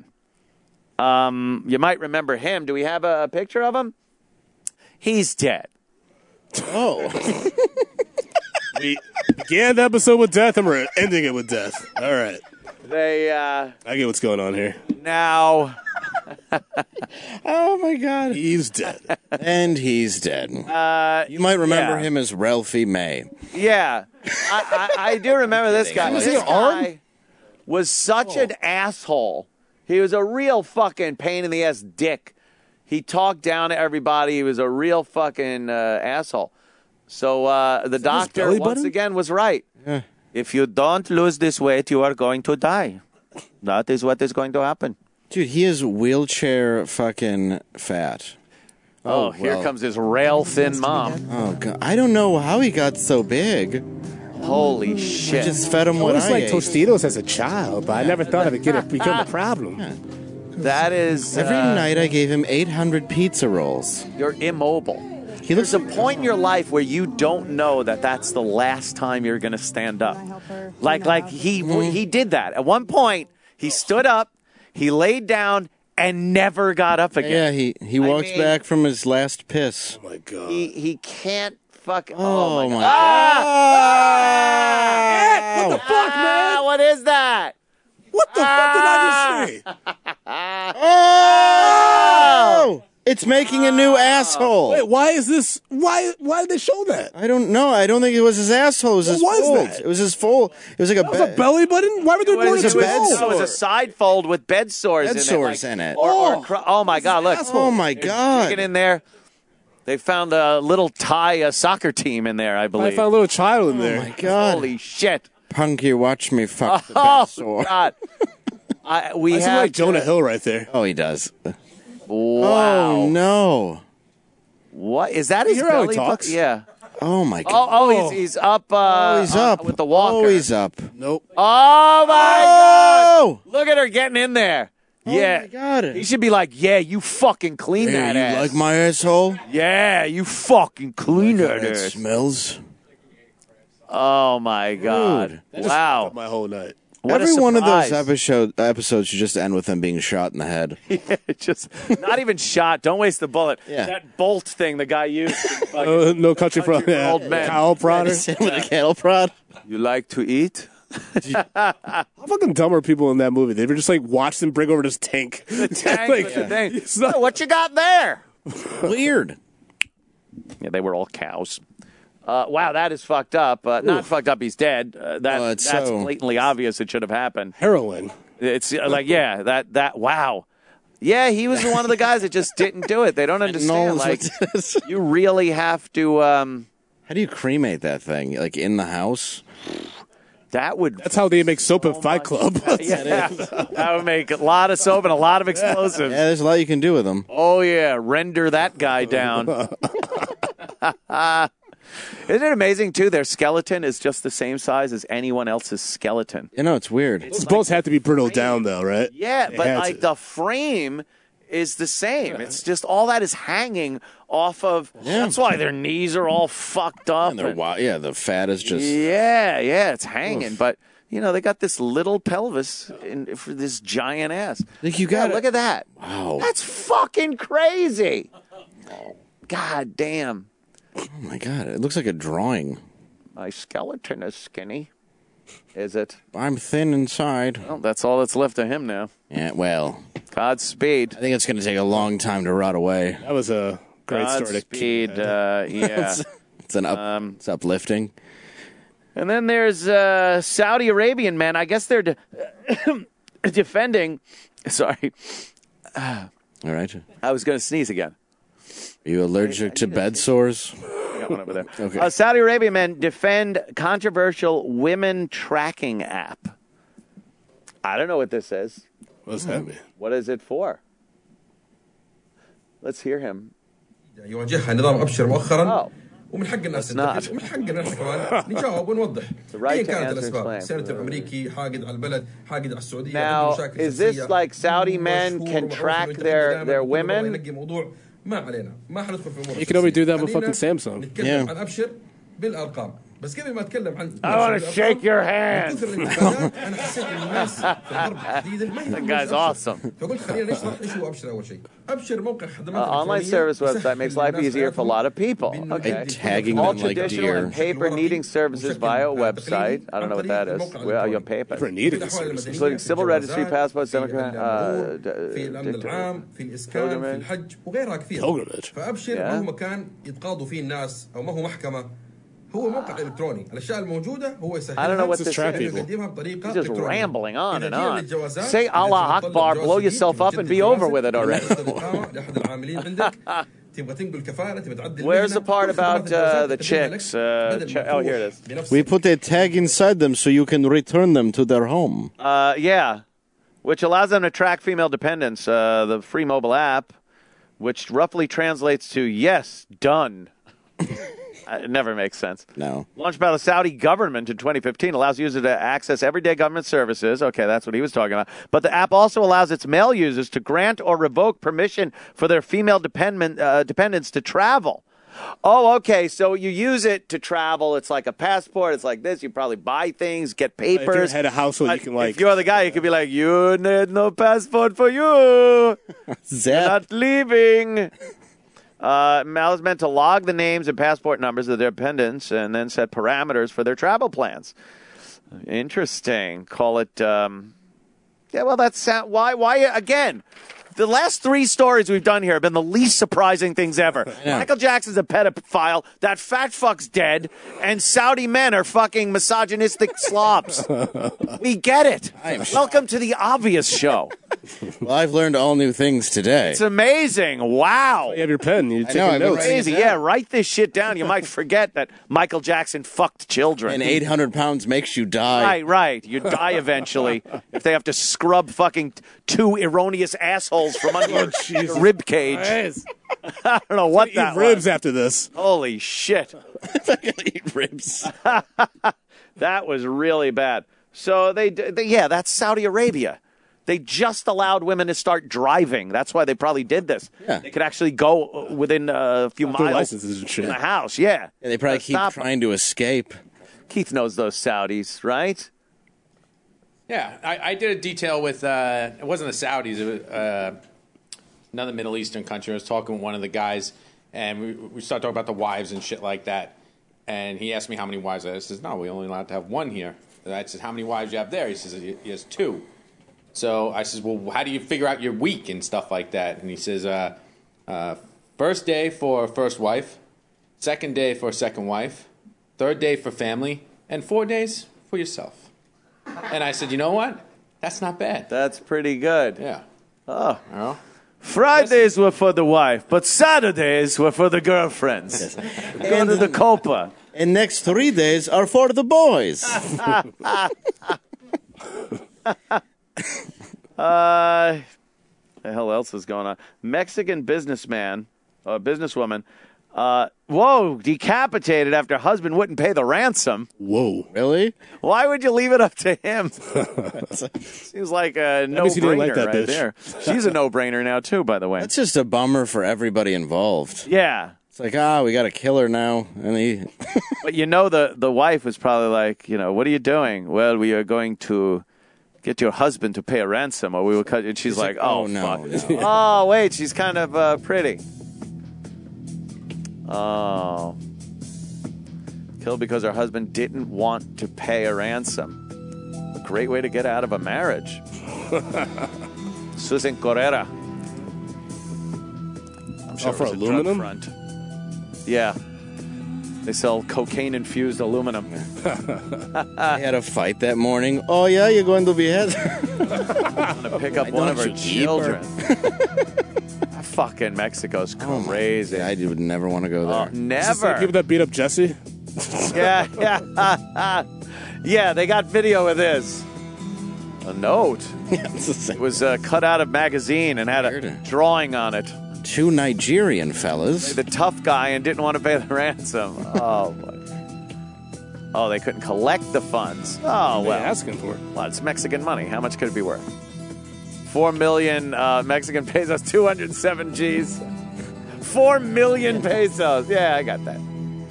Um, you might remember him. Do we have a, a picture of him? He's dead. Oh. We began the episode with death, and we're ending it with death. All right. They uh, I get what's going on here. now. Oh, my God. He's dead. And he's dead. Uh, You might remember yeah. him as Ralphie May. Yeah, I, I, I do remember this guy. Was This he an arm? guy was such an asshole. He was a real fucking pain in the ass dick. He talked down to everybody. He was a real fucking uh, asshole. So uh, the doctor, belly once button? again, was right. Yeah. If you don't lose this weight, you are going to die. That is what is going to happen. Dude, he is wheelchair fucking fat. Oh, here well. comes his rail thin mom. Oh, God. I don't know how he got so big. Holy I shit. just fed him I what always I like ate. Tostitos as a child, but I never thought it would get a, become a problem. That is. Every uh, night I gave him eight hundred pizza rolls. You're immobile. He There's looks a point in your life where you don't know that that's the last time you're going to stand up. Like, like he he did that. At one point, he stood up, he laid down, and never got up again. Yeah, he, he I walks mean- back from his last piss. Oh, my God. He he can't fuck. Oh, Oh, my my god! Ah! what is that? What the fuck did I just see? Oh! It's making a new asshole. Wait, why is this? Why? Why did they show that? I don't know. I don't think it was his asshole. It was his What was fold. that? It was his fold. It was like a, That was a belly button. Why were they It was, doing it, it? was, it was a side fold with bed sores Bed in sores it. like- in it. Or, or Oh. cr- oh my God! Look. Oh my God! Get in there. They found a little Thai uh, soccer team in there, I I believe. found a little child in there. Oh my God! Holy shit! Punky, watch me fuck the Oh bed sore. God! I, we I sound have like Jonah to- Hill right there. Oh, he does. Wow! Oh no! What is that? His You hear how he belly talks? bu- Yeah. Oh my God! Oh, oh, he's he's up. Uh, Oh, he's uh, up with the walker. Oh, he's up. Nope. Oh my Oh! God! Look at her getting in there. Yeah. my God. He should be like, yeah, you fucking clean Hey, that you ass. like my asshole? Yeah, you fucking clean How that it ass. smells. Oh my God! That just Wow. fucked up my whole night. What a Every one of those surprise. episode, episodes should just end with him being shot in the head. Yeah, just not even shot. Don't waste the bullet. Yeah. That bolt thing the guy used. Fucking- Uh, no country for Country for yeah. old men. Cow prodder. With a cattle prod. you like to eat? How fucking dumb are people in that movie? They were just like watch them bring over this tank. The tank Like, with the thing. it's not- Oh, what you got there? Weird. Yeah, they were all cows. Uh, wow, that is fucked up. Uh, not fucked up. He's dead. Uh, that, Well, it's that's so- blatantly obvious. It should have happened. Heroin. It's uh, like, yeah, that that. Wow. Yeah, he was one of the guys that just didn't do it. They don't understand. knows Like, what it is. you really have to. Um, How do you cremate that thing? Like in the house? that would. That's how they make soap in Fight Club. Yeah, that would make a lot of soap and a lot of explosives. Yeah, there's a lot you can do with them. Oh yeah, render that guy down. Isn't it amazing too? Their skeleton is just the same size as anyone else's skeleton. You know, it's weird. Those boats have to be brittled down, though, right? Yeah, They but had like to. the frame is the same. It's just all that is hanging off of. Yeah. That's why their knees are all fucked up. And they're and- wi- yeah, the fat is just. yeah, yeah, it's hanging, but. You know, they got this little pelvis in, for this giant ass. Like you got Yeah, look at that. Wow. That's fucking crazy. God damn. Oh my God! It looks like a drawing. My skeleton is skinny. Is it? I'm thin inside. Well, that's all that's left of him now. Yeah. Well, Godspeed. I think it's going to take a long time to rot away. That was a great story. To Godspeed. Uh, yeah. it's, it's an up. Um, it's uplifting. And then there's uh, Saudi Arabian men. I guess they're de- defending. Sorry. All right. I was going to sneeze again. Are you allergic to bed sores? I got one over there. Okay. Uh, Saudi Arabian men defend controversial women tracking app. I don't know what this is. What does that mean? What is it for? Let's hear him. يواجهها نظام ابشر مؤخرا Oh. ومن حق الناس It's not. تنتقد ومن حقنا احنا كمان نجاوب ونوضح The right ايا to كانت answer الاسباب and explain. السيناتور الامريكي حاقد على البلد حاقد على السعوديه Now, عنده مشاكل is this سياسية. like Saudi men مشهور can ومعروف track إنه their ينتقد their دائماً كل مرة women? ينقي موضوع ما علينا ما حندخل في امور You can only do that with خلينا fucking Samsung. نتكلم Yeah. عن ابشر بالارقام بس قبل ما اتكلم عن I want to shake your hand. من كثر الانتقادات انا حسيت ان الناس في الغرب تحديدا ما That يفهمون guy's أبشر. awesome. فقلت خلينا نشرح ايش هو ابشر اول شيء ابشر موقع خدمات Uh, online service website makes life easier for a lot of people. Okay. tagging All them like traditional deer. and paper needing services via a website. I don't know what that is. Well, your paper. For needing services. Including civil registry, passports, Democrat, uh, في الامن العام في الاسكان في pilgrimage. الحج وغيرها كثير Pilgrimage. فابشر Yeah. ما هو مكان يتقاضوا فيه الناس او ما هو محكمه هو موقع الكتروني الاشياء الموجوده هو يسهلها I don't know what this track is. people. يقدمها بطريقه He's just إلكترونية. rambling on إذا and جينا on. للجوازات، Say إذا Allah تتطلب Akbar, جواز blow جديد، yourself up تجدد and be over جوازك، with it تبغى already. تاخذ الإقامة لأحد العاملين عندك تبغى تنقل كفاله تبغى تعدل Where's المهنة، the part كل about خدمات uh, الجوازات the تقدمها لك chicks? Uh, بدل ch- ما oh, here it تروح is. بنفسك. We put a tag inside them so you can return them to their home. Uh, yeah, which allows them to track female dependents. Uh, the free mobile app, which roughly translates to "yes, done." Uh, It never makes sense. No. Launched by the Saudi government in twenty fifteen, allows users to access everyday government services. Okay, that's what he was talking about. But the app also allows its male users to grant or revoke permission for their female dependent, uh, dependents to travel. Oh, okay. So you use it to travel. It's like a passport. It's like this. You probably buy things, get If you're papers. head of household, you Uh, can like. If you're the guy, you could be like, you need no passport for you. You're not leaving. Uh, Mal is meant to log the names and passport numbers of their dependents and then set parameters for their travel plans. Interesting. Call it. Um, yeah, well, that's uh, why. Why again? The last three stories we've done here have been the least surprising things ever. Michael Jackson's a pedophile. That fat fuck's dead, and Saudi men are fucking misogynistic slobs. We get it. Welcome to the obvious show. Well, I've learned all new things today. It's amazing. Wow. You have your pen. You take know, notes. Crazy. Yeah, write this shit down. You might forget that Michael Jackson fucked children. And eight hundred pounds makes you die. Right, right. You die eventually if they have to scrub fucking two erroneous assholes from under your rib cage. I don't know what that eat ribs was. after this. Holy shit. Eat ribs. That was really bad. So they, they, yeah, that's Saudi Arabia. They just allowed women to start driving. That's why they probably did this. Yeah. They could actually go within a few Not through miles licenses and shit. in the house. Yeah. Yeah, they probably Gotta keep stop trying to escape. Keith knows those Saudis, right? Yeah, I, I did a detail with, uh, it wasn't the Saudis, it was uh, another Middle Eastern country. I was talking with one of the guys, and we, we started talking about the wives and shit like that. And he asked me how many wives I had. I says, no, we only allowed to have one here. And I said, how many wives do you have there? He says, he has two. So I says, well, how do you figure out your week and stuff like that? And he says, uh, uh, first day for first wife, second day for second wife, third day for family, and four days for yourself. And I said, you know what? That's not bad. That's pretty good. Yeah. Oh. You know? Fridays were for the wife, but Saturdays were for the girlfriends. Go to the Copa. And next three days are for the boys. uh, the hell else is going on? Mexican businessman, uh, businesswoman, uh, whoa, decapitated after husband wouldn't pay the ransom. Whoa. Really? Why would you leave it up to him? Seems like a means he didn't no-brainer like that right bitch. there. She's a no-brainer now, too, by the way. That's just a bummer for everybody involved. Yeah. It's like, ah, we got to kill her now. And he... But you know, the, the wife was probably like, you know, what are you doing? Well, we are going to get your husband to pay a ransom, or we will cut you. And she's like, oh, oh, no, fuck. no. Oh, wait, she's kind of uh, pretty. Oh. Killed because her husband didn't want to pay a ransom. A great way to get out of a marriage. Susan Correra. I'm sure Oh, for it was a aluminum? drug front. Yeah. They sell cocaine-infused aluminum. They had a fight that morning. Oh, yeah, you're going to behead I'm going to pick up Why one of don't her you keep her? children. Fucking Mexico's crazy. Yeah, I would never want to go there. Oh, Is this the never. people that beat up Jesse? Yeah, yeah. Yeah, they got video of this. A note. Yeah, it's the same. It was uh, cut out of magazine and had a drawing on it. Two Nigerian fellas. The tough guy and didn't want to pay the ransom. Oh, boy. Oh, they couldn't collect the funds. Oh, What are well. they asking for? Well, it's Mexican money. How much could it be worth? Four million uh, Mexican pesos, two hundred seven G's. Four million pesos. Yeah, I got that.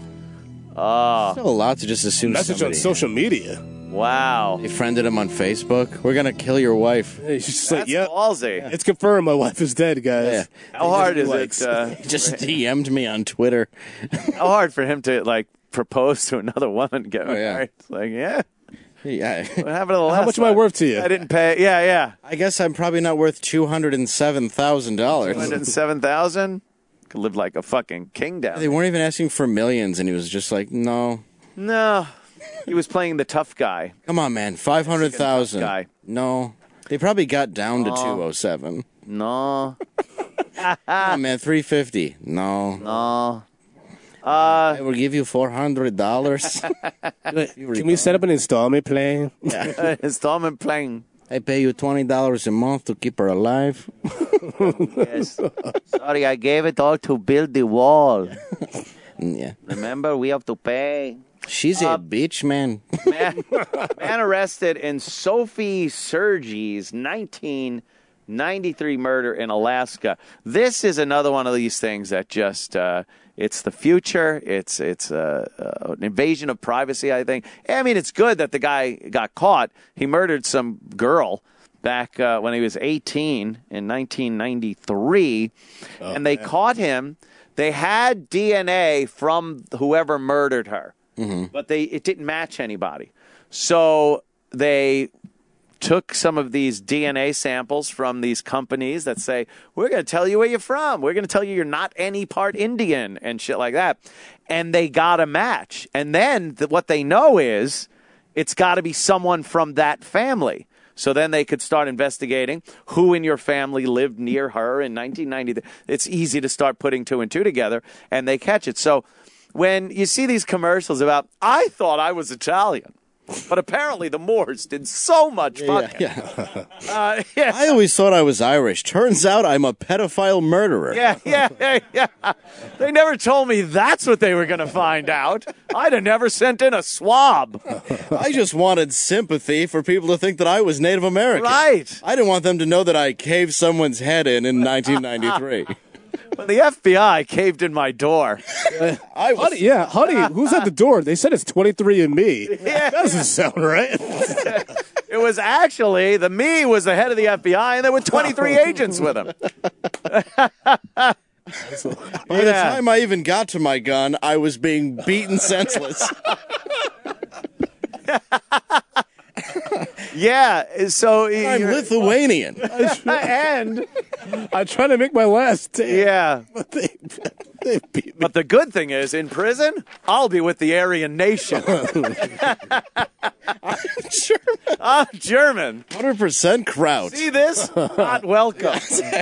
Oh, Still a lot to just assume Message somebody. on social media. wow. They friended him on Facebook. We're going to kill your wife. He's just like, That's yep. ballsy. It's confirmed my wife is dead, guys. Yeah. How hard is Likes. it? Uh, He just D M'd me on Twitter. how hard for him to like propose to another woman and get Oh, yeah. married? It's like, yeah. Yeah. What happened to the last How much am I one? worth to you? I didn't pay. Yeah, yeah. I guess I'm probably not worth two hundred seven thousand dollars. Two hundred seven thousand. Could live like a fucking king down. They there. weren't even asking for millions, and he was just like, no. No, he was playing the tough guy. Come on, man. five hundred thousand Tough guy. No. They probably got down to No. two oh seven. No, Come on, man. three fifty No. no. Uh, I will give you four hundred dollars. Can we set up an installment plan? installment plan. I pay you twenty dollars a month to keep her alive. Yes. Sorry, I gave it all to build the wall. Yeah. Remember, we have to pay. She's a bitch, man. Man, man arrested in Sophie Sergi's nineteen ninety-three murder in Alaska. This is another one of these things that just, uh, it's the future. It's it's uh, uh, an invasion of privacy, I think. I mean, it's good that the guy got caught. He murdered some girl back uh, when he was eighteen in nineteen ninety-three, Oh, and they man. caught him. They had D N A from whoever murdered her. Mm-hmm. but they it didn't match anybody. So they took some of these D N A samples from these companies that say, we're going to tell you where you're from. We're going to tell you you're not any part Indian and shit like that. And they got a match. And then th- what they know is it's got to be someone from that family. So then they could start investigating who in your family lived near her in nineteen ninety. It's easy to start putting two and two together, and they catch it. So when you see these commercials about, I thought I was Italian, but apparently the Moors did so much fucking. Yeah, yeah. Uh, yeah. I always thought I was Irish. Turns out I'm a pedophile murderer. Yeah, yeah, yeah, yeah. They never told me that's what they were going to find out. I'd have never sent in a swab. I just wanted sympathy for people to think that I was Native American. Right. I didn't want them to know that I caved someone's head in in nineteen ninety-three. When the F B I caved in my door. Uh, I was... honey, yeah, honey, who's at the door? They said it's twenty-three and me. Yeah. That doesn't sound right. It was actually, the me was the head of the F B I, and there were twenty-three agents with him. By the time I even got to my gun, I was being beaten senseless. Yeah, so I'm Lithuanian. And I try to make my last day. Yeah. But they, they beat me. But the good thing is, in prison, I'll be with the Aryan nation. I'm German. I'm German. one hundred percent Kraut. See this? Not welcome.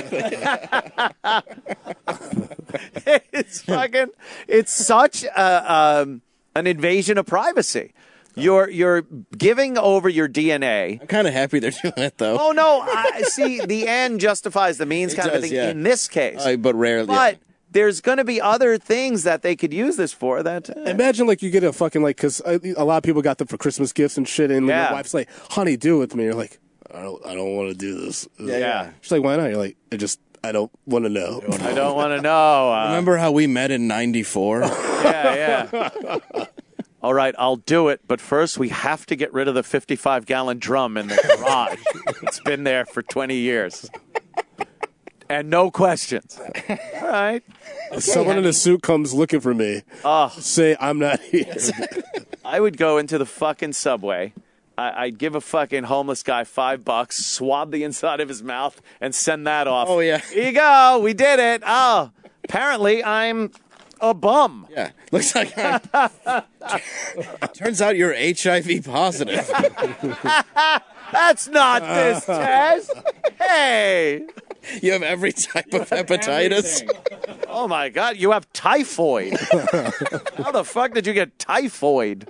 It's fucking, it's such a, um, an invasion of privacy. You're you're giving over your D N A. I'm kind of happy they're doing it, though. Oh, no. I see, the end justifies the means It kind does, of thing yeah. in this case. Uh, but rarely. But there's going to be other things that they could use this for. That uh, Imagine, like, you get a fucking, like, because a lot of people got them for Christmas gifts and shit, and Yeah. your wife's like, honey, do it with me. You're like, I don't, I don't want to do this. Yeah, yeah. She's like, why not? You're like, I just, I don't want to know. I don't want to know. Uh, Remember how we met in ninety-four? Yeah, yeah. All right, I'll do it, but first we have to get rid of the fifty-five gallon drum in the garage. It's been there for twenty years. And no questions. All right. If someone in a suit comes looking for me, Oh. say I'm not here. I would go into the fucking Subway. I, I'd give a fucking homeless guy five bucks, swab the inside of his mouth, and send that off. Oh, yeah. Here you go. We did it. Oh, apparently I'm a bum. Yeah. Looks like I'm... Turns out you're H I V positive. That's not this test. Hey. You have every type of hepatitis. Oh, my God. You have typhoid. How the fuck did you get typhoid?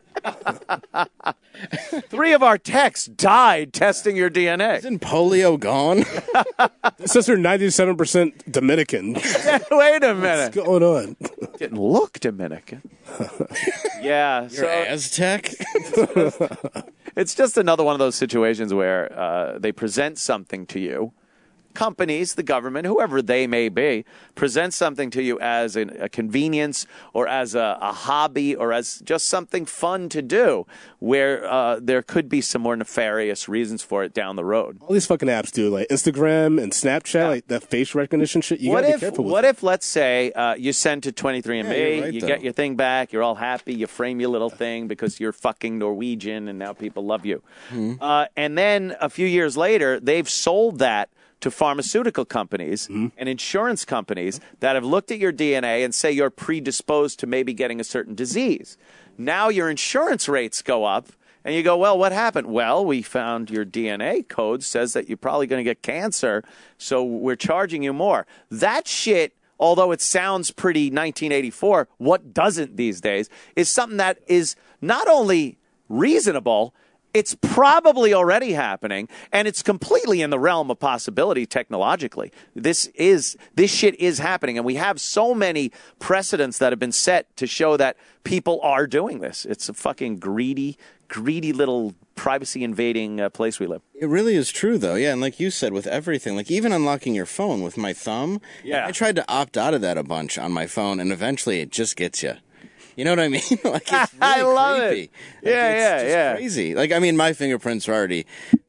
Three of our techs died testing your D N A. Isn't polio gone? It says they're ninety-seven percent Dominican. Wait a minute. What's going on? Didn't look Dominican. Yeah. You're so Aztec? it's just another one of those situations where uh, they present something to you. Companies, the government, whoever they may be, present something to you as a, a convenience or as a, a hobby or as just something fun to do where uh, there could be some more nefarious reasons for it down the road. All these fucking apps do, like Instagram and Snapchat, like that face recognition shit. You what gotta if, be careful with What it. if, let's say, uh, you send to twenty-three and me, Yeah, you're right, you though. get your thing back, you're all happy, you frame your little thing because you're fucking Norwegian and now people love you. Mm-hmm. Uh, and then a few years later, they've sold that to pharmaceutical companies Mm-hmm. and insurance companies that have looked at your D N A and say you're predisposed to maybe getting a certain disease. Now your insurance rates go up, and you go, well, what happened? Well, we found your D N A code says that you're probably going to get cancer, so we're charging you more. That shit, although it sounds pretty nineteen eighty-four, what doesn't these days, is something that is not only reasonable, it's probably already happening, and it's completely in the realm of possibility technologically. This is this shit is happening, and we have so many precedents that have been set to show that people are doing this. It's a fucking greedy, greedy little privacy-invading uh, place we live. It really is true, though. Yeah, and like you said, with everything, like even unlocking your phone with my thumb, Yeah. I tried to opt out of that a bunch on my phone, and eventually it just gets you. You know what I mean? Like it's really I love creepy. it. Like, Yeah, it's yeah, just yeah. crazy. Like I mean, my fingerprints are already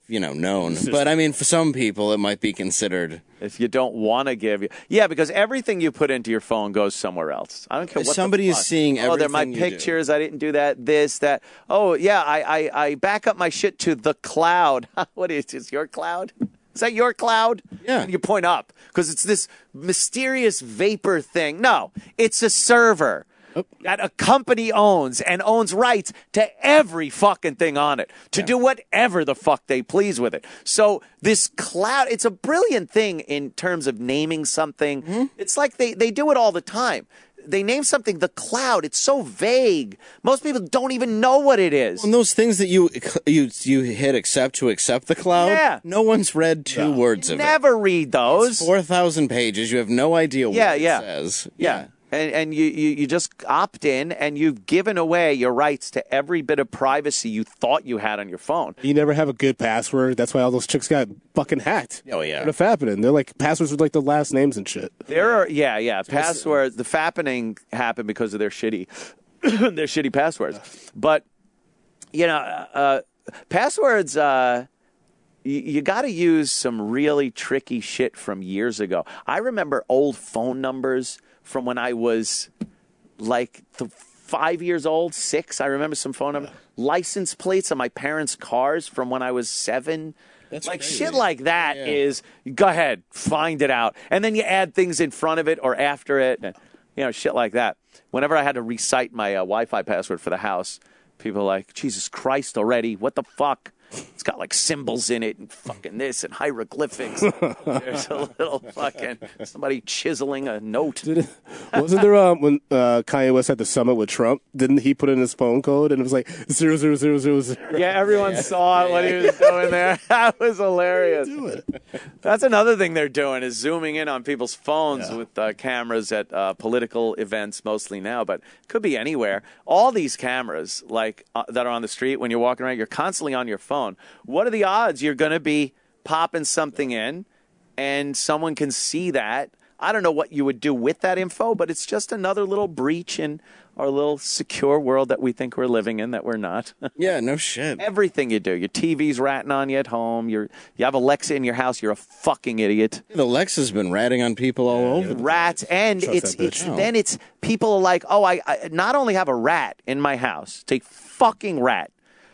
you know, known. But I mean, for some people, it might be considered. If you don't want to give you, yeah, because everything you put into your phone goes somewhere else. I don't care what somebody the is fuck. seeing everything. Oh, they're my you pictures. I didn't do that. This, that. Oh, yeah. I, I, I back up my shit to the cloud. What is this? Your cloud? Is that your cloud? Yeah. And you point up because it's this mysterious vapor thing. No, it's a server. That a company owns and owns rights to every fucking thing on it to yeah. do whatever the fuck they please with it. So this cloud, it's a brilliant thing in terms of naming something. Mm-hmm. It's like they, they do it all the time. They name something the cloud. It's so vague. Most people don't even know what it is. And those things that you you you hit accept to accept the cloud, yeah. no one's read two yeah. words you of it. Never read those. It's four thousand pages. You have no idea what yeah, it yeah. says. Yeah. yeah. And, and you, you, you just opt in, and you've given away your rights to every bit of privacy you thought you had on your phone. You never have a good password. That's why all those chicks got fucking hacked. Oh, yeah. What happening? They're like passwords with like the last names and shit. There are, yeah, yeah. Passwords. The fappening happened because of their shitty, their shitty passwords. But, you know, uh, passwords, uh, you, you got to use some really tricky shit from years ago. I remember old phone numbers from when I was like th- five years old, six. I remember some phone numbers. License plates on my parents' cars from when I was seven. That's like crazy. Shit like that yeah. is, go ahead, find it out. And then you add things in front of it or after it. And, you know, shit like that. Whenever I had to recite my uh, Wi-Fi password for the house, people were like, Jesus Christ already, what the fuck? It's got like symbols in it and fucking this and hieroglyphics. There's a little fucking somebody chiseling a note. Did it, wasn't there um, when uh, Kanye West had the summit with Trump? Didn't he put in his phone code and it was like zero zero zero zero zero? Yeah, everyone yeah. saw it, what he was doing there. That was hilarious. Do it. That's another thing they're doing is zooming in on people's phones yeah. with uh, cameras at uh, political events mostly now, but it could be anywhere. All these cameras like uh, that are on the street when you're walking around, you're constantly on your phone. What are the odds you're going to be popping something in and someone can see that? I don't know what you would do with that info, but it's just another little breach in our little secure world that we think we're living in that we're not. Yeah, no shit. Everything you do. Your T V's ratting on you at home. You're, you have Alexa in your house. You're a fucking idiot. The Alexa's been ratting on people all over. Rats. And it's, it's Oh. then it's people are like, oh, I, I not only have a rat in my house. It's a fucking rat.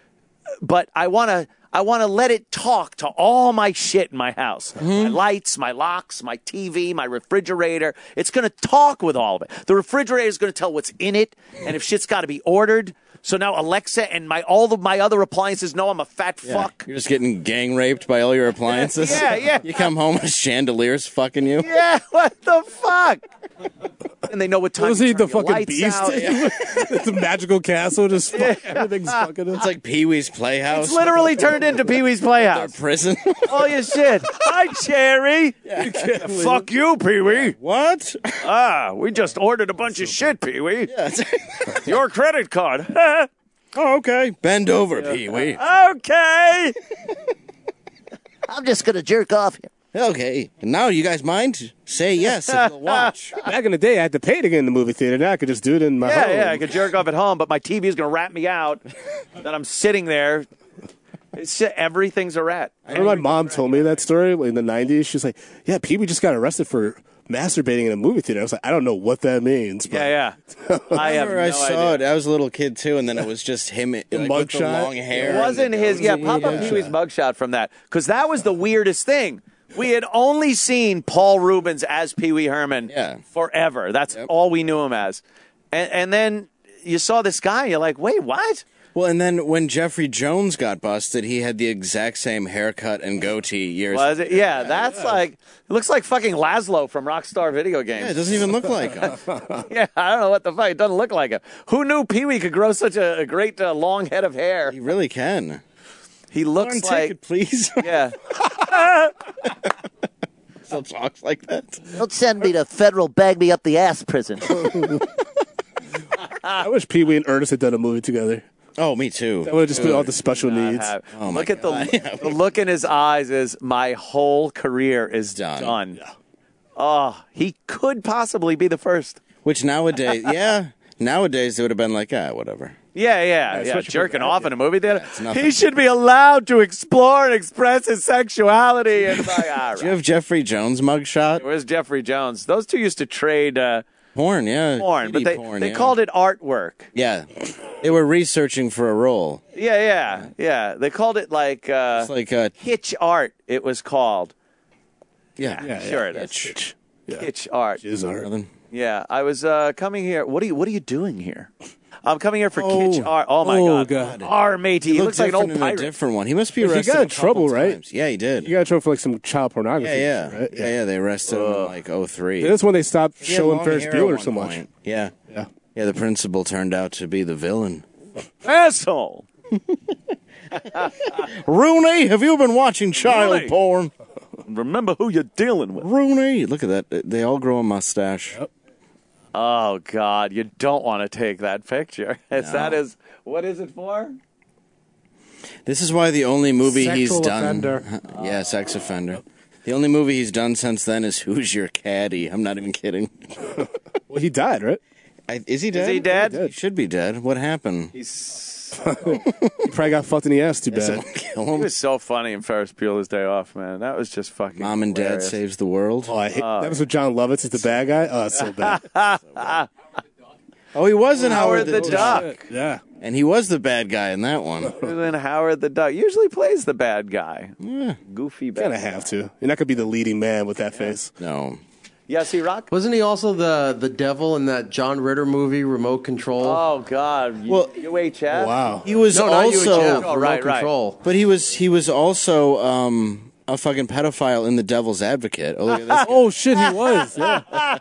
But I want to I want to let it talk to all my shit in my house. Mm-hmm. My lights, my locks, my T V, my refrigerator. It's going to talk with all of it. The refrigerator is going to tell what's in it and if shit's got to be ordered. So now Alexa and my all of my other appliances know I'm a fat Yeah. fuck. You're just getting gang raped by all your appliances. Yeah, yeah. You come home, a chandelier's fucking you. Yeah, what the fuck? And they know what time Was to he turn the your fucking lights beast? out. Yeah. It's a magical castle. Just fuck, Yeah. everything's fucking. It's like Pee-wee's Playhouse. It's literally turned into Pee-wee's Playhouse. Prison. All your shit. Hi, Cherry. Yeah. Fuck you, Pee-wee. What? Ah, we just ordered a bunch of shit, Pee-wee. Yeah. Your credit card. Oh, okay. Bend over, Pee-wee. Okay. I'm just going to jerk off here. Okay. And now you guys mind? Say yes and we'll watch. Back in the day, I had to pay to get in the movie theater. Now I could just do it in my Yeah, home. yeah, I could jerk off at home, but my T V is going to rat me out that I'm sitting there. It's just, everything's a rat. I remember my mom told me that story in the nineties. She's like, yeah, Pee-wee just got arrested for masturbating in a movie theater. I was like, I don't know what that means. But. Yeah, yeah. I have remember I no saw idea. it. I was a little kid too, and then it was just him like, with the mugshot? long hair. It wasn't his, yeah, yeah. Papa Pee-wee's mugshot from that. Because that was the weirdest thing. We had only seen Paul Rubens as Pee-wee Herman Yeah. forever. That's Yep. all we knew him as. And, and then you saw this guy, and you're like, wait, what? Well, and then when Jeffrey Jones got busted, he had the exact same haircut and goatee years. Was it? Yeah, that's like, it looks like fucking Laszlo from Rockstar Video Games. Yeah, it doesn't even look like him. Yeah, I don't know what the fuck. It doesn't look like him. Who knew Pee-wee could grow such a, a great uh, long head of hair? He really can. He looks One like, ticket, please. yeah. Still talks like that. Don't send me to federal bag me up the ass prison. I wish Pee-wee and Ernest had done a movie together. Oh, me too. That would have just been all the special needs. Have- Oh my look at God. the, the look in his eyes is my whole career is Done. done. Oh, he could possibly be the first. Which nowadays, yeah, nowadays it would have been like, ah, whatever. Yeah, yeah, yeah. especially for Jerking that, off yeah. in a movie theater. nothing. He should be allowed to explore and express his sexuality. And like, all right. Do you have Jeffrey Jones mugshot? Where's Jeffrey Jones? Those two used to trade uh, Porn, yeah. porn, but Titty they porn, they yeah. called it artwork. Yeah. They were researching for a role. Yeah, yeah, yeah. They called it like uh, It's like uh, hitch art. It was called. yeah. Yeah, Sure, yeah, it is. Hitch. Yeah. Hitch art. Jizz art. Nothing. Yeah, I was uh, coming here. What are you What are you doing here? I'm coming here for Oh. Kitsch art. Oh my Oh, god, God. R matey. He looks like an old in a pirate. different one. He must be But he arrested. got in a couple trouble, right? times. Yeah, he did. You got in trouble for like some child pornography. Yeah, yeah, right? yeah, yeah. They arrested him in like oh three. That's when they stopped He had showing long Ferris hair at Bueller one so much. point. Yeah, Yeah. yeah. The principal turned out to be the villain. Asshole. Rooney, have you been watching child Rooney. porn? Remember who you're dealing with. Rooney, look at that. They all grow a mustache. Yep. Oh God, you don't want to take that picture. It's No. that is what is it for? This is why the only movie he's Sexual done. offender. Yeah, sex offender. The only movie he's done since then is Who's Your Caddy? I'm not even kidding. Well, he died, right? I, is he dead? he dead? He should be dead. What happened? He's He probably got fucked in the ass too Did bad. someone kill he him? was so funny in Ferris Bueller's Day Off, man. That was just fucking. Mom and Dad hilarious. saves the world. Oh, I hate, that was with John Lovitz as the bad guy. Oh, that's so bad. Oh, he was in Howard Howard, the the, Duck. Yeah. And he was the bad guy in that one. He was in Howard the Duck. Usually plays the bad guy. Yeah. Goofy bad. Gotta have to. You're not gonna be the leading man with that face. No. Yes, he rock. Wasn't he also the the devil in that John Ritter movie, Remote Control? Oh God. Well, U H F. Wow. He was no, not also U H F, Oh, Remote right, right. Control. But he was he was also um, a fucking pedophile in The Devil's Advocate. Oh, look at this. Oh shit, he was. Yeah.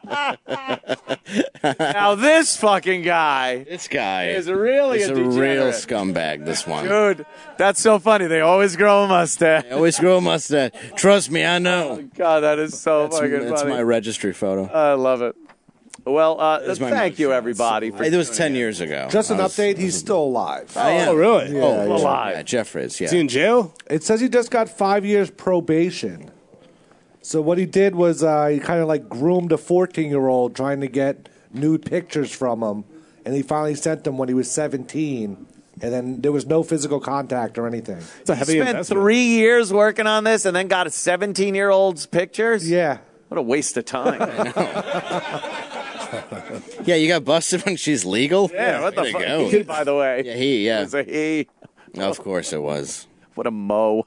Now this fucking guy This guy is really is a a real degenerate. scumbag, this one. Dude, that's so funny. They always grow a mustache. I always grow a mustache. Trust me, I know. God, that is so That's, fucking that's funny. my registry photo. I love it. Well, uh, That's my thank you, mugshot. everybody. For It was ten years ago. Just an I was- update, he's still alive. I am. Oh really? Yeah, Oh, yeah. alive. yeah, Jeff is, yeah. Is he in jail? It says he just got five years probation. So what he did was uh, he kind of like groomed a fourteen-year-old trying to get nude pictures from him, and he finally sent them when he was seventeen, and then there was no physical contact or anything. It's a He heavy spent investment. three years working on this and then got a seventeen-year-old's pictures? Yeah. What a waste of time. Yeah, you got busted when she's legal? Yeah, what the Way to fuck? go. He, by the way. Yeah, he, yeah. It was a he. Of course it was. What a mo.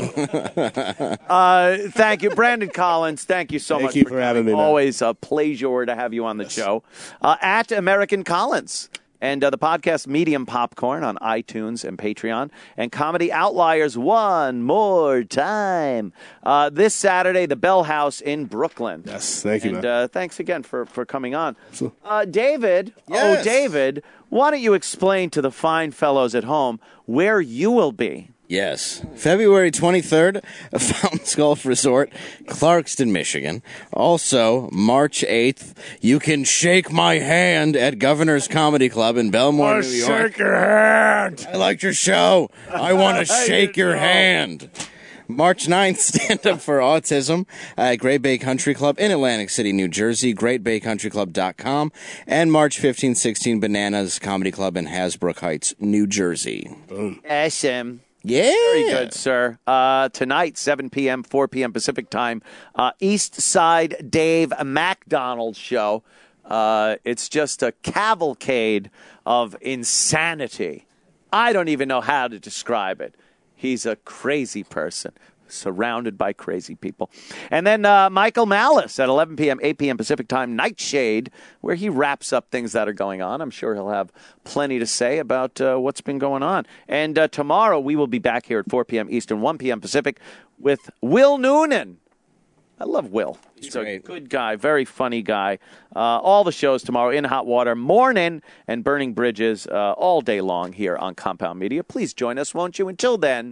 uh, thank you, Brandon Collins. Thank you so Thank much you for having coming. me, man. Always a pleasure to have you on the show. Uh, at American Collins. And uh, the podcast Medium Popcorn on iTunes and Patreon. And Comedy Outliers one more time. Uh, this Saturday, the Bell House in Brooklyn. Yes, thank you, And man. uh, thanks again for, for coming on. Uh, David, Yes. oh, David, why don't you explain to the fine fellows at home where you will be? Yes. February twenty-third, Fountains Golf Resort, Clarkston, Michigan. Also, March eighth, you can shake my hand at Governor's Comedy Club in Belmore, New York. Shake your hand. I liked your show. I want to shake your hand. March ninth, Stand Up for Autism at Great Bay Country Club in Atlantic City, New Jersey, great bay country club dot com. And March fifteenth, sixteenth, Bananas Comedy Club in Hasbrook Heights, New Jersey. Boom. Awesome. Yeah. Very good, sir. Uh, tonight, seven p.m., four p.m. Pacific time, uh, East Side Dave McDonald's show. Uh, it's just a cavalcade of insanity. I don't even know how to describe it. He's a crazy person, surrounded by crazy people. And then uh, Michael Malice at eleven p.m., eight p.m. Pacific time, Nightshade, where he wraps up things that are going on. I'm sure he'll have plenty to say about uh, what's been going on. And uh, tomorrow we will be back here at four p.m. Eastern, one p.m. Pacific with Will Noonan. I love Will. He's a great. good guy, very funny guy. Uh, all the shows tomorrow in Hot Water, Morning, and Burning Bridges uh, all day long here on Compound Media. Please join us, won't you? Until then,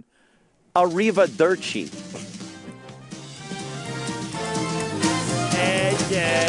arrivederci. Yeah, yeah.